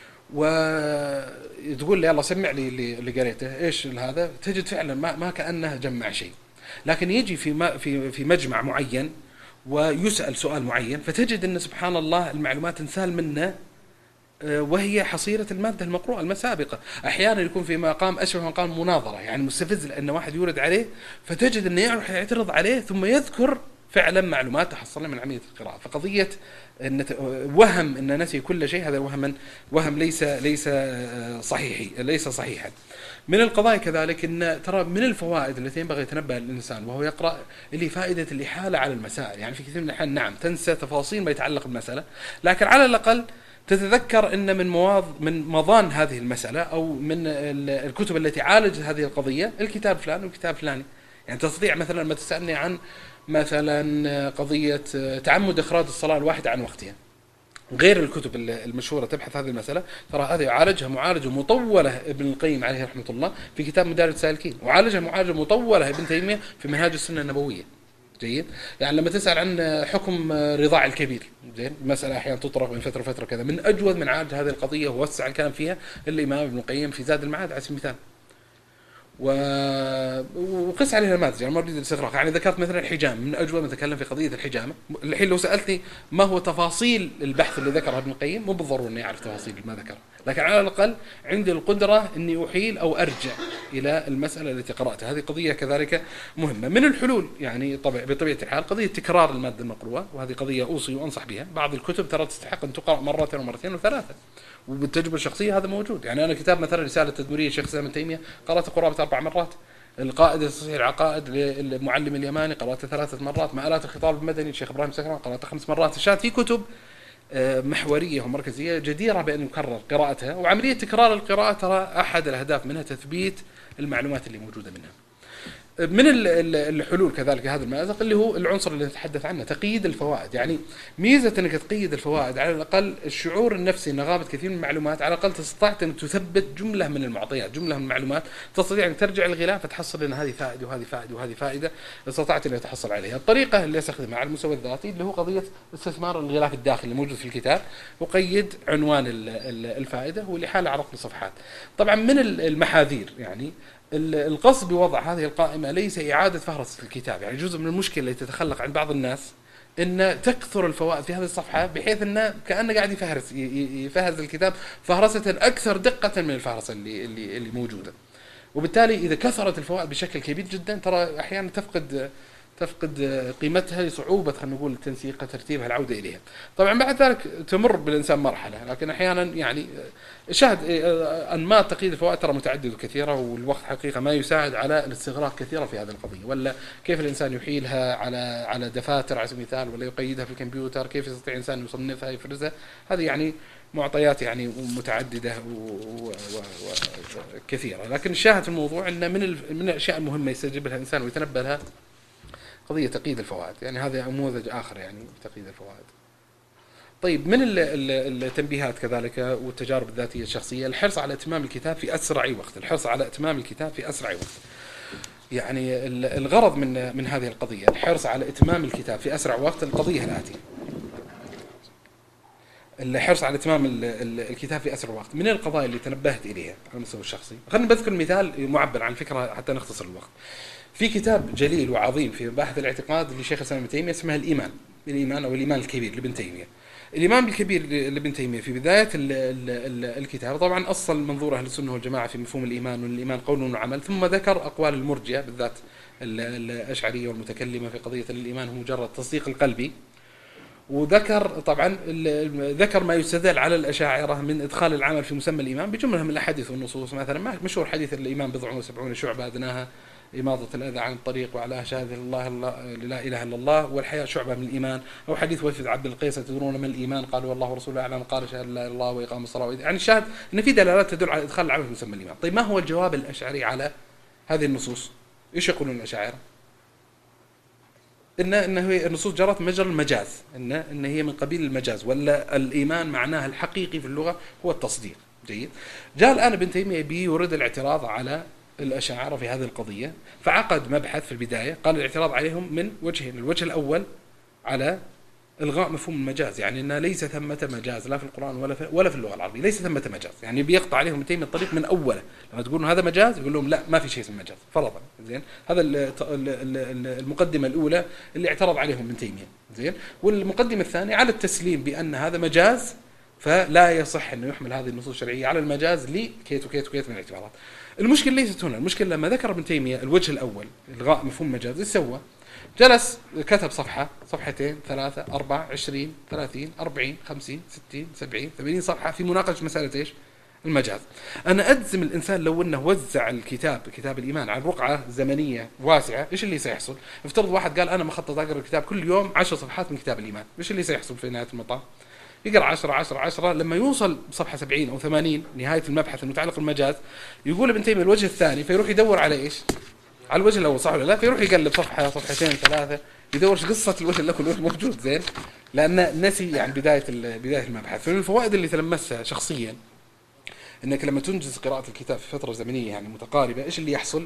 وتقول لي يلا سمع لي اللي قريته إيش هذا، تجد فعلا ما ما كأنه جمع شيء. لكن يجي في في في مجمع معين ويسأل سؤال معين، فتجد أن سبحان الله المعلومات تنسال منه وهي حصيلة المادة المقروءة المسابقة. أحيانا يكون في مقام أشبه مقام مناظرة، يعني مستفز، لأن واحد يورد عليه فتجد أنه يعترض عليه ثم يذكر فعلا معلومات تحصلنا من عملية القراءة. فقضية أن وهم أن نسي كل شيء، هذا وهم وهم ليس ليس صحيحي ليس صحيحا. من القضايا كذلك أن ترى من الفوائد التي ينبغي يتنبه الإنسان وهو يقرأ اللي فائدة الإحالة على المسائل. يعني في كثير من الأحيان نعم تنسى تفاصيل ما يتعلق بالمسألة، لكن على الأقل تتذكر أن من مواض من مضان هذه المسألة أو من الكتب التي عالجت هذه القضية الكتاب فلان والكتاب فلاني. يعني تستطيع مثلا ما تسألني عن مثلا قضية تعمد إخراج الصلاة الواحدة عن وقتها، غير الكتب المشهورة تبحث هذه المسألة، ترى هذه يعالجها معالجة مطولة ابن القيم عليه رحمة الله في كتاب مدارج السالكين، وعالجها معالجة مطولة ابن تيمية في منهاج السنة النبوية. جيد. يعني لما تسأل عن حكم رضاع الكبير، زين، مسألة أحيانا تطرق من فترة وفترة كذا، من أجود من عالج هذه القضية ووسع الكلام فيها الإمام ابن القيم في زاد المعاد على سبيل المثال. و... وقس عليها نماذج، يعني ما اريد الاستغراق. يعني ذكرت مثلا الحجام، من اجود ما تكلم في قضيه الحجامه. الحين لو سالتني ما هو تفاصيل البحث اللي ذكرها ابن القيم، مو بالضروره اني اعرف تفاصيل ما ذكر، لكن على الاقل عندي القدره اني احيل او ارجع الى المساله التي قراتها. هذه قضيه كذلك مهمه. من الحلول يعني طبع بطبيعه الحال قضيه تكرار الماده المقروءه، وهذه قضيه اوصي وانصح بها. بعض الكتب ترى تستحق ان تقرا مره ومرتين وثلاثه، وبالتجربه الشخصيه هذا موجود. يعني انا كتاب مثلا رساله تدمريه الشيخ الاسلام ابن تيميه قراته قرابه اربع مرات. القائد لتصحيح العقائد للمعلم اليماني قراته ثلاثة مرات. مآلات الخطاب المدني الشيخ ابراهيم سكران قراته خمس مرات. الشاهد في كتب محوريه ومركزيه جديره بان يكرر قراءتها، وعمليه تكرار القراءه ترى احد الاهداف منها تثبيت المعلومات اللي موجوده منها. من الحلول كذلك هذا المأزق اللي هو العنصر اللي نتحدث عنه، تقييد الفوائد. يعني ميزة انك تقيد الفوائد على الاقل الشعور النفسي ان غابت كثير من المعلومات، على الاقل استطعت انك تثبت جملة من المعطيات، جملة من المعلومات، تستطيع ان ترجع الغلاف فتحصل ان هذه فائدة وهذه فائدة وهذه فائدة، استطعت ان تحصل عليها. الطريقة اللي استخدمها على المستوى الذاتي اللي هو قضية استثمار الغلاف الداخلي الموجود في الكتاب، وقيد عنوان الفائدة واللي حال على رقم الصفحات. طبعا من المحاذير يعني القصد بوضع هذه القائمة ليس إعادة فهرسة الكتاب. يعني جزء من المشكلة اللي تتخلق عند بعض الناس إن تكثر الفوائد في هذه الصفحة بحيث إنه كأنه قاعد يفهرس يفهرس الكتاب فهرسة أكثر دقة من الفهرسة اللي اللي اللي موجودة. وبالتالي إذا كثرت الفوائد بشكل كبير جدا ترى أحيانا تفقد تفقد قيمتها لصعوبة خلينا نقول تنسيقها ترتيبها العودة إليها. طبعا بعد ذلك تمر بالإنسان مرحلة، لكن أحيانا يعني شاهد أنماط تقييد الفوائد ترى متعددة وكثيرة، والوقت حقيقة ما يساعد على الاستغراق كثيرا في هذه القضية. ولا كيف الإنسان يحيلها على على دفاتر على سبيل المثال، ولا يقيدها في الكمبيوتر، كيف يستطيع الإنسان يصنفها يفرزها. هذه يعني معطيات يعني متعددة وكثيرة. لكن الشاهد في الموضوع أن من من الأشياء المهمة يستجيب لها الإنسان ويتنبه لها قضية تقييد الفوائد. يعني هذا نموذج آخر يعني تقييد الفوائد. طيب من التنبيهات كذلك والتجارب الذاتية الشخصية الحرص على إتمام الكتاب في أسرع وقت. الحرص على إتمام الكتاب في أسرع وقت. يعني الغرض من من هذه القضية الحرص على إتمام الكتاب في أسرع وقت. القضية الآتية الحرص على إتمام الكتاب في أسرع وقت من القضايا اللي تنبهت إليها على المستوى الشخصي. خلينا بذكر مثال معبر عن الفكرة حتى نختصر الوقت. في كتاب جليل وعظيم في بحث الاعتقاد لشيخ الإسلام ابن تيمية اسمه الإيمان، الإيمان أو الإيمان الكبير لابن تيمية. الإيمان الكبير لابن تيمية في بداية ال ال ال الكتاب طبعا أصل منظور أهل السنة والجماعة في مفهوم الإيمان، والإيمان قول وعمل، ثم ذكر أقوال المرجئة بالذات الأشعرية والمتكلمة في قضية الإيمان هو مجرد تصديق القلبي. وذكر طبعا ذكر ما يستدل على الأشاعرة من إدخال العمل في مسمى الإيمان بجملة من الأحاديث والنصوص. مثلا مشهور حديث الإيمان بضع وسبعون شعبة أدناها إماطة الأذى عن الطريق وعلى شهادة الله لا إله إلا الله والحياة شعبة من الإيمان. أو حديث وفد عبد القيس تدرون من الإيمان قالوا والله ورسوله أعلم قال شهادة لا إله إلا الله وإقام الصلاة. يعني الشاهد أن في دلالات تدل على إدخال العمل في مسمى الإيمان. طيب ما هو الجواب الأشعري على هذه النصوص؟ إيش يقولون الأشاعرة؟ إن إن هي النصوص جرت مجرى المجاز، إن إن هي من قبيل المجاز، ولا الإيمان معناه الحقيقي في اللغة هو التصديق. جيد. جاء الآن ابن تيمية بيورد الاعتراض على الأشاعرة في هذه القضية، فعقد مبحث في البداية قال الاعتراض عليهم من وجهين. الوجه الأول على إلغاء مفهوم المجاز، يعني أن ليس ثمة مجاز لا في القرآن ولا في ولا في اللغة العربية، ليس ثمة مجاز. يعني بيقطع عليهم ابن تيمية الطريق من أوله. لما تقولون هذا مجاز يقول لهم لا ما في شيء اسمه مجاز فرضا. زين، هذا المقدمة الأولى اللي اعترض عليهم ابن تيمية. زين، والمقدمة الثانية على التسليم بأن هذا مجاز، فلا يصح أنه يحمل هذه النصوص الشرعية على المجاز لكيت وكيت وكيت من الاعتبارات. المشكلة ليست هنا، المشكلة لما ذكر ابن تيمية الوجه الأول إلغاء مفهوم مجاز ايش سوى؟ جلس كتب صفحة صفحتين ثلاثة أربعة عشرين ثلاثين أربعين خمسين ستين سبعين ثمانين صفحة في مناقشة مسألة إيش؟ المجاز. أنا أجزم الإنسان لو أنه وزع الكتاب كتاب الإيمان على رقعة زمنية واسعة إيش اللي سيحصل؟ افترض واحد قال أنا مخطط أقرأ الكتاب كل يوم عشر صفحات من كتاب الإيمان، إيش اللي سيحصل في نهاية المطاف؟ يقرأ عشرة عشرة عشرة، لما يوصل صفحة سبعين أو ثمانين نهاية المبحث المتعلق بالمجاز يقول ابن تيمية الوجه الثاني، فيروح يدور على إيش؟ على الوجه الأول، صح ولا لا؟ فيروح يقلب صفحة صفحتين ثلاثة يدور قصة الوجه الأول موجود. زين، لأن نسي يعني بداية بداية المبحث. فمن الفوائد اللي تلمسها شخصيا إنك لما تنجز قراءة الكتاب في فترة زمنية يعني متقاربة إيش اللي يحصل؟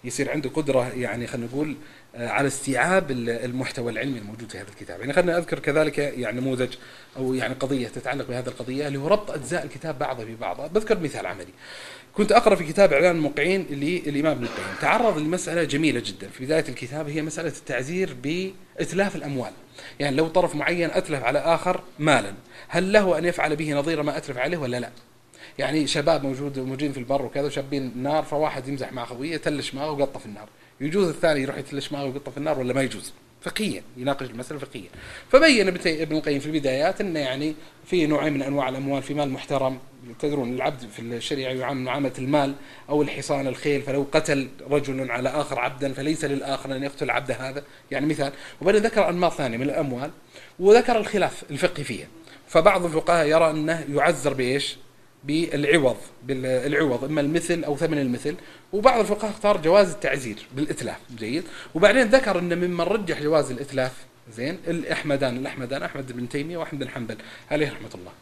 يصير عنده قدرة يعني خلينا نقول على استيعاب المحتوى العلمي الموجود في هذا الكتاب. يعني خلينا أذكر كذلك يعني نموذج أو يعني قضية تتعلق بهذه القضية اللي هو ربط أجزاء الكتاب بعضها ببعضها. بذكر مثال عملي. كنت أقرأ في كتاب إعلان الموقعين للإمام ابن القيم، تعرض لمسألة جميلة جدا في بداية الكتاب، هي مسألة التعزير بإتلاف الأموال. يعني لو طرف معين أتلف على آخر مالا، هل له أن يفعل به نظير ما أتلف عليه ولا لا؟ يعني شباب موجود موجودين في البر وكذا وشابين نار، فواحد يمزح مع خويه تلش معه وقطه في النار، يجوز الثاني يروح يتلش معه ويقطه في النار ولا ما يجوز؟ فقهيا يناقش المسألة فقهيا. فبين ابن القيم في البدايات أن يعني في نوعين من أنواع الأموال، في مال محترم، تدرون العبد في الشريعة يعامل معاملة المال أو الحصان الخيل، فلو قتل رجل على آخر عبدا فليس للآخر أن يقتل العبد هذا، يعني مثال. وبعدين ذكر أنماط ثانية من الأموال وذكر الخلاف الفقهي فيها. فبعض الفقهاء يرى أنه يعزر بإيش؟ بالعوض، بالعوض اما المثل او ثمن المثل، وبعض الفقهاء اختار جواز التعزير بالاتلاف. جيد. وبعدين ذكر ان ممن رجح جواز الاتلاف زين الاحمدان الاحمدان احمد بن تيميه واحمد بن حنبل عليه رحمه الله.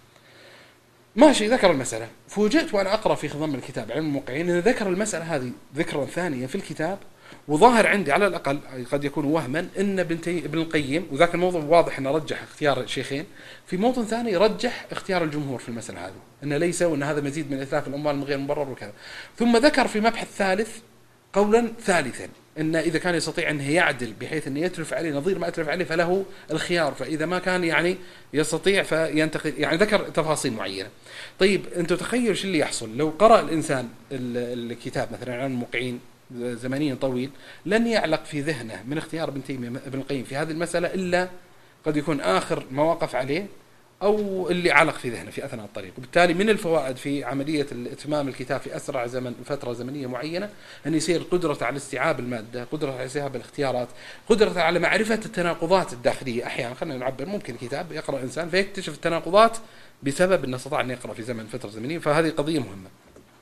ماشي، ذكر المساله. فوجئت وانا اقرا في خضم الكتاب علم الموقعين ان ذكر المساله هذه ذكرا ثانيا في الكتاب، وظاهر عندي على الاقل قد يكون وهما ان ابن ابن القيم، وذاك الموضوع واضح انه رجح اختيار الشيخين، في موطن ثاني رجح اختيار الجمهور في المساله هذه، انه ليس وان هذا مزيد من اتلاف الاموال من غير مبرر وكذا. ثم ذكر في مبحث ثالث قولا ثالثا، ان اذا كان يستطيع انه يعدل بحيث انه يتلف عليه نظير ما اتلف عليه فله الخيار، فاذا ما كان يعني يستطيع فينتقل، يعني ذكر تفاصيل معينه. طيب انتم تخيلوا شو اللي يحصل لو قرأ الانسان الكتاب مثلا عن الموقعين زمنيا طويل، لن يعلق في ذهنه من اختيار ابن تيميه ابن القيم في هذه المساله الا قد يكون اخر ما وقف عليه او اللي علق في ذهنه في اثناء الطريق. وبالتالي من الفوائد في عمليه اتمام الكتاب في اسرع زمن فتره زمنيه معينه ان يصير قدرته على استيعاب الماده، قدرته على استيعاب الاختيارات، قدرته على معرفه التناقضات الداخليه. احيانا خلينا نعبر ممكن كتاب يقرا انسان فيكتشف التناقضات بسبب انه استطاع ان يقرا في زمن فتره زمنيه، فهذه قضيه مهمه.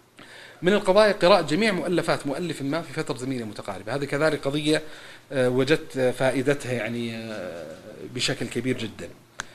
من القضايا قراءة جميع مؤلفات مؤلف ما في فترة زمنية متقاربة، هذه كذلك قضية وجدت فائدتها يعني بشكل كبير جدا.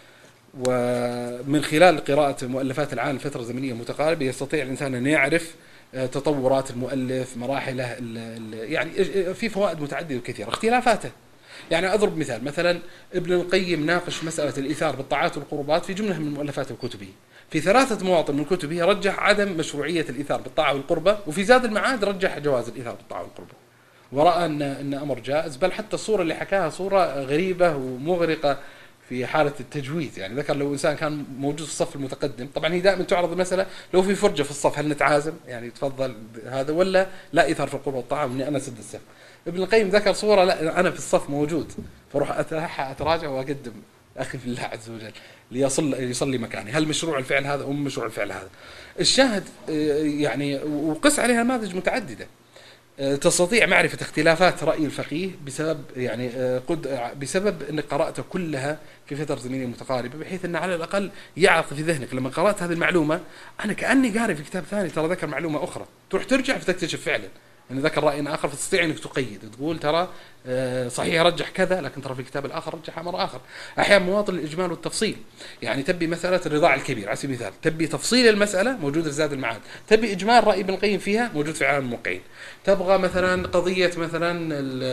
ومن خلال قراءة مؤلفات العالم فترة زمنية متقاربة يستطيع الإنسان أن يعرف تطورات المؤلف، مراحله، يعني في فوائد متعددة وكثيرة. اختلافاته، يعني أضرب مثال، مثلا ابن القيم ناقش مسألة الإيثار بالطاعات والقربات في جملة من مؤلفاته وكتبه. في ثلاثة مواطن من كتبه رجح عدم مشروعية الإيثار بالطاعة والقربة، وفي زاد المعاد رجح جواز الإيثار بالطاعة والقربة، ورأى أن أن أمر جائز. بل حتى الصورة اللي حكاها صورة غريبة ومغرقة في حالة التجويد. يعني ذكر لو إنسان كان موجود في الصف المتقدم، طبعا هي دائما تعرض المسألة لو في فرجة في الصف هل نتعازم يعني تفضل هذا ولا لا إيثار في القربة والطاعة وإني أنا سد الصف. ابن القيم ذكر صورة لا أنا في الصف موجود، فروح أتلحى أتراجع وأقدم أخي في الله عز وجل ليصل يصلي مكاني. هل مشروع الفعل هذا أو مشروع الفعل هذا؟ الشاهد يعني وقس عليها نماذج متعددة تستطيع معرفة اختلافات رأي الفقيه بسبب يعني قد بسبب أنك قرأت كلها في فترة زمنية متقاربة، بحيث أن على الأقل يعرف في ذهنك لما قرأت هذه المعلومة أنا كأني قارئ في كتاب ثاني ترى ذكر معلومة أخرى، تروح ترجع فتكتشف فعلا أن ذكر رأي آخر، فتستطيع أنك تقيد تقول ترى صحيح رجح كذا لكن ترى في الكتاب الآخر رجح أمر آخر. أحيانا مواطن الإجمال والتفصيل، يعني تبي مسألة الرضاع الكبير على سبيل المثال، تبي تفصيل المسألة موجود في زاد المعاد، تبي إجمال رأي ابن القيم فيها موجود في عالم الموقعين، تبغى مثلا قضية مثلا ال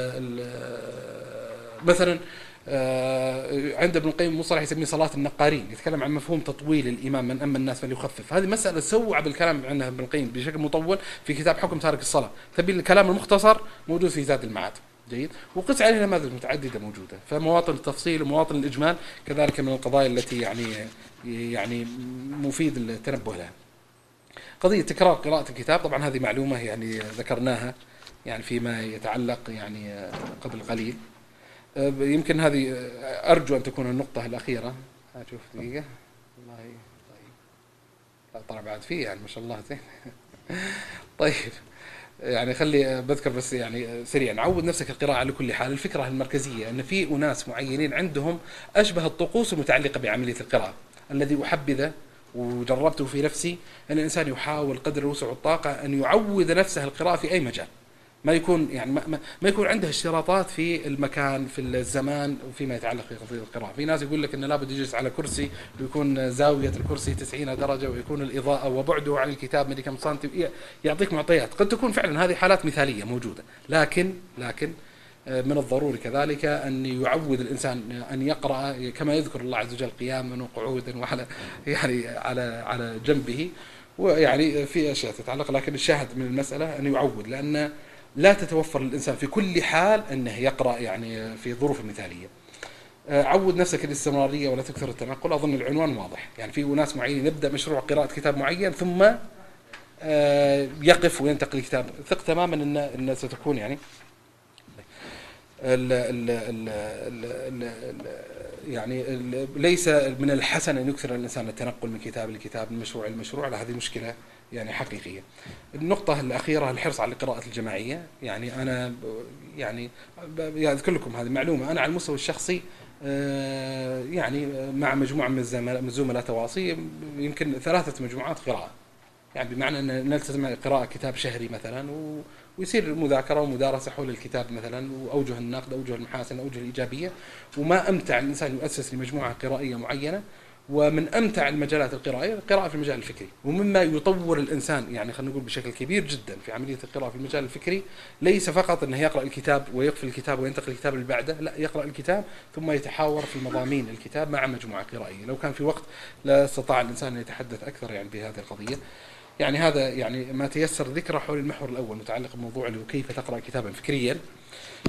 ال مثلا عند ابن القيم مصطلح يسميه صلاة النقارين، يتكلم عن مفهوم تطويل الإمام من أما الناس فليخفف. هذه مسألة سوع بالكلام عنها ابن القيم بشكل مطول في كتاب حكم تارك الصلاة. تبي الكلام المختصر موجود في زاد المعاد. جيد. وقس عليها نماذج متعددة موجودة، فمواطن التفصيل ومواطن الإجمال كذلك من القضايا التي يعني يعني مفيد التنبه لها. قضية تكرار قراءة الكتاب، طبعا هذه معلومة يعني ذكرناها يعني فيما يتعلق يعني قبل قليل. يمكن هذه أرجو أن تكون النقطة الأخيرة. أشوف دقيقة والله. طيب لا طلع بعد فيه يعني ما شاء الله زين. طيب يعني خلي بذكر بس يعني سريعا، عود نفسك القراءة على كل حال. الفكرة المركزية أن في أناس معينين عندهم أشبه الطقوس المتعلقة بعملية القراءة. الذي أحبذه وجربته في نفسي أن الإنسان يحاول قدر الوسع والطاقة أن يعود نفسه القراءة في أي مجال، ما يكون يعني ما, ما ما يكون عنده اشتراطات في المكان في الزمان وفيما يتعلق في قضيه القراءه. في ناس يقول لك انه لابد يجلس على كرسي ويكون زاويه الكرسي تسعين درجه ويكون الاضاءه وبعده عن الكتاب مدري كم سنتي، يعطيك معطيات قد تكون فعلا هذه حالات مثاليه موجوده، لكن لكن من الضروري كذلك أن يعود الإنسان أن يقرأ كما يذكر الله عز وجل قياما وقعودا وعلى يعني على على جنبه، ويعني في أشياء تتعلق. لكن الشاهد من المسألة أن يعود، لأن لا تتوفر للإنسان في كل حال أنه يقرأ يعني في ظروف مثالية. عود نفسك الاستمرارية ولا تكثر التنقل. أظن العنوان واضح، يعني في ناس معينين يبدأ مشروع قراءة كتاب معين ثم يقف وينتقل الكتاب. ثق تماما أن أن ستكون يعني ال ال ال ال ال يعني ال ليس من الحسن أن يكثر الإنسان التنقل من كتاب لكتاب من مشروع لمشروع، هذه مشكلة يعني حقيقية. النقطة الأخيرة الحرص على القراءة الجماعية. يعني أنا يعني أذكر لكم هذه معلومة، أنا على المستوى الشخصي يعني مع مجموعة من الزملاء تواصي يمكن ثلاثة مجموعات قراءة، يعني بمعنى أن نلتزم قراءة كتاب شهري مثلا و ويصير مذاكرة ومدارسة حول الكتاب مثلا وأوجه النقد أوجه المحاسن أوجه الإيجابية. وما أمتع الإنسان يؤسس لمجموعة قرائية معينة، ومن أمتع المجالات القرائية القراءة في المجال الفكري، ومما يطور الإنسان يعني خلينا نقول بشكل كبير جدا في عملية القراءة في المجال الفكري ليس فقط أنه يقرأ الكتاب ويقفل الكتاب وينتقل الكتاب اللي بعده، لا، يقرأ الكتاب ثم يتحاور في مضامين الكتاب مع مجموعة قرائية. لو كان في وقت لا استطاع الإنسان أن يتحدث أكثر يعني بهذه القضية. يعني هذا يعني ما تيسر ذكره حول المحور الأول متعلق بموضوع اللي هو كيف تقرأ كتابا فكريا.